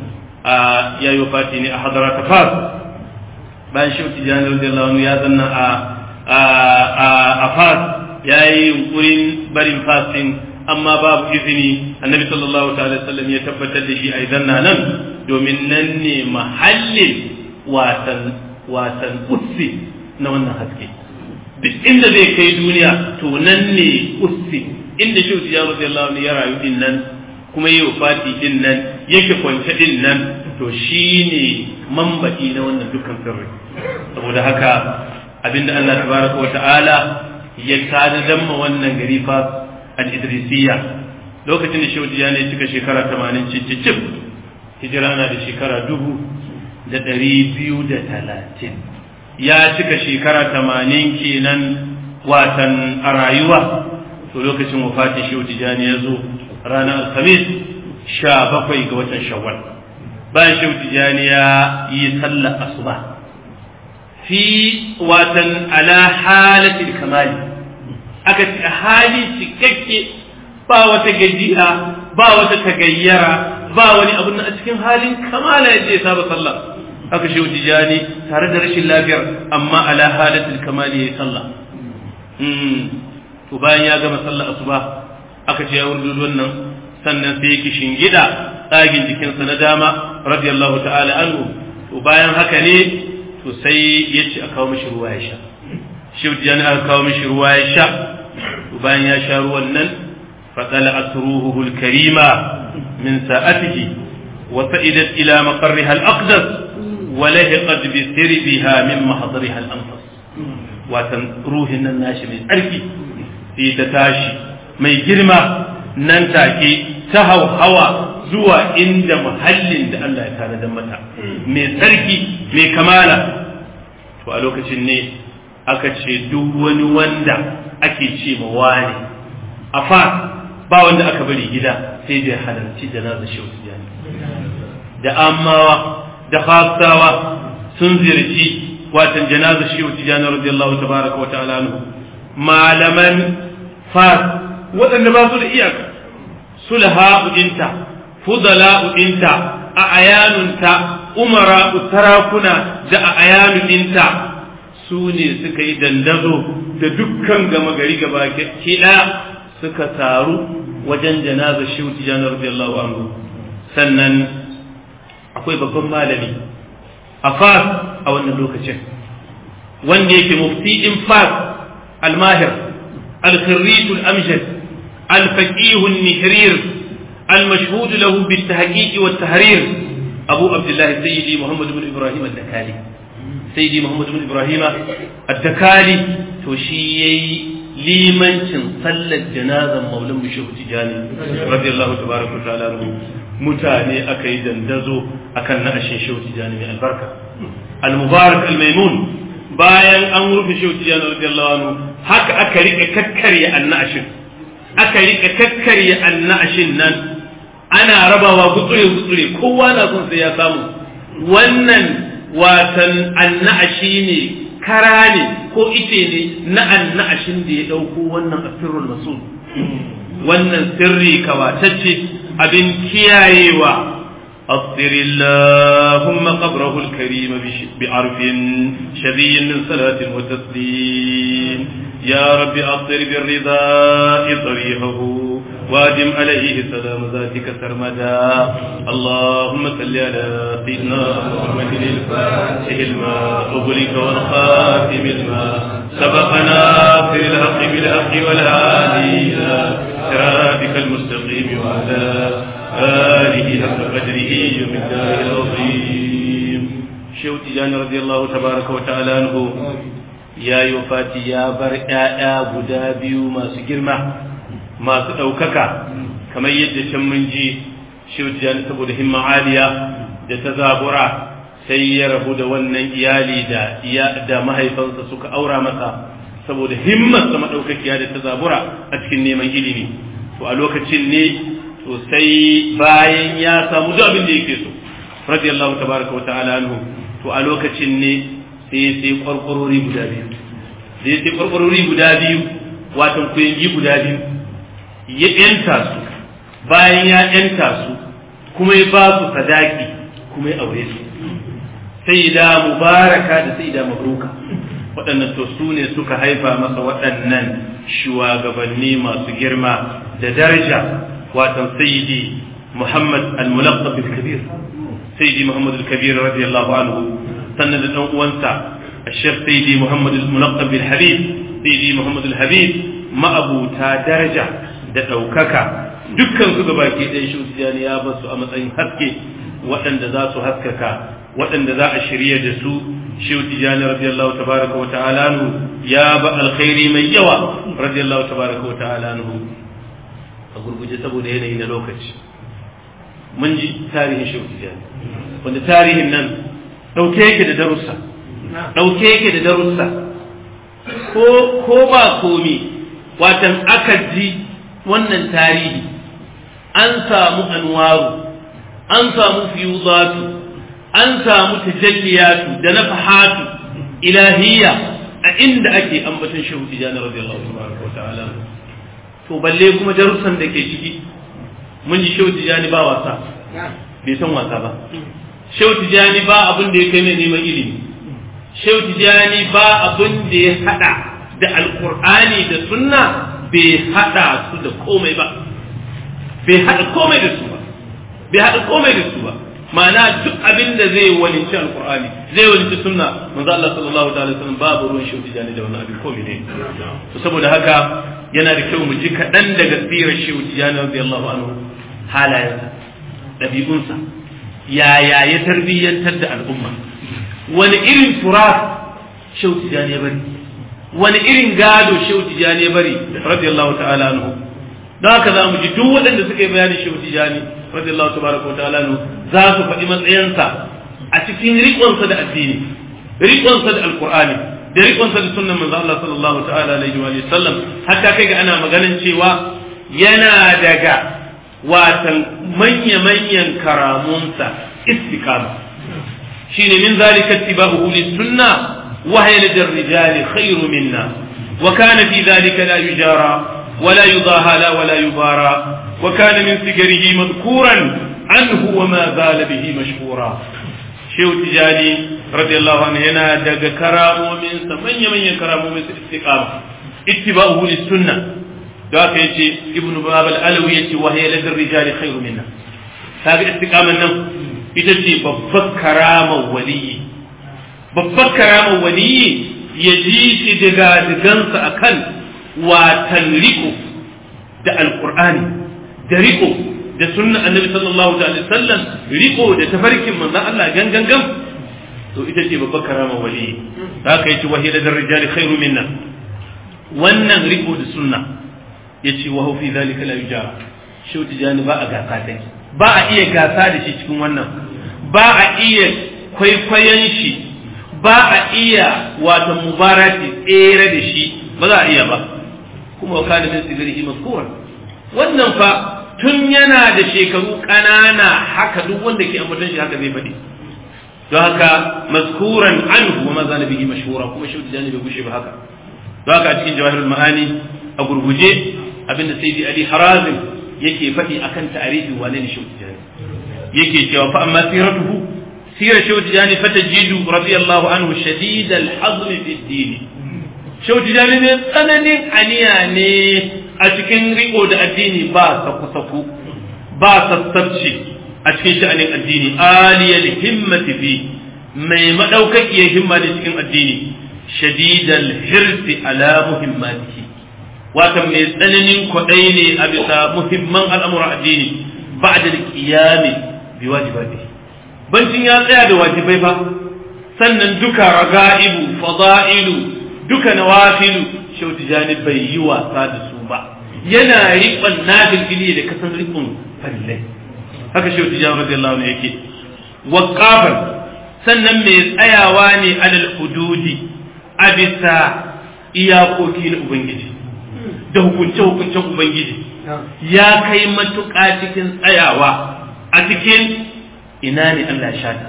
ya yi wafati ne a hadara ta fas bayan shi tijani radiyallahu anhu ya zanna a a fas ya yi yunkurin barin fasin amma babu izini annabi sallallahu ta'ala sallam ya tabbatar da shi a zanna nan domin nan ne mahallin watan watan utsi na wannan haske duk inda zai kai duniya to nan ne ussi inda shi tijani radiyallahu anhu ya rayu din nan kuma yi wafati din nan yake kwance din nan to shine mambaki na wannan dukkan sirri saboda haka abinda Allah tabaraka wa ta'ala ya kada damma wannan gari fa al-idrisiyya lokacin da shehu tijani ya cika shekara tamanin cicicif hijira na da shekara dubu da ɗari biyu da talatin ya cika shekara tamanin kenan watan a rayuwa to lokacin wafatin shehu tijani ya zo ranar alhamis sha bakwai ga watan shawwal bayan shehu tijani ya yi sallar asuba fi watan ala halatil kamali aka ce hali cikakke ba wata gajiya ba wata tagayyara ba wani abun a cikin halin kamala ya je saba sallah aka shehu tijani tare da rashin lafiyar amma ala halatil kamali ya yi sallah to bayan ya gama sallar asuba aka ce ya wurdu wannan sannan sai yake shingida tsagin jikinsa na dama radiyallahu ta'ala anhu to bayan haka ne to sai ya ce a kawo mishi ruwa ya sha shi tijani aka kawo mishi ruwa ya sha to bayan ya sha ruwan nan fatala asruhu al-karima min sa'atihi wa sa'idat ila maqarriha al-aqdas wa lahiqat bi sirbiha min mahdariha al-anfas watan ruhin nan nashi mai tsarki sai ta tashi mai girma nan take ta hauhawa zuwa inda muhallin da Allah ya tanadar mata mai tsarki mai kamala. To a lokacin ne aka ce duk wani wanda ake ce ma wani a Fas ba wanda aka bari gida sai da halarci janazar Shehu Tijjani, da ammawa da fasawa sun ziyarci watan janazar Shehu Tijjani radiyallahu tabaraka wa ta'ala anhu. Malaman Fas waɗanda ba su da iyaka, sulha'u dinta, fudala'u dinta, a ayanunta, umara sarakuna da a ayanu dinta su ne suka yi dandazo da dukkan gama gari gaba kiɗa suka taru wajen janazar Shehu Tijjani radiyallahu anhu. Sannan akwai babban malami a Fas a wannan lokacin wanda yake mufti in Fas al-mahir al-khirrit al-amjad al-faqih an-nihrir al-mashhud lahu bit-tahqiq wat-tahrir Abu Abdullah Sayyidi Muhammad ibn Ibrahim ad-Dakali. Sayyidi Muhammad ibn Ibrahim ad-Dakali to shi yayi limancin sallar janazan Maulan Shehu Tijjani radiyallahu tabaraka wa ta'ala anhu. Mutane aka yi dandazo akan na'ashin Shehu Tijjani mai albarka al-mubarak al-maimun. Bayan an rufe Shehu Tijjani radiyallahu anhu haka aka rike kakkarya annashin aka rike kakkarya annashin nan ana rabawa gutsure gutsure, kowa na son sai ya samu. Wannan watan annashi ne, kara ne ko ice ne na annashin da ya dauko wannan asirrul masul, wannan sirri kawatacce abin kiyayewa. أطر اللهم قبره الكريم بعرف شذي من صلاة وتسليم. يا رب أطر بالرضاء طريقه وادم عليه سلام ذاتك سرمدا. اللهم صل على سيدنا محمد الفاتح الماء أغلق والخاتم الماء سبقنا في الحق بالحق والهادي إلى صراطك المستقيم وعلى آله حق قدره ومقداره العظيم. Shehu Tijjani radiyallahu tabaraka wa ta'ala anhu ya yi wafati ya bar ƴaƴa guda biyu masu girma masu ɗaukaka, kamar yadda can mun ji Shehu Tijjani saboda himma aliya da ta zabura sai ya rabu da wannan iyali da iya da mahaifansa suka aura masa saboda himmarsa madaukakiya da ta zabura a cikin neman ilimi. To a lokacin ne to sai bayan ya samu duk abin da yake so radiyallahu tabaraka wa ta'ala anhu, to a lokacin ne sai sai kwarkwarori guda biyu sai sai kwarkwarori guda biyu watan kuyangi guda biyu ya yanta su. Bayan ya yanta su kuma ya ba su sadaki kuma ya aure su, sayyida mubaraka da sayyida mabruka. Waɗannan to su ne suka haifa masa waɗannan shugabanni masu girma da daraja, watan sayyidi Muhammad al-Mulaqqab al-Kabir, sayyidi Muhammad al-Kabir radiyallahu anhu. Sannan da dan uwansa Sheikh Sayyidi Muhammad al-Mulaqqab al-Habib, sayyidi Muhammad al-Habib, ma'abuta daraja da daukaka. Dukkan su gabaki ɗaya Shehu Tijjani ya ba su a matsayin haske waɗanda za su haskaka, waɗanda za a shirye da su. Shehu Tijjani radiyallahu tabaraka wa ta'ala anhu ya ba alkhairi mai yawa radiyallahu tabaraka wa ta'ala anhu. A gurguje saboda yanayi na lokaci mun ji tarihin Shehu Tijjani, wanda tarihin nan ɗauke yake da darussa, ɗauke yake da darussa ko ko ba komi. Watan aka ji wannan tarihi an samu anwaru, an samu fiyuzatu, an samu tajalliyatu da nafahatu ilahiyya a inda ake ambaton Shehu Tijjani radiyallahu ta'ala. To balle kuma darussan da ke ciki, mun ji Shehu Tijjani ba wasa, bai san wasa ba. Shehu Tijjani ba abin da ya kai mai neman ilimi. Shehu Tijjani ba abin da ya hada da alkur'ani da sunna, bai hada su da komai ba, bai hada komai da su ba, bai hada komai da su ba. Ma'ana duk abin da zai walinci alkur'ani zai walinci sunna, manzo Allah sallallahu alaihi wasallam babu ruwan Shehu Tijjani da wannan abin komai ne. To saboda haka yana da kyau mu ji kaɗan daga sirar Shehu Tijjani radiyallahu anhu, halayensa, ɗabi'unsa, yaya ya tarbiyyantar da al'umma, wani irin turas Shehu Tijjani ya bari, wani irin gado Shehu Tijjani ya bari radiyallahu ta'ala anhu. Don haka za mu ji duk waɗanda suka yi bayanin Shehu Tijjani radiyallahu tabaraka wa ta'ala za su faɗi matsayinsa a cikin riƙonsa da addini riƙonsa da alqur'ani da riƙonsa da sunnan manzo Allah sallallahu ta'ala alaihi wa sallam hatta kai ga ana maganin cewa yana daga watan manya-manyan karamunsa istiqama shine min zalika ittiba'uhu lis-sunna wa hiya lid-rijali khayru minna wa kana fi dhalika la yujara wa la yudaha la wa la yubara wa kana min sigarihi madhkuran anhu wa ma zala bihi mashhura shehu tijani radiyallahu anhu yana daga karamomin sa manya-manyan karamomin sa istiqama ittiba'uhu lis-sunna da aka yace ibnu bab al-alawi yace wa hiya lid-rijali khayru minna kaga istiqaman nan ita ce babbar karamar waliyi babbar karamar waliyi ya ji shi daga digansa akan watan riko da alqur'ani da riko da sunna annabi sallallahu alaihi wasallam riko da tafarkin manzon Allah gangan gam to ita ce babbar karamar waliyi haka yace wa hiya lid-rijali khayru minna wannan riko da sunna yace wa hu fi zalika la yujara shi tijani ba a gasa take ba a iya gasa da shi cikin wannan ba a iya kwaikwayon shi ba a iya wata mubarati tsere da shi ba za a iya ba kuma kana min sigarihi mazkuran wannan fa tun yana da shekaru kanana haka duk wanda ke ambaton shi haka zai faɗi don haka mazkuran anhu wa ma zana bihi mashhura kuma shi tijani bai gushe ba haka don haka a cikin jawahirul ma'ani a gurguje abinda sayyidi ali harazim yake faɗi akan ta'arifi wane ne shehu tijani yake cewa fa amma siratuhu sirar shehu tijani fa tajidu radiyallahu anhu shadid al-hazm fi ad-din shehu tijani ne tsananin aniya ne a cikin riko da addini ba saku saku ba sassabci a cikin sha'anin addini aliyal himmati fi mai madaukakiyar himma da cikin addini shadid al-hirsi ala muhimmatihi wata mai tsananin kwaɗai ne a bisa muhimman al'amuran addini ba da ƙiyami bi wajibati bancin ya tsaya da wajibai ba sannan duka raga'ibu fada'ilu duka nawafilu shehu tijani bai yi wasa da su ba yana riƙon nafil gili da kasan riƙon farillai haka shehu tijani radiyallahu anhu yake waqafan sannan mai tsayawa ne alal hududi a bisa iyakoki na ubangiji da hukunce-hukuncen Ubangiji ya kai matuƙa cikin tsayawa a cikin ina ne Allah ya shata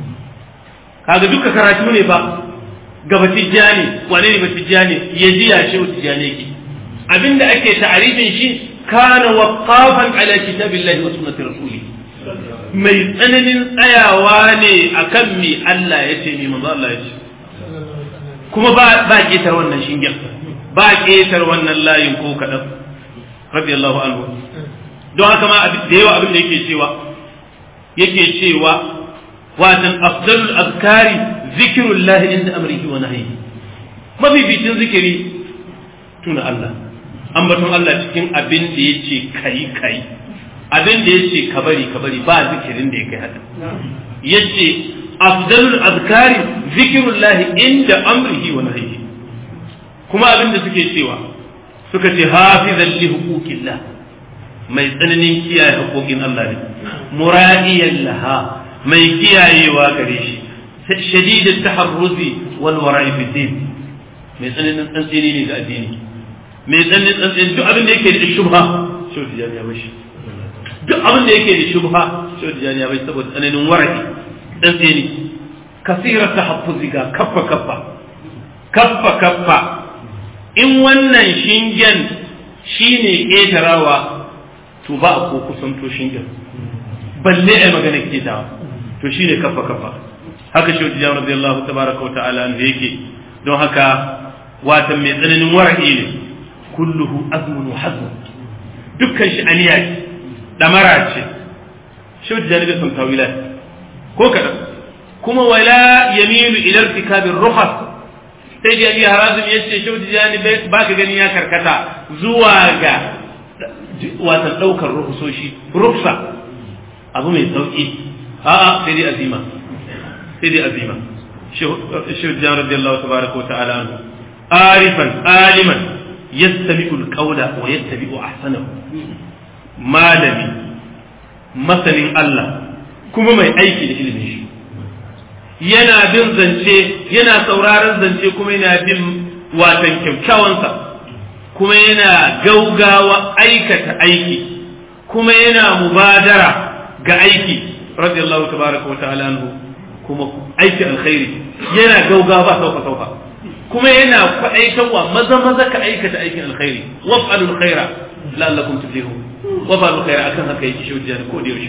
kaga duka karatu ne ba ga batijjani wane ne batijjani ya ji ya shehu tijjani yake abinda ake ta'arifin shi kana waqafan ala kitabillahi wa sunnati rasuli mai tsananin tsayawa ne akan mi Allah ya ce mi manzo Allah ya ce kuma ba ba ketar wannan shingen ba ƙetar wannan layin ko kaɗan radiyallahu anhu don haka ma da yawa abin da yake cewa yake cewa watan afdalul azkari zikrullah inda amrihi wa nahyihi mafificin zikiri tuna Allah ambaton Allah cikin abin da yace kai kai abin da yace ka bari ka bari ba zikirin da yake haka yace afdalul azkari zikrullah inda amrihi wa nahyihi kuma abin da suke cewa suka ce hafizan li huquqillah mai tsananin kiyaye haƙoƙin Allah ne muradiyan laha mai kiyayewa gare shi shadidat taharruzi wal wara'i fi din mai tsananin tsantseni ne ga addini mai tsananin tsantseni duk abin da yake da shubha shau tijani ya bashi duk abin da yake da shubha shau tijani ya bashi saboda tsananin wara'i tsantseni kasirar tahaffuzi ga kaffa kaffa kaffa kaffa in wannan shingen shi ne ƙetarawa to ba a ko kusanto shingen balle a magana ƙetawa to shi ne kafa kafa haka shi wajen jami'ar radiyallahu tabaraka wa ta'ala da yake don haka watan mai tsananin wara'i ne kulluhu azmun wa hazmun dukkan shi aniya ce damara ce shi wajen jami'ar sun tawila ko kaɗan kuma wala yamilu ila irtikabir rukhas sai da Ali Harazim ya ce Shehu Tijani ba ka gani ya karkata zuwa ga watan ɗaukar rukusoshi ruksa abu mai sauƙi a'a sai dai azima sai dai azima Shehu Tijani radiyallahu tabaraka wa ta'ala anhu arifan aliman yastami'u al-qawla wa yattabi'u ahsanahu malami masanin Allah kuma mai aiki da ilimin shi yana bin zance yana sauraron zance kuma yana bin watan kyakkyawansa kuma yana gaugawa aikata aiki kuma yana mubadara ga aiki radiyallahu tabaraka wa ta'ala anhu kuma aiki alkhairi yana gaugawa ba sauka sauka kuma yana kwaɗaitarwa maza maza ka aikata aikin alkhairi waf'alul khaira la'allakum tuflihun waf'alul khaira akan haka yake shi wajen ko da yaushe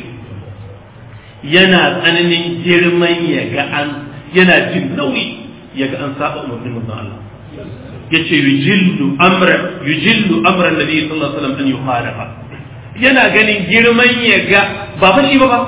yana tsananin girman ya ga an yana jin nauyi ya ga an saba umarnin manzon Allah yace yujillu amra yujillu amra annabi sallallahu alaihi wasallam an yukhalafa yana ganin girman ya ga ba fa shi ba ba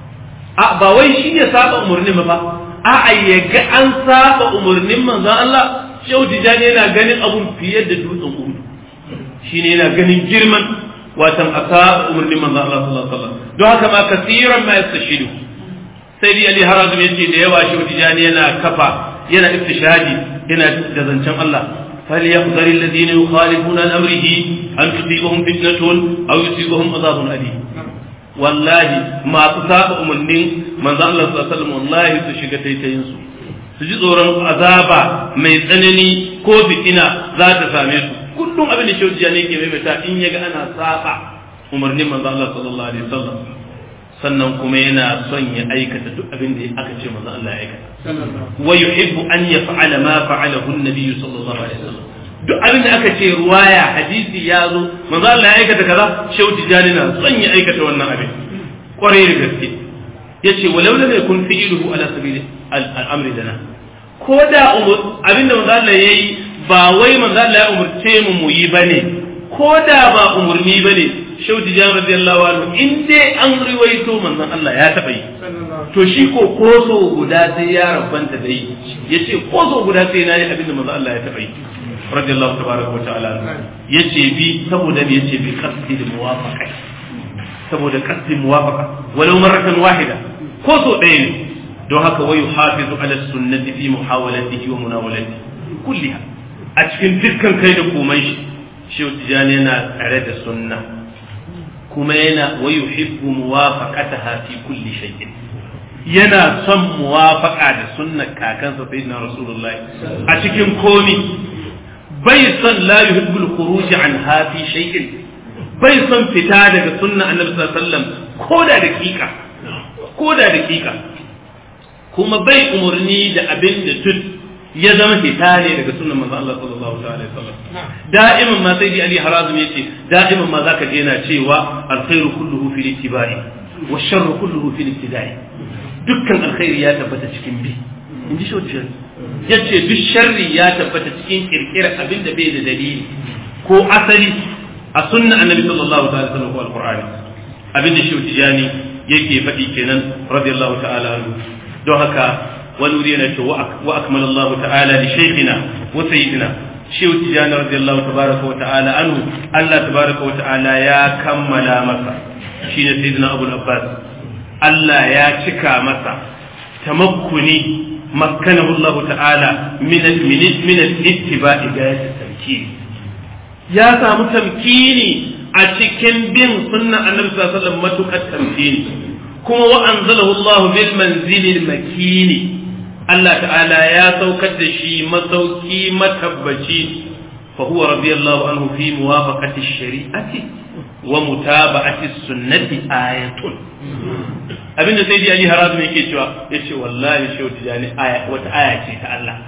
a ba wai shi ya saba umarnin ba a a ya ga an saba umarnin manzon Allah shehu tijani yana ganin abun fiye da dutsen Uhud shine yana ganin girman watan asa umarnin manzon Allah sallallahu alaihi wasallam don haka ma kasiran ma yastashidu sai dai Ali Harazim yace da yawa shehu tijani yana kafa yana istishhadi yana da zancen Allah فليحذر الذين يخالفون عن أمره أن تصيبهم فتنة أو يصيبهم عذاب أليم والله ما تصاب أمرني من ذا الله صلى الله عليه وسلم والله تشجتي تينسو سجد أوران عذابا ميزنني كوفتنا ذات ساميس كلهم أبن شوت جانيك ميمتا إن يجا أنا ساقع أمرني من ذا الله صلى الله عليه وسلم sannan kuma yana son ya aikata duk abin da aka ce manzo Allah ya aikata wa yuhibbu an yaf'ala ma fa'alahu an-nabi sallallahu alaihi wasallam duk abin da aka ce ruwaya hadisi ya zo manzo Allah ya aikata kaza shehu tijani na son ya aikata wannan abin kwarai da gaske yace walau lam yakun fi'luhu ala sabili al-amri dana ko da abin da manzo Allah yayi ba wai manzo Allah ya umurce mu mu yi bane ko da ba umurni bane shehu tijani radiyallahu anhu in dai an riwaito manzon Allah ya taba yi to shi ko koso guda sai ya rabanta da yi yace koso guda sai nayi abinda manzon Allah ya taba yi radiyallahu tabaraka wa ta'ala yace bi saboda me yace bi qasdi muwafaqa saboda qasdi muwafaqa walau marratan wahida koso ɗaya ne don haka wayu hafizu ala sunnati fi muhawalatihi wa munawalatihi kulliha a cikin dukkan kai da komai shi shehu tijani yana tsare da sunna kuma yana wa yuhibbu muwafaqataha fi kulli shay'in yana son muwafaqa da sunnar kakansa sayyidina rasulullah a cikin komi bai son la yuhibbul khuruj anha fi shay'in bai son fita daga sunnar annabi sallallahu alaihi wasallam koda daƙiƙa koda daƙiƙa kuma bai umurni da abin da tut ya zama fita ne daga sunnar manzo Allah sallallahu alaihi wasallam da'iman ma sai Ali Harazim yace da'iman ma zaka je na cewa alkhairu kulluhu fil ittiba'i wa sharru kulluhu fil ibtida'i dukkan alkhairi ya tabbata cikin bi inji shi yace duk sharri ya tabbata cikin kirkirar abin da bai da dalili ko asali a sunnar annabi sallallahu alaihi wasallam ko alqur'ani abin da shi tijani yake faɗi kenan radiyallahu ta'ala anhu don haka ونرينا وأكمل الله تعالى لشيخنا وسيدنا شيخ تجاني رضي الله تبارك وتعالى عنه الله تبارك وتعالى يا كمل مسا شين سيدنا أبو العباس الله يا شكا مسا تمكني مكنه الله تعالى من من من الاتباع غاية التمكين يا سامو تمكيني أتكن بين سنة النبي صلى الله عليه وسلم متوك التمكين كما وأنزله الله بالمنزل المكين Allah ta'ala ya saukar da shi masauki matabbaci fa huwa radiyallahu anhu fi muwafaqati shari'ati wa mutaba'ati sunnati ayatun abinda sai Ali Harazim yake cewa yace wallahi shehu tijani aya wata aya ce ta Allah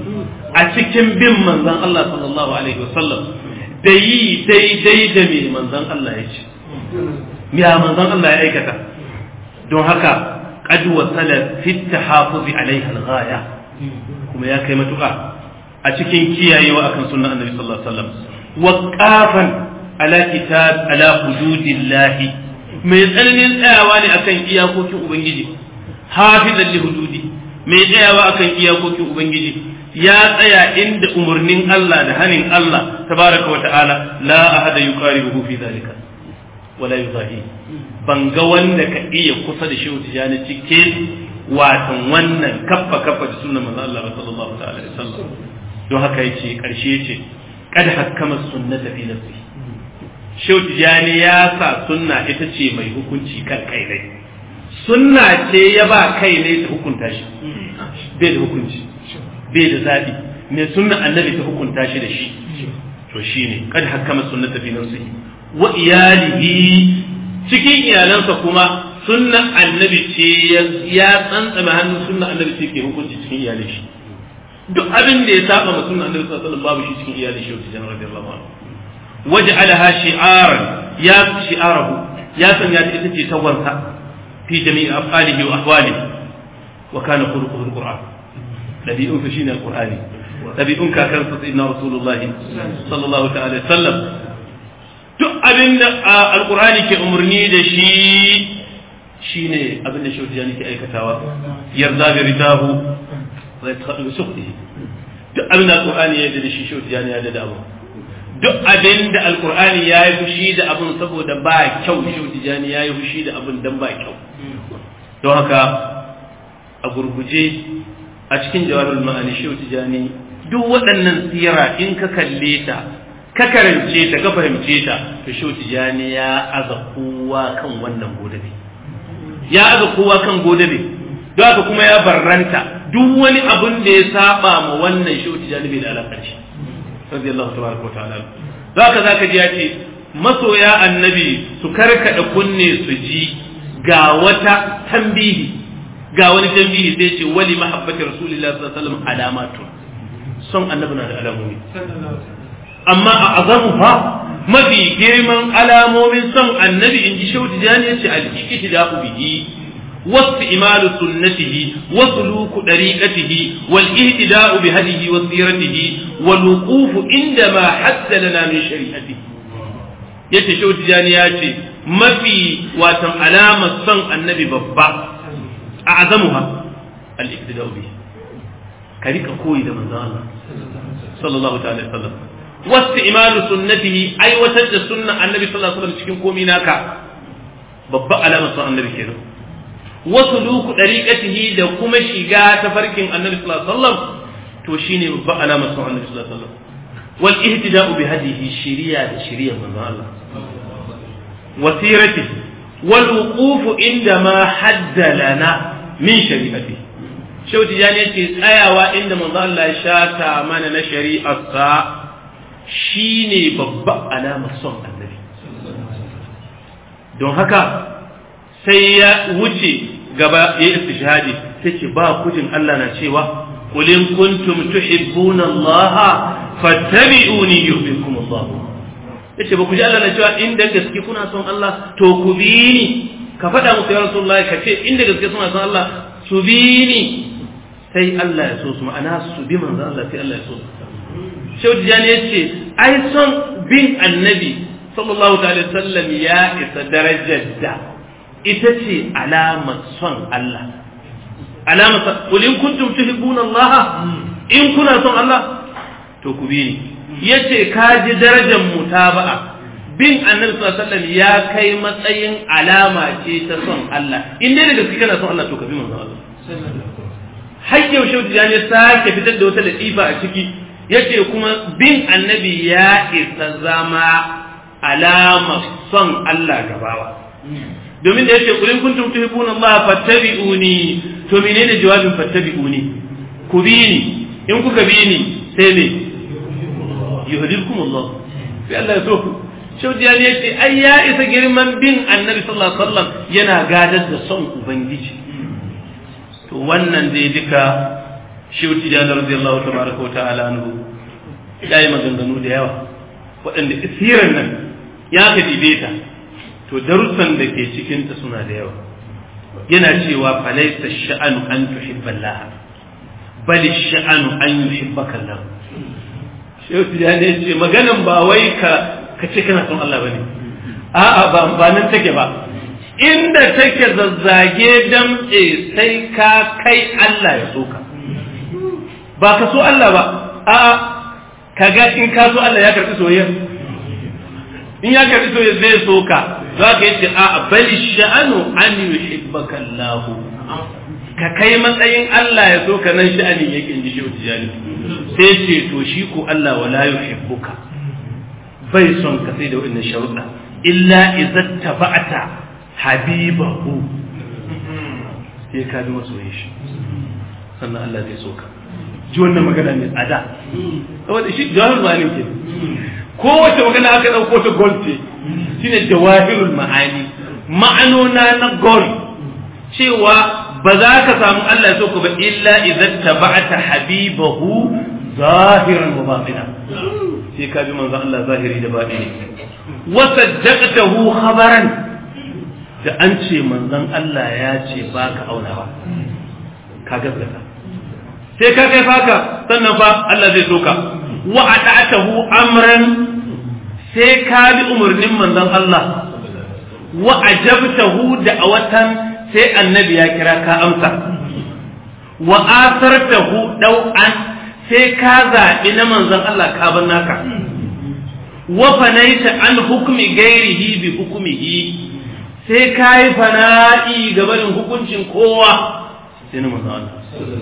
a cikin bin manzon Allah sallallahu alaihi wasallam da yi daidai da me manzon Allah ya ce me manzon Allah ya aikata don haka قد وصل في التحافظ عليها الغاية كما يا كلمة تقع أتكين كيا يوا أكن سنة النبي صلى الله عليه وسلم وقافا على كتاب على حدود الله ما يسألني الأعواني أكن كيا كوكي أبنجي حافظا لحدودي ما يسألني أكن كيا كوكي أبنجي يا تيا عند أمرنين الله دهنين الله تبارك وتعالى لا أحد يقاربه في ذلك ولا يضاهيه ban ga wanda ka iya kusa da shehu tijani cikin watan wannan kaffa kaffa da sunnar manzo Allah sallallahu alaihi wasallam don haka yace karshe yace kad hakkama sunnata fi nafsi Shehu Tijani ya sa sunna ita ce mai hukunci kan kai ne, sunna ce ya ba kai ne ta hukunta shi, bai da hukunci, bai da zaɓi, mai sunna annabi ta hukunta shi da shi. To shi ne, kad hakama sunnata fi nafsihi wa iyalihi, cikin iyalansa kuma sunna annabi ce ya tsantsame hannun sunna annabi ce ke hukunci cikin iyalin shi. Duk abin da ya saba ma sunna annabi sallallahu alaihi wasallam babu shi cikin iyalin Shehu Tijani radiyallahu anhu. waj'alaha shi'aran ya shi'arahu ya sanya ta ita ce tagwarsa fi jami'i afalihi wa ahwalihi wa kana khuluquhu alquran dabi'un fa shine alqurani dabi'un ka kan sayyidina rasulullahi sallallahu ta'ala sallam duk abinda alqurani ke umurni da shi shine abinda Shehu Tijani ke aikatawa yarda bi ridahu wa yatkhadu bi sukhtihi duk abinda alqurani ya yarda da shi Shehu Tijani ya yarda da abu duk abin da alkur'ani ya yi fushi da abin saboda ba kyau Shehu Tijani ya yi fushi da abin dan ba kyau. Don haka a gurguje a cikin jawabul ma'ani Shehu Tijani duk waɗannan sira in ka kalle ta ka karance ta ka fahimce ta to Shehu Tijani ya aza kowa kan wannan godabe ya aza kowa kan godabe don haka kuma ya barranta duk wani abin da ya saba ma wannan Shehu Tijani bai da alaƙar shi radiyallahu tabaraka wa ta'ala. Zaka zaka ji yace masoya annabi su karkada kunne su ji ga wata tambihi ga wani tambihi sai ce wali mahabbati rasulillahi sallallahu alaihi wasallam alamatun son annabi na da alamomi amma a azamu fa mafi girman alamomin son annabi inji Shehu Tijani yace al-iqtida'u bihi واستعمال سنته وسلوك طريقته والاهتداء بهديه وسيرته والوقوف عندما حد لنا من شريعته yace Shehu Tijani ya ce mafi watan alamar son annabi babba a azamuha al-iqtida'u bihi ka rika koyi da manzon Allah sallallahu ta'ala alaihi wasallam wasti'malu sunnatihi aiwatar da sunnan annabi sallallahu alaihi wasallam cikin komai naka babba alamar son annabi kenan wasu luku ɗariƙatihi da kuma shiga ta farkin annabi sallallahu alaihi wasallam to shine babban alamar son annabi sallallahu alaihi wasallam wal ihtida'u bi hadihi shiriya da shiriyar manzon Allah wasiratihi wal wuqufu inda ma hadda lana min shari'ati Shehu Tijani yace tsayawa inda manzon Allah ya shata mana na shari'arsa shine babban alamar son annabi don haka sai ya wuce gaba ya istishhadi take ba kujin Allah na cewa qul in kuntum tuhibbuna Allah fattabi'uni yuhibbukum Allah yace ba ku ji Allah na cewa inda gaske kuna son Allah to ku bi ni ka faɗa muku ya Rasulullahi ka ce inda gaske suna son Allah su bi ni sai Allah ya so su ma'ana su bi manzo Allah sai Allah ya so su Shehu Tijani yace ai son bin annabi sallallahu alaihi wasallam ya isa darajar da ita ce alamar son Allah alamar qul in kuntum tuhibbuna Allah in kuna son Allah to ku bi ni yace ka ji darajar mutaba'a bin annabi sallallahu alaihi wasallam ya kai matsayin alama ce ta son Allah in dai da gaske kana son Allah to ka bi manzon Allah har yau Shehu Tijani ya sake fitar da wata latifa a ciki yace kuma bin annabi ya isa zama alama son Allah gabawa domin da yace kulin kuntum tuhibbuna Allah fattabi'uni to menene jawabin fattabi'uni ku bi ni in kuka bi ni sai me yuhibbukum Allah sai Allah ya so ku Shehu Tijani yace ai ya isa girman bin annabi sallallahu alaihi wasallam yana gadar da son ubangiji to wannan dai duka Shehu Tijani radiyallahu tabaraka wa ta'ala anhu yayi maganganu da yawa waɗanda isiran nan ya ka dibe ta to darussan da ke cikinta suna da yawa yana cewa falaisa sha'anu an tuhibballah bal sha'anu an yuhibbaka Allah Shehu Tijani ya ce maganan ba wai ka kace kana son Allah bane a'a ba ba nan take ba inda take zazzage damce sai ka kai Allah ya soka ba ka so Allah ba a'a kaga in ka so Allah ya karbi soyayya in ya karbi soyayya zai soka za ka yi ce a bali sha'anu an yuhibbaka Allah ka kai matsayin Allah ya so ka nan sha'anin yake inji Shehu Tijani sai ce to shi ko Allah wala yuhibbuka bai son ka sai da wannan sharuɗa illa idza tabata habibahu sai ka bi masoyin shi sannan Allah zai soka ji wannan magana ne tsada saboda shi jawahirul ma'ani ke kowace magana aka dauko ta gold ce shine jawahirul ma'ani ma'anona na gold cewa ba za ka samu Allah ya soka ba illa idza tabata habibahu zahiran wa batinan sai ka bi manzon Allah zahiri da batini wa saddaqtahu khabaran da an ce manzon Allah ya ce baka aunawa ka gaskata sai ka kai faka sannan fa Allah zai soka wa ata'tahu amran sai ka bi umurnin manzon Allah wa ajabtahu da'awatan sai annabi ya kira ka amsa wa asartahu daw'an sai ka zaɓi na manzon Allah ka bar naka wa fanaita an hukmi gairihi bi hukmihi sai ka yi fana'i ga barin hukuncin kowa sai na manzon Allah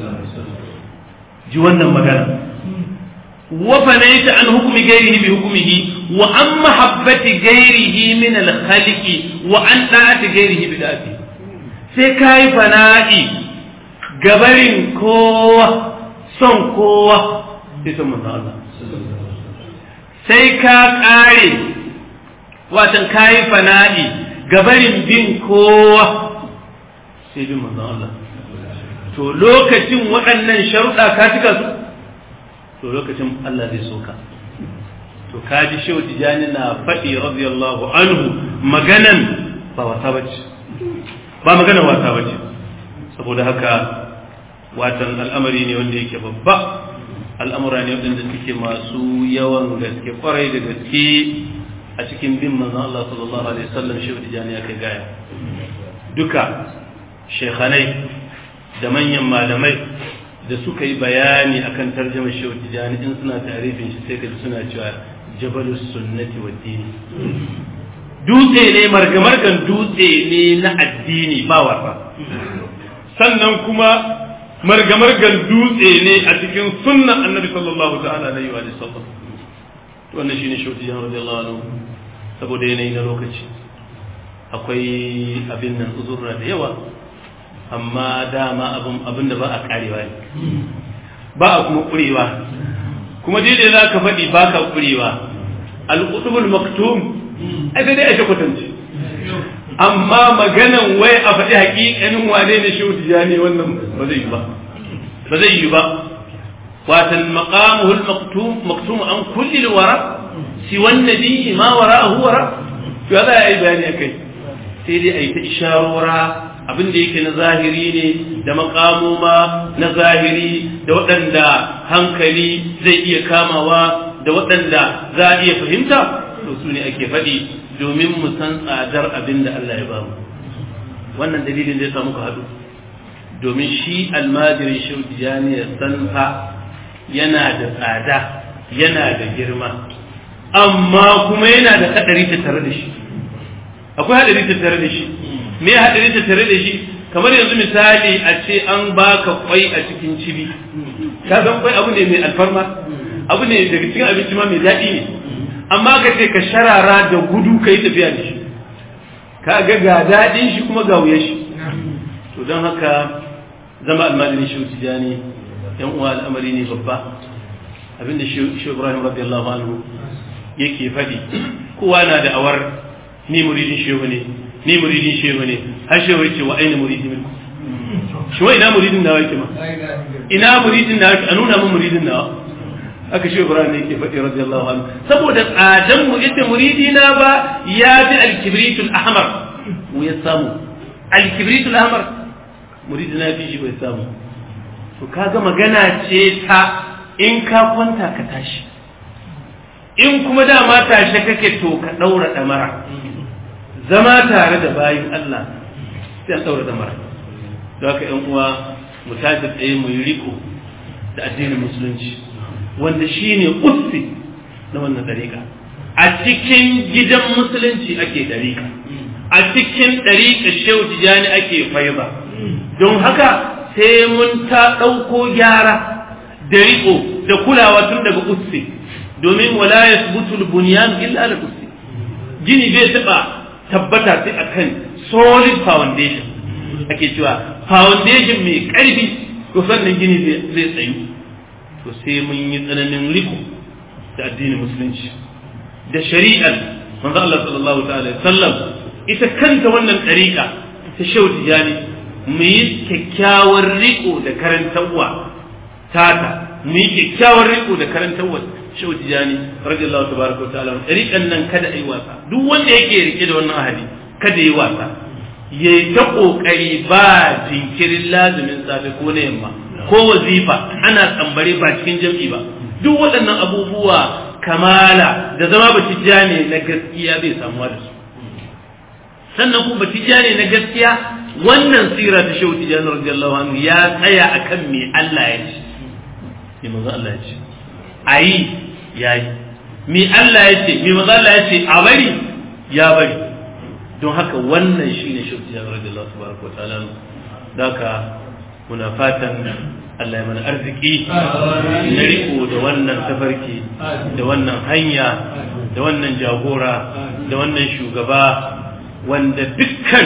ji wannan magana wa fanaita an hukmi gairihi bi hukmihi wa an mahabbati gairihi min al-khaliqi wa an da'ati gairihi bi da'ati sai ka yi fana'i ga barin kowa son kowa sai son manzon Allah sai ka kare watan kayi fana'i gabarin bin kowa sai bin manzon Allah to lokacin waɗannan sharuɗa ka cika su to lokacin Allah zai soka to kaji shehu tijani na faɗi radiyallahu anhu maganan ba wasa bace ba maganan wasa bace saboda haka watan al'amari ne wanda yake babba al'amura ne wanda suke masu yawan gaske kwarai da gaske a cikin bin manzon Allah sallallahu alaihi wasallam shi tijani ya kai gaya duka shekhanai da manyan malamai da suka yi bayani akan tarjumar shi tijani in suna tarifin shi sai kaji suna cewa jabalus sunnati wad dini dutse ne margamargan dutse ne na addini ba wasa sannan kuma margamargan dutse ne a cikin sunnan annabi sallallahu ta'ala alaihi wa sallam wannan shine shauti jan radiyallahu anhu saboda yanayi na lokaci akwai abin nan uzurra da yawa amma dama abin abin da ba a karewa ne ba a kuma kurewa kuma dai za ka faɗi ba ka kurewa al-qutbul maktum ai sai dai a kwatance amma maganan wai a faɗi haƙiƙanin wane ne shehu tijani wannan ba zai yi ba ba zai yi ba watan maqamuhu al-maktum maktum an kulli al-wara si wan nabi ma wara'ahu wara to ya za a yi bayani akai sai dai a yi ta isharora abin da yake na zahiri ne da makamuma na zahiri da waɗanda hankali zai iya kamawa da waɗanda za a iya fahimta to su ne ake faɗi domin mu san tsadar abin da Allah ya bamu wannan dalilin da ya samu ka haɗu domin shi almajirin shehu tijani ya san fa yana da tsada yana da girma amma kuma yana da haɗari tattare da shi akwai haɗari tattare da shi me haɗari tattare da shi kamar yanzu misali a ce an baka kwai a cikin cibi ka san kwai abu ne mai alfarma abu ne daga cikin abinci ma mai daɗi ne amma ka ce ka sharara da gudu ka yi tafiya da shi ka ga ga daɗin shi kuma ga wuya shi to don haka zama almajirin shi tijani yan uwa al'amari ne babba abinda shi Ibrahim radiyallahu anhu yake faɗi kowa na da awar ni muridin shehu ne ni muridin shehu ne har shehu yake wa aina muridin minku shi wa ina muridin nawa yake ma ina muridin nawa yake a nuna min muridin nawa aka shi Ibrahim yake faɗi radiyallahu anhu saboda tsadan mu ita muridina ba ya bi al-kibritul ahmar mu ya samu al-kibritul ahmar muridina fi shi bai samu to kaga magana ce ta in ka kwanta ka tashi in kuma dama tashe kake to ka daura damara zama tare da bayin Allah sai an daura damara don haka ƴan uwa mu tashi tsaye mu yi riko da addinin musulunci wanda shine ussi na wannan dariƙa a cikin gidan musulunci ake dariƙa a cikin dariƙa shehu tijani ake faiba don haka sai mun ta ɗauko gyara da riko da kulawa tun daga ussi domin wala yasbutu al-bunyan illa ala usus gini bai taba tabbata sai akan solid foundation ake cewa foundation mai karfi to sannan gini zai tsayu to sai mun yi tsananin riko da addinin musulunci da shari'ar manzo Allah sallallahu ta'ala sallam ita kanta wannan dariƙa ta shauti jani mu yi kyakkyawar riko da karantarwa tata mu yi kyakkyawar riko da karantarwa shauti jani radiyallahu tabaraka wa ta'ala dariƙan nan kada ayi wasa duk wanda yake rike da wannan ahadi kada yi wasa yayi ta kokari ba jinkirin lazumin safe ko na yamma ko wazifa ana tsambare ba cikin jami'i ba duk waɗannan abubuwa kamala da zama batijjane na gaskiya bai samuwa da su sannan kuma batijjane na gaskiya wannan sira ta shehu tijjani radiyallahu anhu ya tsaya akan me Allah ya ce me manzo Allah ya ce ayi yayi me Allah ya ce me manzo Allah ya ce a bari ya bari don haka wannan shine shehu tijjani radiyallahu wa ta'ala daka muna fatan Allah ya mana arziki na riko da wannan tafarki da wannan hanya da wannan jagora da wannan shugaba wanda dukkan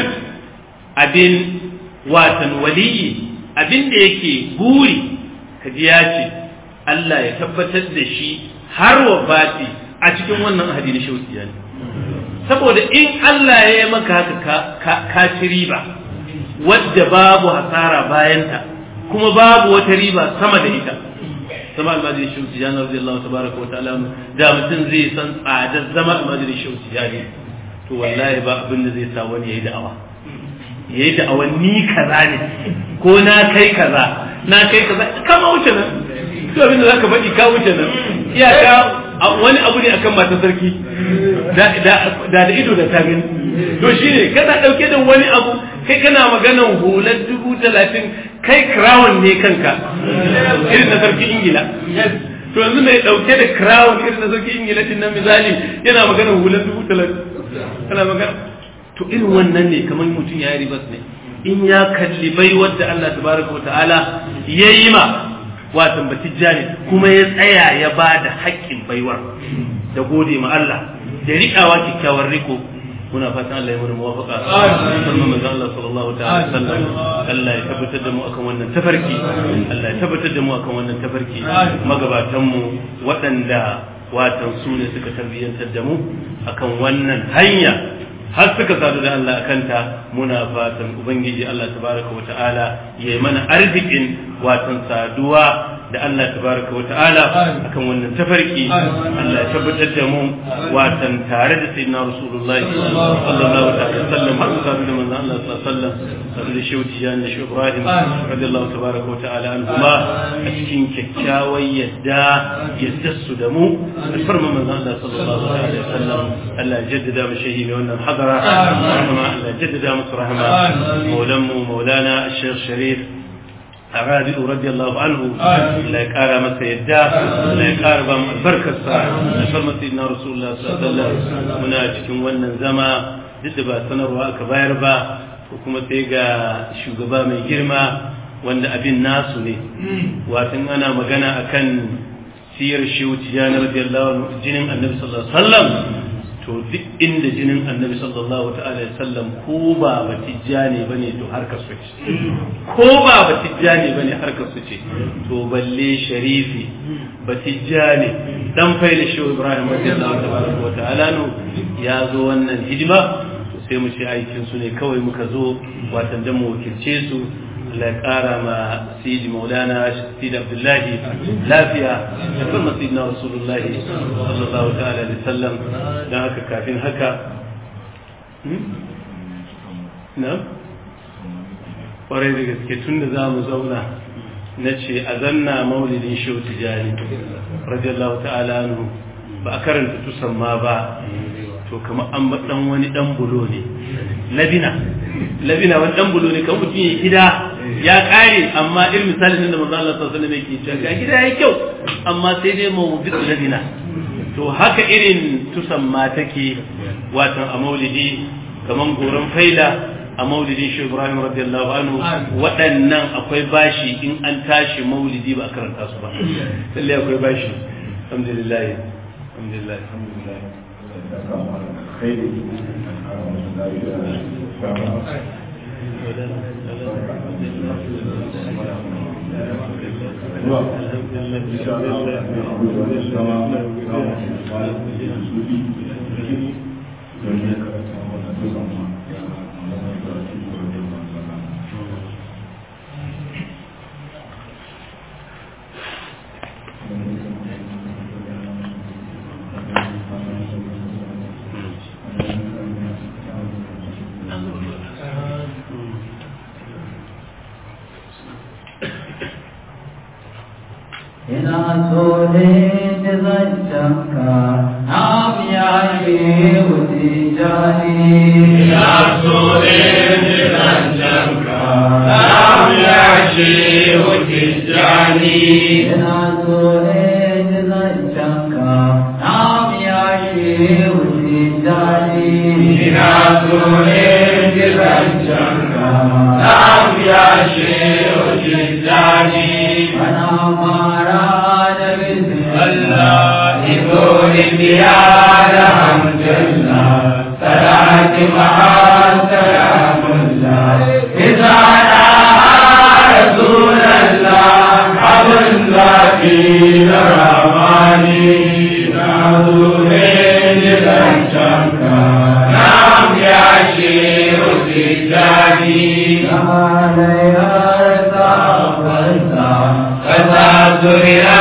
abin watan waliyi abin da yake buri kaji ya ce Allah ya tabbatar da shi har wafati a cikin wannan hadisi shaukiya ne saboda in Allah ya yi maka haka ka ci riba wadda babu hasara bayanta kuma babu wata riba sama da ita sama almajiri shauki jana radiyallahu tabaraka wa ta'ala da mutum zai san tsadar zama almajiri shauki jani to wallahi ba abin da zai sa wani yayi da'awa yayi da'awa ni kaza ne ko na kai kaza na kai kaza kama wuce nan to abin da zaka faɗi ka wuce nan iyaka wani abu ne akan mata sarki da da da ido da ta gani to shine kana dauke da wani abu kai kana maganan hular dubu talatin kai crown ne kanka irin na sarki ingila to yanzu mai dauke da crown irin na sarki ingila din nan misali yana maganan hular dubu talatin kana magana to irin wannan ne kamar mutum ya yi ribas ne in ya kalli bai wadda Allah tabaraka wa ta'ala yayi ma watan batijjani kuma ya tsaya ya ba da haƙƙin baiwar da gode ma Allah da riƙawa kyakkyawar riko muna fatan Allah ya mana muwafaqa musamman manzo Allah sallallahu ta'ala sallam Allah ya tabbatar da mu akan wannan tafarki Allah ya tabbatar da mu akan wannan tafarki magabatan mu waɗanda watan su ne suka tarbiyyantar da mu akan wannan hanya har suka sadu da Allah akanta muna fatan ubangiji Allah tabaraka wa ta'ala yayi mana arzikin watan saduwa da Allah tabaraka wa ta'ala akan wannan tafarki Allah ya tabbatar da mu watan tare da sayyidina rasulullahi sallallahu alaihi wasallam har sadu da manzon Allah sallallahu alaihi wasallam da shauti jan da Ibrahim radiyallahu tabaraka wa ta'ala anhuma a cikin kyakkyawar yadda yadda su da mu alfarma manzon Allah sallallahu alaihi wasallam Allah ya jaddada mu shehi mai wannan hadara rahma Allah ya jaddada mu rahma maulanmu maulana الشيخ شريف الرادي رضي الله عنه لا يقارى متى يدى لا يقارى البركة الفرمة سيدنا رسول الله صلى الله عليه وسلم منا cikin wannan zama duk da ba sanarwa aka bayar ba ko kuma sai ga shugaba mai girma wanda abin nasu ne wato ana magana akan siyar shehu tijani radiyallahu anhu jinin annabi sallallahu alaihi wasallam to duk inda jinin annabi sallallahu ta'ala alaihi wasallam ko ba batijjani bane to harkar su ce ko ba batijjani bane harkar su ce to balle sharifi batijjani dan faila shehu ibrahim radiyallahu ta'ala no ya zo wannan hidima to sai mu ce aikin su ne kawai muka zo watan dan mu wakilce su Allah ya kara ma Sidi Maulana Sidi Abdullahi lafiya da kuma Sidina Rasulullahi sallallahu ta'ala alaihi wasallam dan haka kafin haka na kwarai da gaske tun da za mu zauna na ce a zanna maulidin Shehu Tijani radiyallahu ta'ala anhu ba a karanta tusamma ba to kamar an dan wani dan bulo ne labina labina wani dan bulo ne kan mutum ya gida ya kare amma irin misalin da manzo Allah sallallahu alaihi wasallam yake cewa ga gida yayi kyau amma sai dai mawdu'u labina to haka irin tusamma take watan a maulidi kaman goron faila a maulidin Shehu Ibrahim radiyallahu anhu waɗannan akwai bashi in an tashi maulidi ba a karanta su ba lalle akwai bashi alhamdulillah alhamdulillah alhamdulillah ina so ne da zancen ka na biya shi wuce jani ina so ne da zancen ka na biya shi wuce jani ina so ne da zancen ka na biya shi wuce jani ina so ne da zancen ka na biya shi wuce jani ana mara Allah ibori biyada hamdulillah salati ma'assalamullah izana rasulallah abdullah rahmani nazure jiranka nam yashi usijani alayya ta'ala kata surya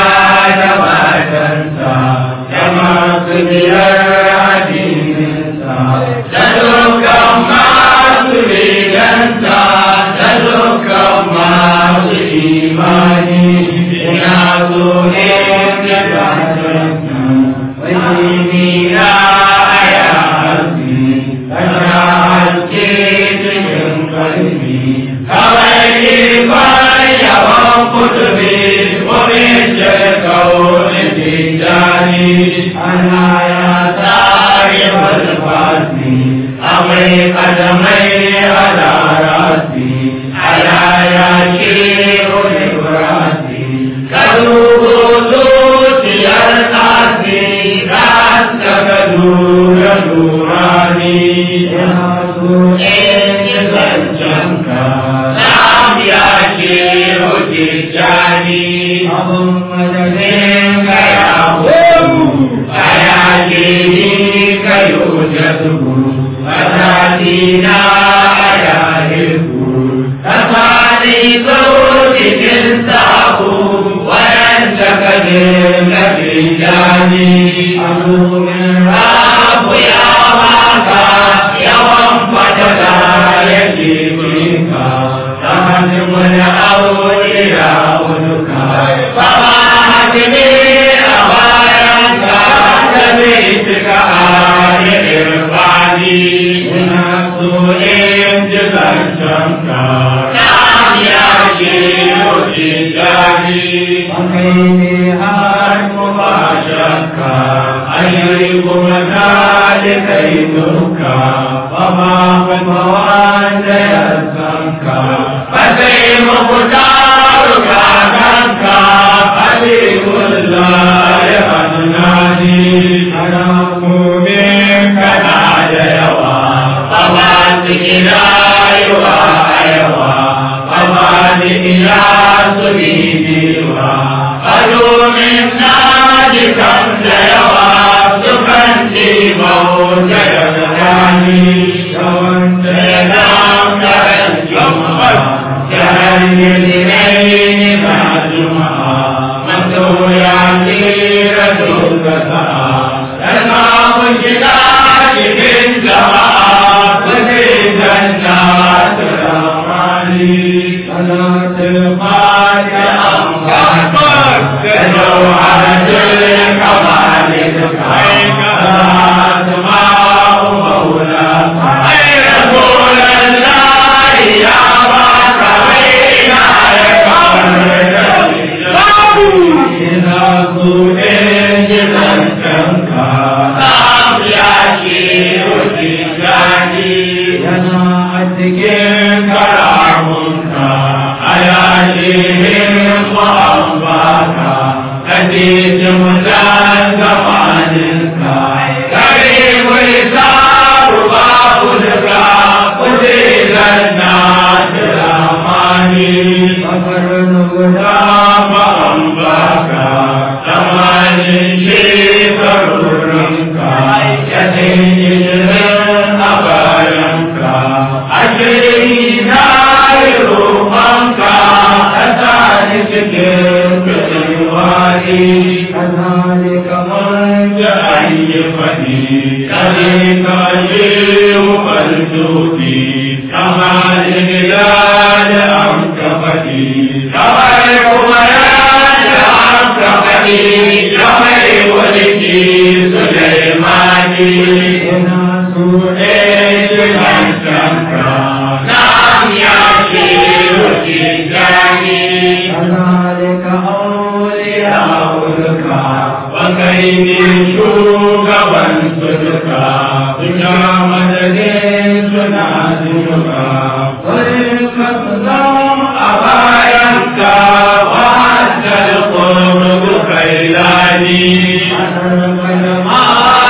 Hadi jumlah zaman أمر غلام أنباك زمان شيخ الرنك يتيجر أبارك أشري نار روحك أتارك بالوادي كذلك من جايفني كذلك يوم الجودي كما الهلال أنكفتي كما القمران أنكفتي كما ولدي سليماني ناسوئي لنشمك نام يشير تجاني كذلك أولياؤك وكيد شوكا صدقا بجا مددين سنازلك والمقدم أبايك وعد القرب خيلاني أنا ما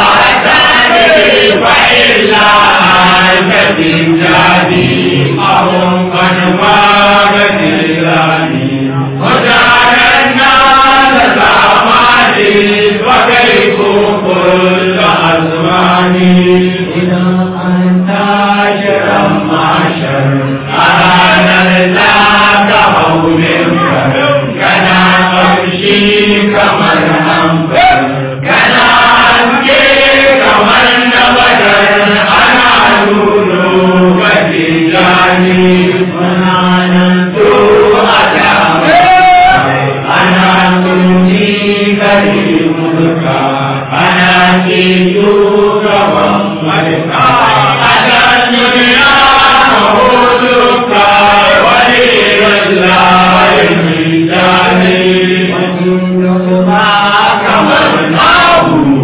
يعتني فإلا أنت تجادي أهم قد مارت الإلاني وجعل الناس زماني وكيف كل أزماني إذا أنت شر معشر أرانا لك هولك كنا أمشي كمن أنفر كنا أمشي كمن نبدر أنا نور وجداني وأنا ننتو أدامي أنا ننتي كريمك أنا تيجوك وملك أنا الدنيا مهودك ولي الله الميزاني وجودكما كمرناه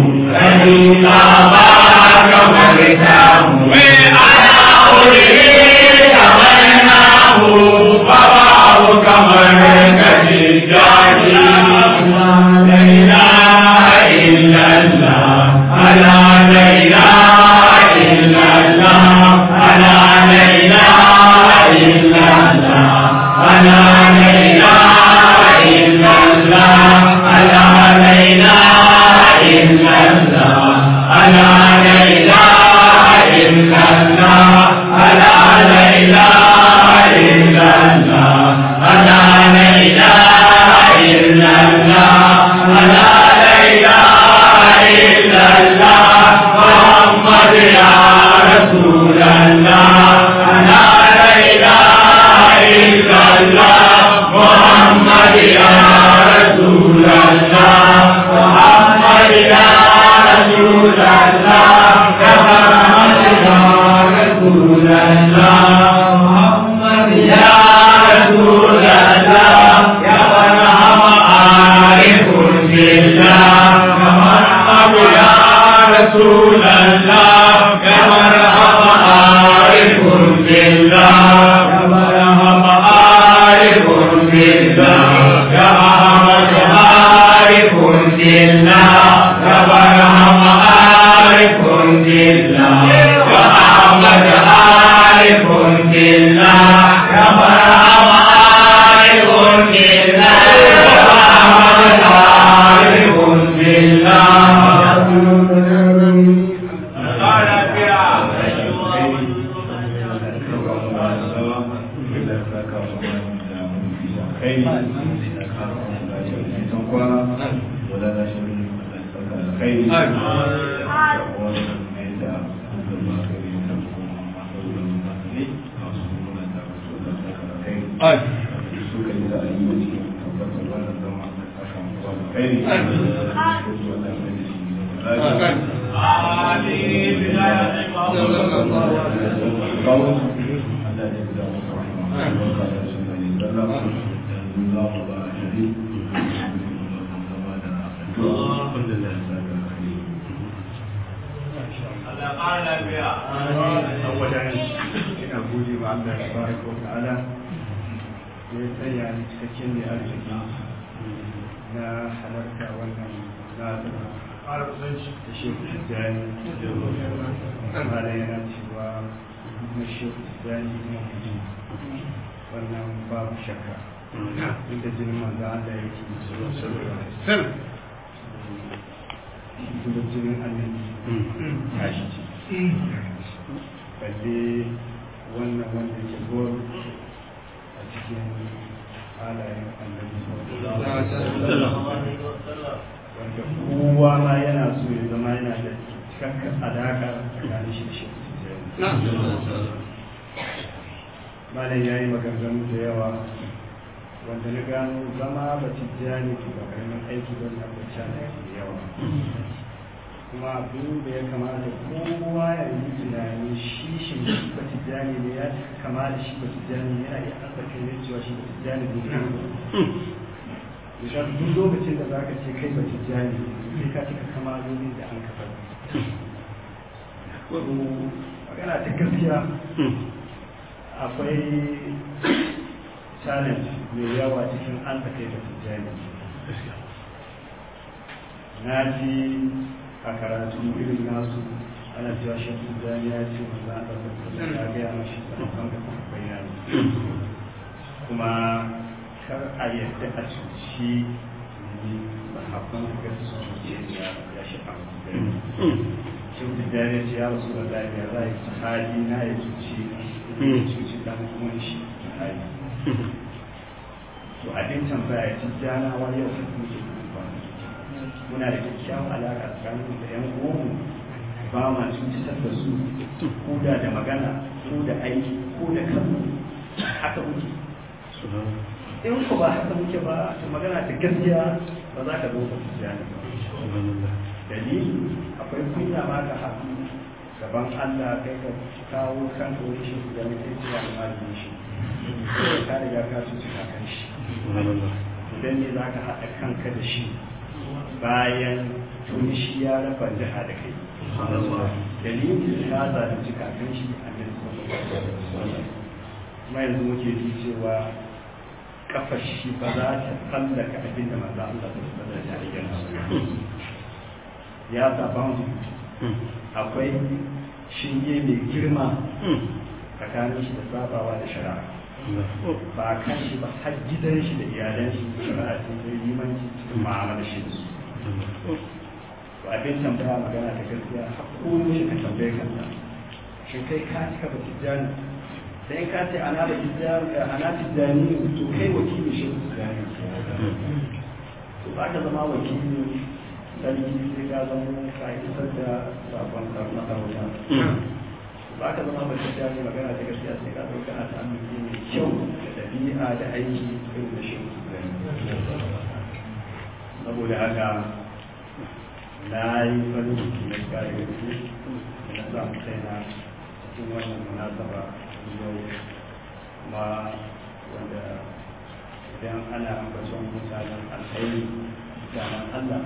فإن أباك مرتاه وأنا أريد كمرناه فباه كمرك تجاني لا إله إلا الله ألا لا إله إلا الله ألا لا إله إلا الله ألا لا إله إلا الله ألا لا إله إلا الله ألا لا إله إلا الله ألا لا إله إلا الله ألا لا إله إلا الله ألا لا إله إلا الله محمد يا رسول الله ألا لا إله إلا الله محمد يا رسول الله محمد يا رسول الله محمد يا رسول الله محمد يا رسول الله يا مرحم عارف بالله محمد يا رسول الله يا مرحم عارف بالله يا مرحم عارف بالله يا أحمد عارف بالله يا مرحم عارف بالله يا أحمد عارف بالله يا مرحم عارف بالله يا أحمد عارف بالله wannan babu shakka inda jinin manzo Allah yake inda jinin annabi tashi ce balle wannan wanda ke gol a cikin halayen annabi wanda kowa ma yana so ya zama yana da cikakken alaka tsakanin shi shi malam ya yi maganganu da yawa wanda na gano zama ba tijjani ke ba karamin aiki don na bacci da yawa kuma abin da ya kamata kowa ya yi tunani shi shi ba tijjani ne ya kama da shi ba tijjani yana iya arzaka ne cewa shi ba tijjani ne misali duk lokacin da za ka ce kai ba tijjani sai ka cika kama zoni da an kafa magana ta gaskiya akwai challenge mai yawa cikin an ta kai da tijjani na ji a karatu irin nasu ana cewa shi tijjani ya ce wanda an ɗaukar da ya gaya mashi sanarwar da kuma bayani kuma kar a yadda a cuci mahabban da su cuce ya shi a shi tijjani ce ya rasu da lafiya za a yi sahabi na ya cuci cuci dan kuma shi sahabi to abin tambaya tijjana wani yau sai muke muna da kyakkyawan alaƙa tsakanin da yan uwanmu ba ma cutar da su ko da da magana ko da aiki ko da kanmu haka muke in ku ba haka muke ba ta magana ta gaskiya ba za ka zo ka tijjani ba dalili akwai kunya ma ka haɗu gaban Allah kai ka kawo kan wani shi da mai kai cewa malamin shi ka riga ka cuci kakan shi idan ne za ka haɗa kanka da shi bayan tuni shi ya raba jiha da kai dalilin ya zalunci kakan shi a nan kuma yanzu muke ji cewa kafar shi ba za ta tsallaka abin da manzo Allah ta tsallaka ta rigar ya saba mu akwai shinge mai girma tsakanin shi da sabawa da shari'a ba kan shi ba har gidan shi da iyalan shi shari'a ce da limanci cikin ma'amalar shi da su to abin tambaya magana ta gaskiya hakko shi ka tambaye kanka shin kai ka cika ba tijjani sai ka ce ana da tijjani ana tijjani to kai wakili shi tijjani to ba ka zama wakili sarki sai ka zama ka isar da sabon karnar sarauta ba ka zama mai tijjani magana ta gaskiya sai ka ɗauka a ta amince mai kyau da ɗabi'a da aiki irin da shi saboda haka na yi farin ciki na kare da su na samu kaina cikin wannan munasaba yau kuma wanda idan ana ambaton mutanen alkhairi mutanen Allah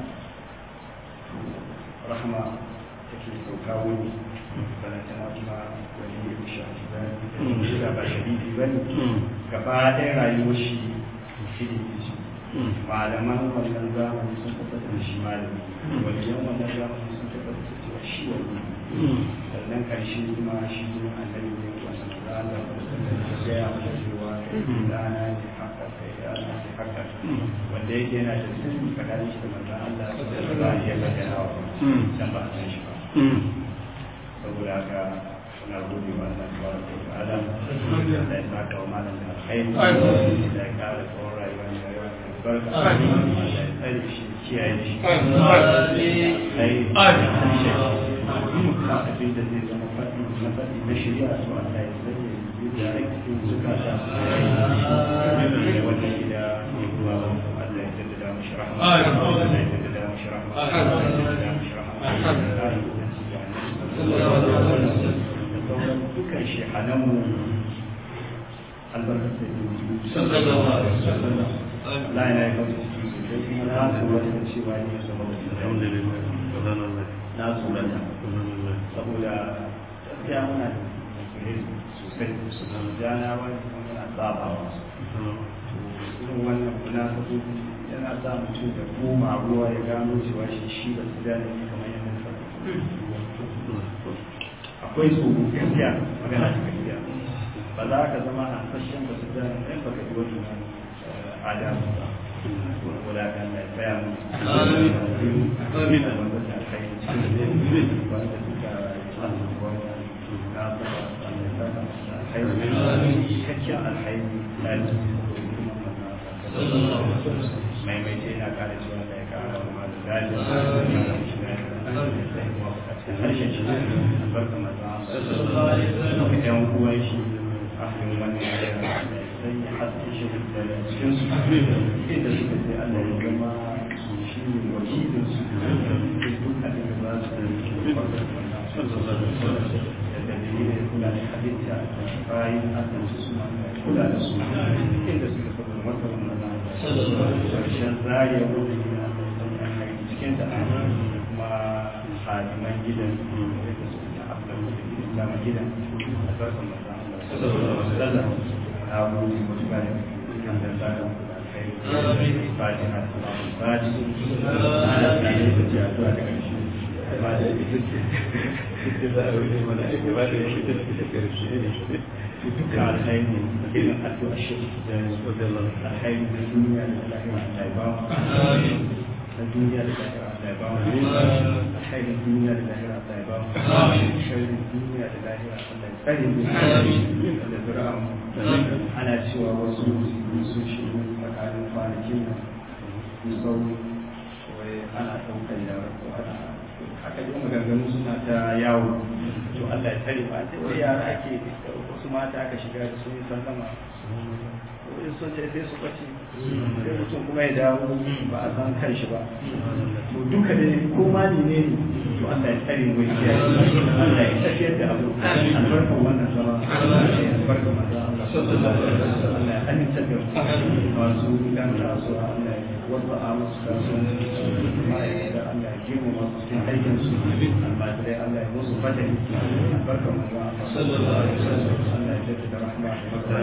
rahama take sauka wani balantana kuma wani ya fi shafi ba shi ba shadidi ba ne gaba ɗaya rayuwar shi ilimi ce malaman wannan zamani sun tabbatar da shi malami waliyan wannan zamani sun tabbatar da cewa shi wani sannan ƙarshe kuma shi zuwa annabi ne wannan rana da gaya masa cewa rana ne haka sai rana ne haka wanda yake yana da sirri tsakanin shi da manzon Allah da ba ya bayyana wa dan ba a san shi ba saboda haka suna gode wa Allah tabaraka wa ta'ala da ya saka wa malam da alkhairi da ya kara tsawon rayuwa ne rayuwa ne barka Allah ya tsare shi kiyaye shi sai ka abin da zai zama faɗi na faɗi na shari'a to Allah ya tsare da aikin zukata wanda gida ruwa Allah ya jaddada mashi rahama Allah ya jaddada mashi rahama Allah ya jaddada mashi rahama dukkan shehananmu albarkar da yi sallallahu alaihi wasallam Allah ya yi kawai sosai kuma na tsorata da cewa ne ya zama na tsorata saboda gaskiya muna da musulmi sosai sosai jana wani kuma muna tsabawa irin wannan kuna saboda yana sa mutum da goma ruwa ya gano cewa shi shi ba su gane kamar yadda faɗi akwai tsoro gaskiya magana ta gaskiya ba za ka zama a fashin ba su da ɗan baka yi wani adamu ba wala kan da tsaya mu amin wanda ta kai wanda suka tsaya wanda na ba Allah ta kai cikakken alhaji na mai mai ce na kare cewa da ya kara wa da daji harshen shi albarka maza yan uwan shi ahalin wannan yare sai ya haske shi da cikin su inda suka sai Allah ya zama shi ne wakilin su duk abin da za su da dalilin kula da halitta bayan akan su suna kula da su inda suka saboda matsalar maza karshen zariya wanda ya cikin da kuma hadiman gidan da su ta abin da gidan a zarfin maza sallallahu na gode mutu gane kan da zaka da kai fatiha salamu fatiha ana tsaye da jatuwa da karshe ba da ita za a wuce mana ake ba da shi da ita karshe ne duka alhaini irin addu'a shi da alhaini da duniya da lahira Allah ya ba mu da duniya da lahira Allah ya ba mu alhaini duniya da lahira Allah ya ba mu sharri duniya da lahira Allah ya tsare mu da zuri'a mu ana cewa wasu su shi tsakanin kwanakin nan sau wai ana ɗaukar yara ko ana haka yi maganganu suna ta yawo to Allah ya tsare ba sai wai yara ake wasu mata aka shiga da sun yi sallama wani sun ce sai su kwace sai mutum kuma ya dawo ba a san kan shi ba to duka dai ko mali ne to Allah ya tsare mu ya Allah ya tafiyar da abu albarkar wannan zama albarkar manzo Allah Allah ya aminta da masu dan kasuwa Allah ya wanda a musu kasuwanci ma'aikata Allah ya girma masu cikin aikin su almajirai Allah ya musu fadari albarkar manzo Allah Allah ya jaddada rahma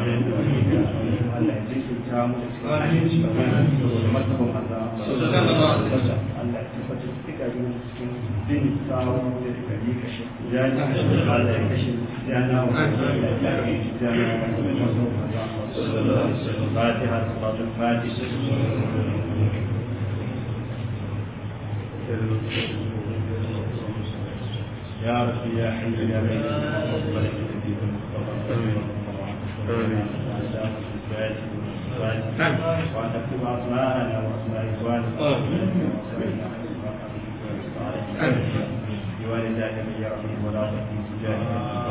Allah ya jikinta mu da cikin aminci da martaban manzo Allah Allah ya tabbatar da garin cikin din sawo da gari kashe ya ji Allah ya kashe yana wa Allah ya kashe yana wa manzo Allah sallallahu alaihi wasallam Fatiha salatul Fatiha يا ربي يا حي يا بيت المقبل الذي وأن تكتب أسماءنا وأسماء إخواننا بوالدات من يرحم ولا تكن تجاهل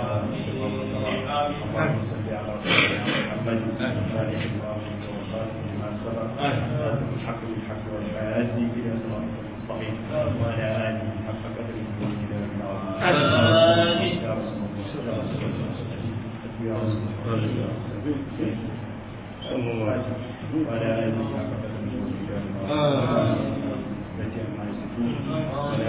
اللهم صل على محمد صالح الواقع والخاتم لما سبق الحق بالحق والهادي إلى صراط المستقيم وعلى آله حق قدره ومقداره العظيم يا رسول الله يا رسول الله وعلى آله حق قدره ومقداره العظيم التي أما يسكون